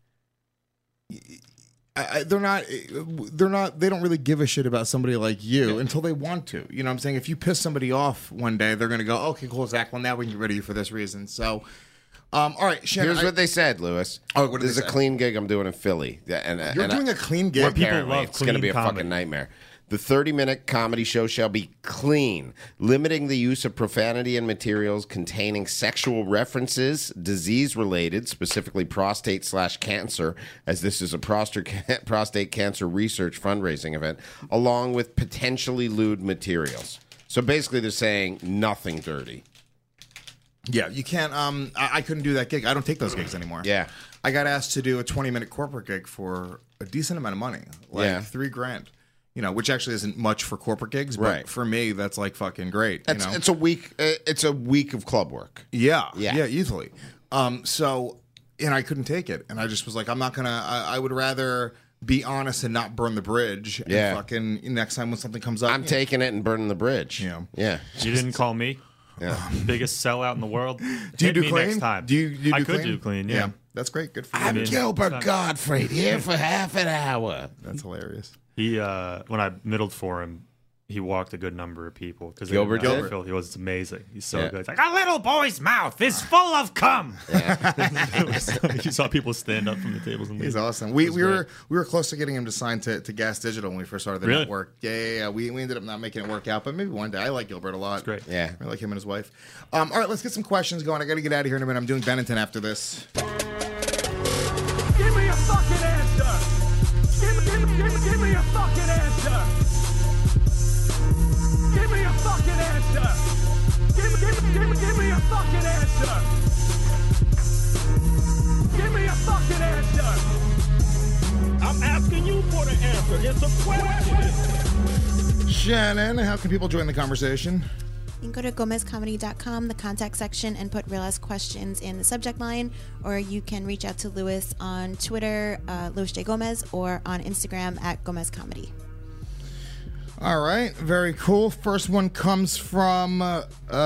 E: I, I, they're not. They're not. They don't really give a shit about somebody like you until they want to. You know what I'm saying? If you piss somebody off one day, they're going to go, "Okay, cool, Zach. Well, now we can get rid of you for this reason." So, um, all right, Shannon.
C: Here's
E: I-
C: what they said, Lewis.
E: Oh, what did
C: this
E: they
C: is a
E: say?
C: clean gig I'm doing in Philly. Yeah, And,
E: You're
C: and
E: doing
C: I-
E: a clean gig?
C: Where
E: People
C: apparently
H: love
C: it's going to
H: clean
C: be a
H: comedy.
C: fucking nightmare. The thirty-minute comedy show shall be clean, limiting the use of profanity and materials containing sexual references, disease-related, specifically prostate slash cancer, as this is a prostate prostate cancer research fundraising event, along with potentially lewd materials. So basically, they're saying nothing dirty.
E: Yeah, you can't. Um, I, I couldn't do that gig. I don't take those gigs anymore.
C: Yeah.
E: I got asked to do a twenty minute corporate gig for a decent amount of money, like
C: Yeah.
E: three grand. You know, which actually isn't much for corporate gigs, but
C: Right.
E: for me, that's like fucking great.
C: It's,
E: you know?
C: it's a week. uh, It's a week of club work.
E: Yeah,
C: Yeah.
E: yeah, easily. Um, so, and I couldn't take it, and I just was like, I'm not gonna. I, I would rather be honest and not burn the bridge. And
C: Yeah.
E: fucking next time when something comes up,
C: I'm taking it and burning the bridge.
E: Yeah.
C: Yeah.
H: You didn't call me.
C: Yeah.
H: Biggest sellout in the world.
E: Do you
H: Hit
E: do
H: me
E: clean?
H: next time.
E: Do you, do you
H: I
E: do
H: could
E: clean?
H: do clean. Yeah.
E: That's great. Good for you.
C: I'm
H: mean,
C: Gilbert
H: it's not-
C: Gottfried here for half an hour.
E: That's hilarious.
H: He uh, when I middled for him, he walked a good number of people because
C: Gilbert did?
H: He was amazing. He's so
C: Yeah.
H: good. It's like a little boy's mouth is full of cum. You saw people stand up from the tables and leave.
E: He's awesome. We
H: It was
E: we
H: great.
E: were we were close to getting him to sign to, to Gas Digital when we first started the
H: Really?
E: network. Yeah, yeah, yeah. We, we ended up not making it work out, but maybe one day. I like Gilbert a lot.
H: great.
C: Yeah.
E: I like him and his wife. Um, all right, let's get some questions going. I got to get out of here in a minute. I'm doing Bennington after this.
S: Give me a fucking answer. Give me, give me, give me, give me a fucking answer. Give me a fucking answer. Give me, give me, give me, give me a fucking answer. Give me a fucking answer. I'm asking you for the answer. It's a question.
E: Shannon, how can people join the conversation?
F: You can go to gomez comedy dot com, the contact section, and put real ass questions in the subject line, or you can reach out to Lewis on Twitter, uh, Louis J. Gomez, or on Instagram at Gomez Comedy.
E: All right, very cool. First one comes from uh,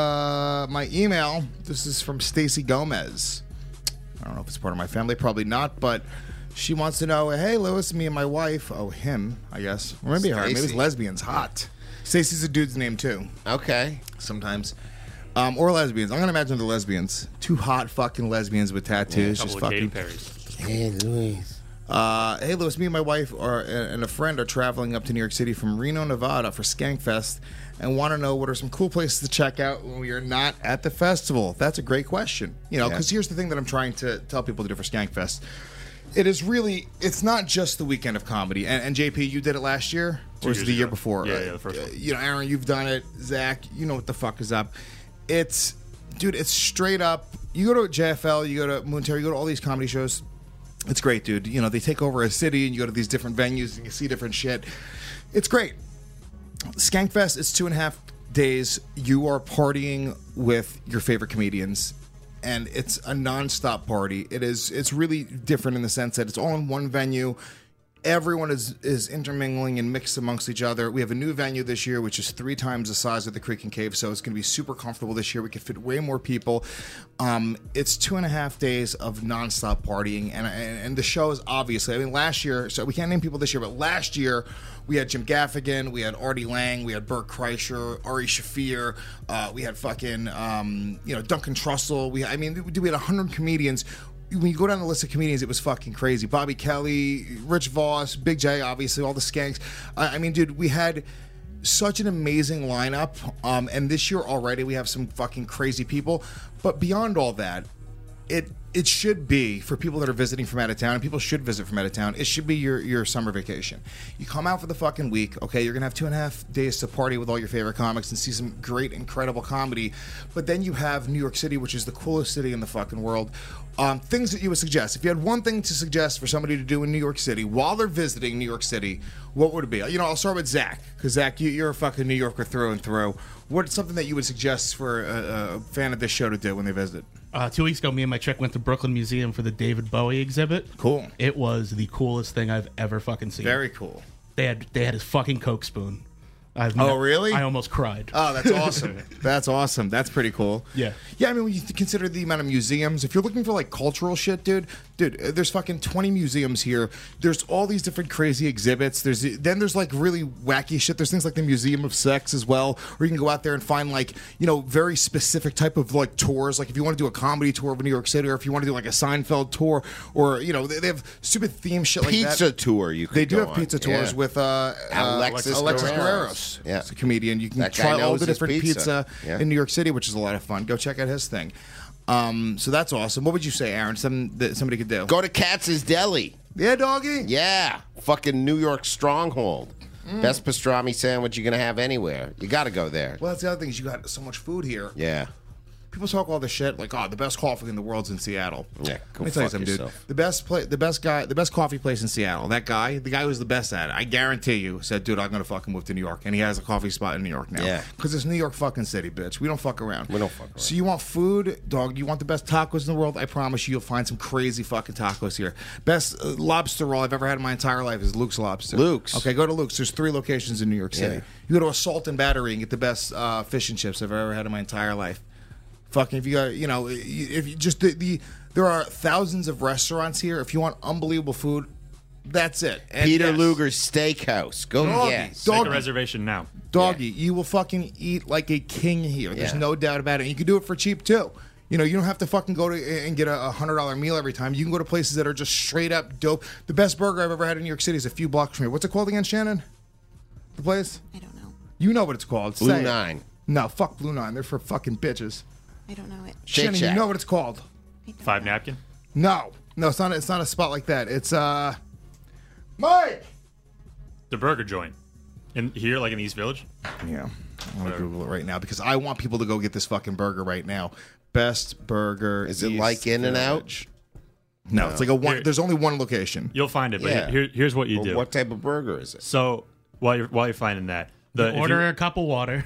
E: uh, my email. This is from Stacy Gomez. I don't know if it's part of my family, probably not, but she wants to know, hey, Lewis, me and my wife, oh, him, I guess. Or maybe her, maybe it's
C: Stacy.
E: lesbians, hot. Stacy's a dude's name, too.
C: Okay.
E: Sometimes. Um, or lesbians. I'm going to imagine the lesbians. Two hot fucking lesbians with tattoos.
H: A
E: just
H: couple of Katy
E: fucking.
H: Perry's.
C: Hey, Louise.
E: Uh, hey, Lewis, me and my wife are, and a friend are traveling up to New York City from Reno, Nevada for Skankfest and want to know what are some cool places to check out when we are not at the festival. That's a great question. You know,
C: Yeah.
E: because here's the thing that I'm trying to tell people to do for Skankfest. It is really, it's not just the weekend of comedy. And, and J P, you did it last year?
H: Two
E: Or was it
H: years
E: the year
H: ago.
E: before?
H: Yeah,
E: Uh,
H: yeah, the first
E: uh,
H: one.
E: You know, Aaron, you've done it. Zach, you know what the fuck is up. It's, dude, it's straight up. You go to J F L, you go to Moon Terror, you go to all these comedy shows. It's great, dude. You know, they take over a city and you go to these different venues and you see different shit. It's great. Skankfest is two and a half days. You are partying with your favorite comedians, and it's a nonstop party. It is. It's really different in the sense that it's all in one venue. Everyone is is intermingling and mixed amongst each other. We have a new venue this year, which is three times the size of the Creek and Cave, so it's going to be super comfortable this year. We can fit way more people. Um, it's two and a half days of nonstop partying, and, and and the show is obviously. I mean, last year, so we can't name people this year, but last year we had Jim Gaffigan, we had Artie Lang, we had Burt Kreischer, Ari Shafir, uh, we had fucking um, you know Duncan Trussell. We I mean, we had a hundred comedians. When you go down the list of comedians, it was fucking crazy. Bobby Kelly, Rich Voss, Big J, obviously, all the skanks. I, I mean, dude, we had such an amazing lineup. Um, and this year already, we have some fucking crazy people. But beyond all that, it it should be for people that are visiting from out of town, and people should visit from out of town. It should be your your summer vacation. You come out for the fucking week, okay? You're gonna have two and a half days to party with all your favorite comics and see some great, incredible comedy. But then you have New York City, which is the coolest city in the fucking world. Um, things that you would suggest. If you had one thing to suggest for somebody to do in New York City while they're visiting New York City, what would it be? You know, I'll start with Zach, because Zach, you, you're a fucking New Yorker through and through. What's something that you would suggest for a, a fan of this show to do when they visit?
G: Uh, two weeks ago, me and my chick went to Brooklyn Museum for the David Bowie exhibit.
E: Cool.
G: It was the coolest thing I've ever fucking seen.
E: Very cool.
G: They had they had his fucking Coke spoon. I've
E: Oh,
G: ne-
E: really?
G: I almost cried.
E: Oh, that's awesome. That's awesome. That's pretty cool.
G: Yeah.
E: Yeah, I mean, when you th- consider the amount of museums, if you're looking for like cultural shit, dude, dude, uh, there's fucking twenty museums here. There's all these different crazy exhibits. There's then there's like really wacky shit. There's things like the Museum of Sex as well, where you can go out there and find like, you know, very specific type of like tours. Like if you want to do a comedy tour of New York City, or if you want to do like a Seinfeld tour, or, you know, they, they have stupid theme shit like that.
C: Pizza tour you could
E: They do
C: go
E: have
C: on.
E: pizza tours
C: Yeah.
E: with uh,
C: Alexis
E: uh, Alexis
C: Guerreros.
E: Guerreros.
C: Yeah.
E: It's a comedian. You can
C: That guy
E: try all
C: knows
E: the
C: his
E: different pizza,
C: pizza. Yeah.
E: in New York City, which is a lot of fun. Go check out his thing. Um, so that's awesome. What would you say, Aaron? Something that somebody could do?
C: Go to Katz's Deli.
E: Yeah, doggy.
C: Yeah. Fucking New York stronghold.
E: Mm.
C: Best pastrami sandwich you're going to have anywhere. You got to go there.
E: Well, that's the other thing is you got so much food here.
C: Yeah.
E: people talk all this shit like, oh, the best coffee in the world's in Seattle.
C: Yeah, go
E: Let me tell you
C: fuck
E: something,
C: yourself.
E: dude. The best play, the best guy, the best coffee place in Seattle. That guy, the guy who's the best at it. I guarantee you, said, dude, I'm gonna fucking move to New York, and he has a coffee spot in New York now.
C: Yeah.
E: because it's New York fucking city, bitch. We don't fuck around.
C: We don't fuck around.
E: So you want food, dog? You want the best tacos in the world? I promise you, you'll find some crazy fucking tacos here. Best uh, lobster roll I've ever had in my entire life is Luke's Lobster.
C: Luke's.
E: Okay, go to Luke's. There's three locations in New York City.
C: Yeah.
E: You go to Assault and Battery and get the best uh, fish and chips I've ever had in my entire life. Fucking, if you got, you know, if you just the, the there are thousands of restaurants here. If you want unbelievable food, that's it. And
C: Peter
E: yes,
C: Luger's Steakhouse. Go,
E: Doggy,
C: yeah.
H: Make
E: doggy,
H: a reservation now.
E: doggy. You will fucking eat like a king here. There's
C: Yeah.
E: no doubt about it. And you can do it for cheap too. You know, you don't have to fucking go to and get a a hundred dollar meal every time. You can go to places that are just straight up dope. The best burger I've ever had in New York City is a few blocks from here. What's it called again, Shannon? The place?
F: I don't know.
E: You know what it's called.
C: Blue
E: Say it.
C: Nine.
E: No, fuck Blue Nine. They're for fucking bitches.
F: I don't know it.
C: Shake
E: Shannon,
C: Shack.
E: you know what it's called.
H: Five napkin.
E: No, no, it's not. It's not a spot like that. It's uh, Mike.
H: The burger joint. In here, like in East Village.
E: Yeah, I'm gonna Google it right now because I want people to go get this fucking burger right now. Best burger.
C: Is it
E: East
C: like In-N-Out?
E: Village. No, it's like a one.
H: Here-
E: There's only one location.
H: You'll find it, but
C: Yeah.
H: here, here's what you
C: Well,
H: do.
C: what type of burger is it?
H: So while you're while you're finding that, the if
G: Order
H: you-
G: a cup of water.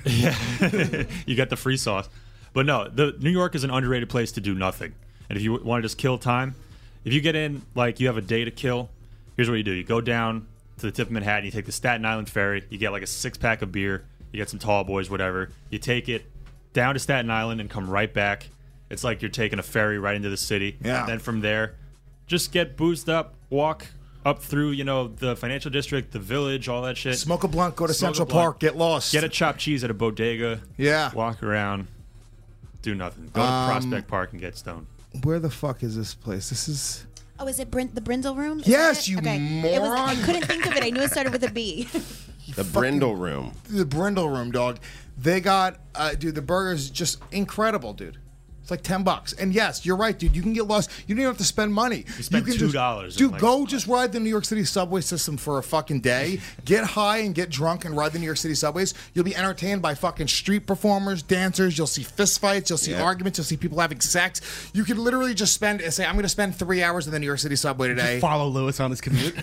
H: you got the free sauce. But no, the New York is an underrated place to do nothing. And if you want to just kill time, if you get in like you have a day to kill, here's what you do: you go down to the tip of Manhattan, you take the Staten Island ferry, you get like a six pack of beer, you get some tall boys, whatever. You take it down to Staten Island and come right back. It's like you're taking a ferry right into the city.
E: Yeah.
H: And then from there, just get boozed up, walk up through, you know, the financial district, the village, all that shit.
E: Smoke a blunt. Go to
H: Smoke a
E: Central
H: blunt.
E: Park. Get lost.
H: Get a chopped cheese at a bodega.
E: Yeah.
H: Walk around. Do nothing. Go to
E: Um,
H: Prospect Park and get stoned.
E: Where the fuck is this place? This is.
F: Oh, is it Brin- the Brindle Room? Is
E: Yes,
F: that it?
E: you
F: okay. It was, I
E: moron.
F: couldn't think of it. I knew it started with a B.
C: The Brindle Room.
E: The Brindle Room, dog. They got, uh, dude, the burger's just incredible, dude. It's like ten bucks. And yes, you're right, dude. You can get lost. You don't even have to spend money. You
H: spend
E: can
H: two
E: just-
H: dollars
E: Dude,
H: and, like-
E: go just ride the New York City subway system for a fucking day. Get high and get drunk and ride the New York City subways. You'll be entertained by fucking street performers, dancers. You'll see fist fights. You'll see
C: Yeah.
E: arguments. You'll see people having sex. You could literally just spend, say, I'm going to spend three hours in the New York City subway today.
G: Follow Lewis on his commute.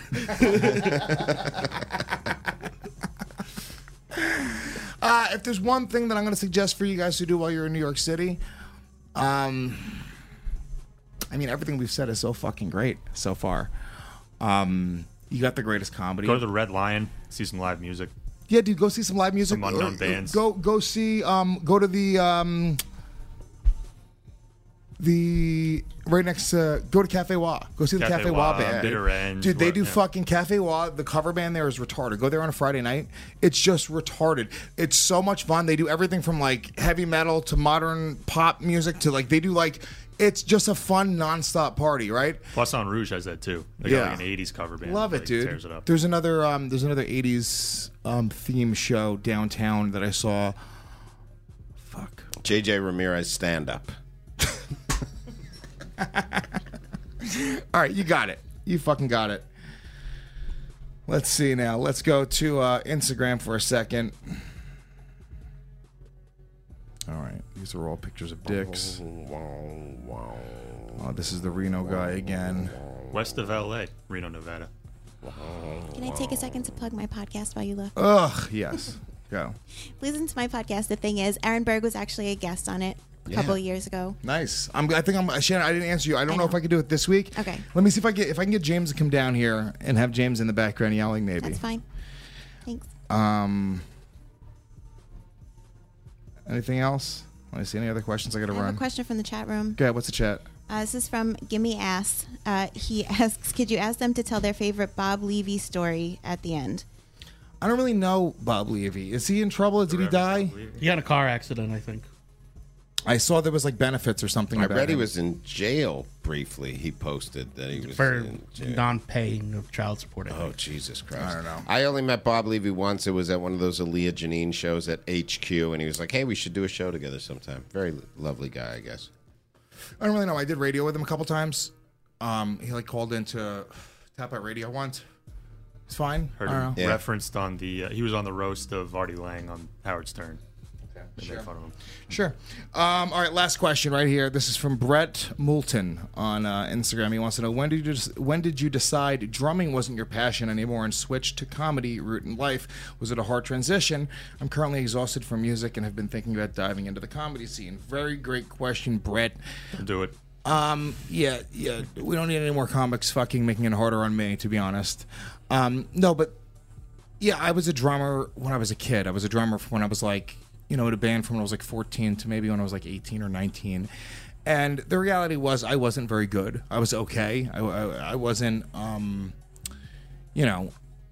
E: Uh, if there's one thing that I'm going to suggest for you guys to do while you're in New York City, um, I mean, everything we've said is so fucking great so far. Um, you got the greatest comedy.
H: Go to the Red Lion, see some live music.
E: Yeah, dude, go see some live music.
H: Some unknown
E: Uh,
H: bands.
E: Go, go see. Um, go to the um, the right next to. Go to Cafe Wah. Go see the
H: Cafe
E: Cafe Wah
H: Wah,
E: band.
H: Bitter End,
E: Dude, they
H: what-
E: do
H: yeah.
E: fucking Cafe Wah. The cover band there is retarded. Go there on a Friday night. It's just retarded. It's so much fun. They do everything from like heavy metal to modern pop music to like they do like. It's just a fun nonstop party, right?
H: Poisson Rouge has that too. They
E: Yeah.
H: got like an eighties cover band.
E: Love
H: that,
E: it,
H: like,
E: dude.
H: Tears it up.
E: There's another um, there's another eighties um, theme show downtown that I saw. Fuck.
C: J J Ramirez stand up.
E: All right, you got it. You fucking got it. Let's see now. Let's go to uh, Instagram for a second. All right, these are all pictures of dicks. Oh, this is the Reno guy again.
H: West of L A, Reno, Nevada.
F: Can I take a second to plug my podcast while you look?
E: Ugh, yes. Go.
F: Please listen to my podcast. The thing is, Aaron Berg was actually a guest on it a
E: Yeah.
F: couple of years ago.
E: Nice. I'm. I think I'm. Shannon, I didn't answer you. I don't
F: I
E: know. if
F: know.
E: I can do it this week.
F: Okay.
E: Let me see if I get if I can get James to come down here and have James in the background yelling. Maybe.
F: That's fine. Thanks.
E: Um. Anything else? Let me see. Any other questions I got to
F: I have
E: run?
F: a question from the chat room.
E: Okay. What's the chat?
F: Uh, this is from Gimme Ass. Uh, he asks, could you ask them to tell their favorite Bob Levy story at the end?
E: I don't really know Bob Levy. Is he in trouble? Did he die?
G: He got in a car accident, I think.
E: I saw there was like benefits or something.
C: I
E: about
C: read he
E: him.
C: was in jail briefly. He posted that he was
G: For
C: in jail.
G: non-paying of child support. I
C: Oh,
G: think.
C: Jesus Christ.
E: I don't know.
C: I only met Bob Levy once. It was at one of those Aaliyah Janine shows at H Q, and he was like, hey, we should do a show together sometime. Very lovely guy, I guess.
E: I don't really know. I did radio with him a couple times. Um, he like called into Tap Out Radio once. It's fine.
H: Heard
E: I don't
H: him
E: know.
C: Yeah.
H: referenced on the. Uh, he was on the roast of Artie Lang on Howard Stern. They made fun of him.
E: Sure. Um, all right, last question right here. This is from Brett Moulton on uh, Instagram. He wants to know, when did you des- when did you decide drumming wasn't your passion anymore and switch to comedy route in life? Was it a hard transition? I'm currently exhausted from music and have been thinking about diving into the comedy scene. Very great question, Brett.
H: Do it.
E: Um, yeah, yeah. We don't need any more comics fucking making it harder on me, to be honest. Um, no, but yeah, I was a drummer when I was a kid. I was a drummer from when I was like, you know, in a band from when I was like fourteen to maybe when I was like eighteen or nineteen. And the reality was I wasn't very good. I was okay. I, I, I wasn't, um, you know,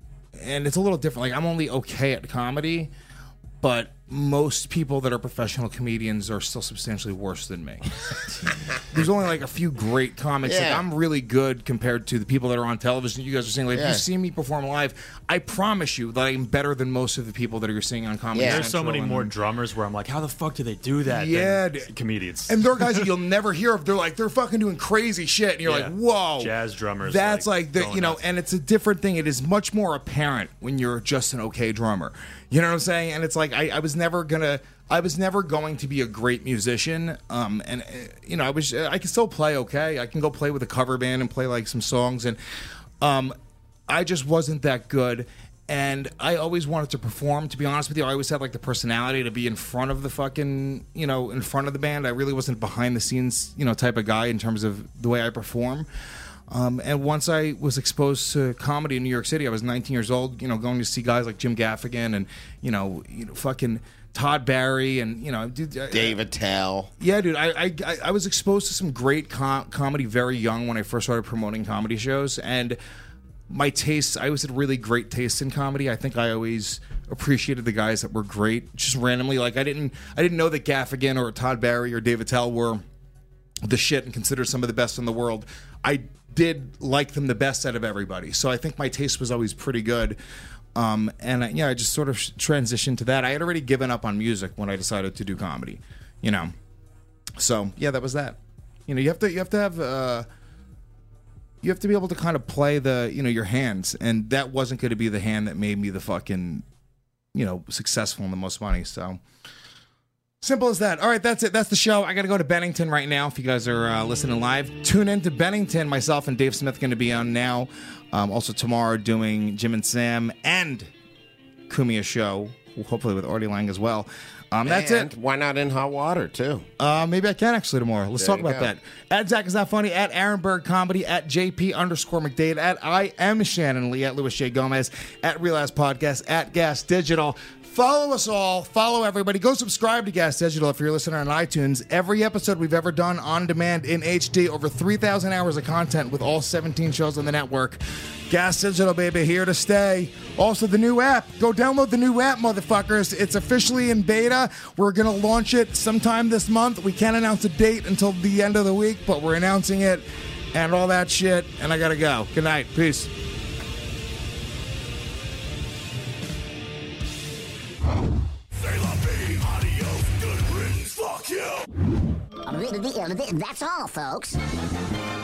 E: and it's a little different. Like, I'm only okay at comedy, but most people that are professional comedians are still substantially worse than me. There's only like a few great comics.
C: Yeah.
E: Like, I'm really good compared to the people that are on television. You guys are saying, like,
C: Yeah.
E: if you see me perform live, I promise you that I'm better than most of the people that you're seeing on Comedy
H: There's so
E: Central
H: many
E: and-
H: more drummers where I'm like, how the fuck do they do that?
E: Yeah,
H: than comedians.
E: And there are guys that you'll never hear of. They're like, they're fucking doing crazy shit. And you're
H: Yeah.
E: like, whoa.
H: Jazz drummers.
E: That's
H: like,
E: like, the,
H: going
E: you know,
H: nuts.
E: and it's a different thing. It is much more apparent when you're just an okay drummer. You know what I'm saying? And it's like, I, I was never gonna, I was never going to be a great musician. Um, and uh, you know, I was, I can still play okay. I can go play with a cover band and play like some songs, and um, I just wasn't that good. And I always wanted to perform. To be honest with you, I always had like the personality to be in front of the fucking, you know, in front of the band. I really wasn't behind the scenes, you know, type of guy in terms of the way I perform. Um, and once I was exposed to comedy in New York City, I was nineteen years old, you know, going to see guys like Jim Gaffigan and, you know, you know, fucking Todd Barry and, you know, dude, I-
C: Dave Attell.
E: yeah, dude, I, I I- I was exposed to some great com- comedy very young when I first started promoting comedy shows, and my taste, I always had really great taste in comedy. I think I always appreciated the guys that were great, just randomly. Like, I didn't I didn't know that Gaffigan or Todd Barry or Dave Attell were the shit and considered some of the best in the world. I did like them the best out of everybody, so I think my taste was always pretty good. Um, and I, yeah, I just sort of transitioned to that. I had already given up on music when I decided to do comedy, you know. So yeah, that was that. You know, you have to you have to have uh, you have to be able to kind of play the you know your hands, and that wasn't going to be the hand that made me the fucking you know successful and the most money. So. Simple as that. All right, that's it. That's the show. I got to go to Bennington right now. If you guys are uh, listening live, tune in to Bennington. Myself and Dave Smith going to be on now. Um, also tomorrow doing Jim and Sam and Kumia show, hopefully with Artie Lang as well. Um, that's
C: And
E: it.
C: Why not in hot water too?
E: Uh, maybe I can actually tomorrow. Let's
C: There
E: talk
C: you
E: about
C: go.
E: that. At Zach is Not Funny, at Aaron Berg Comedy, at J P underscore McDade, at I am Shannon Lee, at Louis J. Gomez, at Real Ass Podcast, at Gas Digital. Follow us all. Follow everybody. Go subscribe to Gas Digital if you're listening on iTunes. Every episode we've ever done on demand in H D, over three thousand hours of content with all seventeen shows on the network. Gas Digital, baby, here to stay. Also, the new app. Go download the new app, motherfuckers. It's officially in beta. We're going to launch it sometime this month. We can't announce a date until the end of the week, but we're announcing it and all that shit. And I got to go. Good night. Peace.
T: That's all, folks.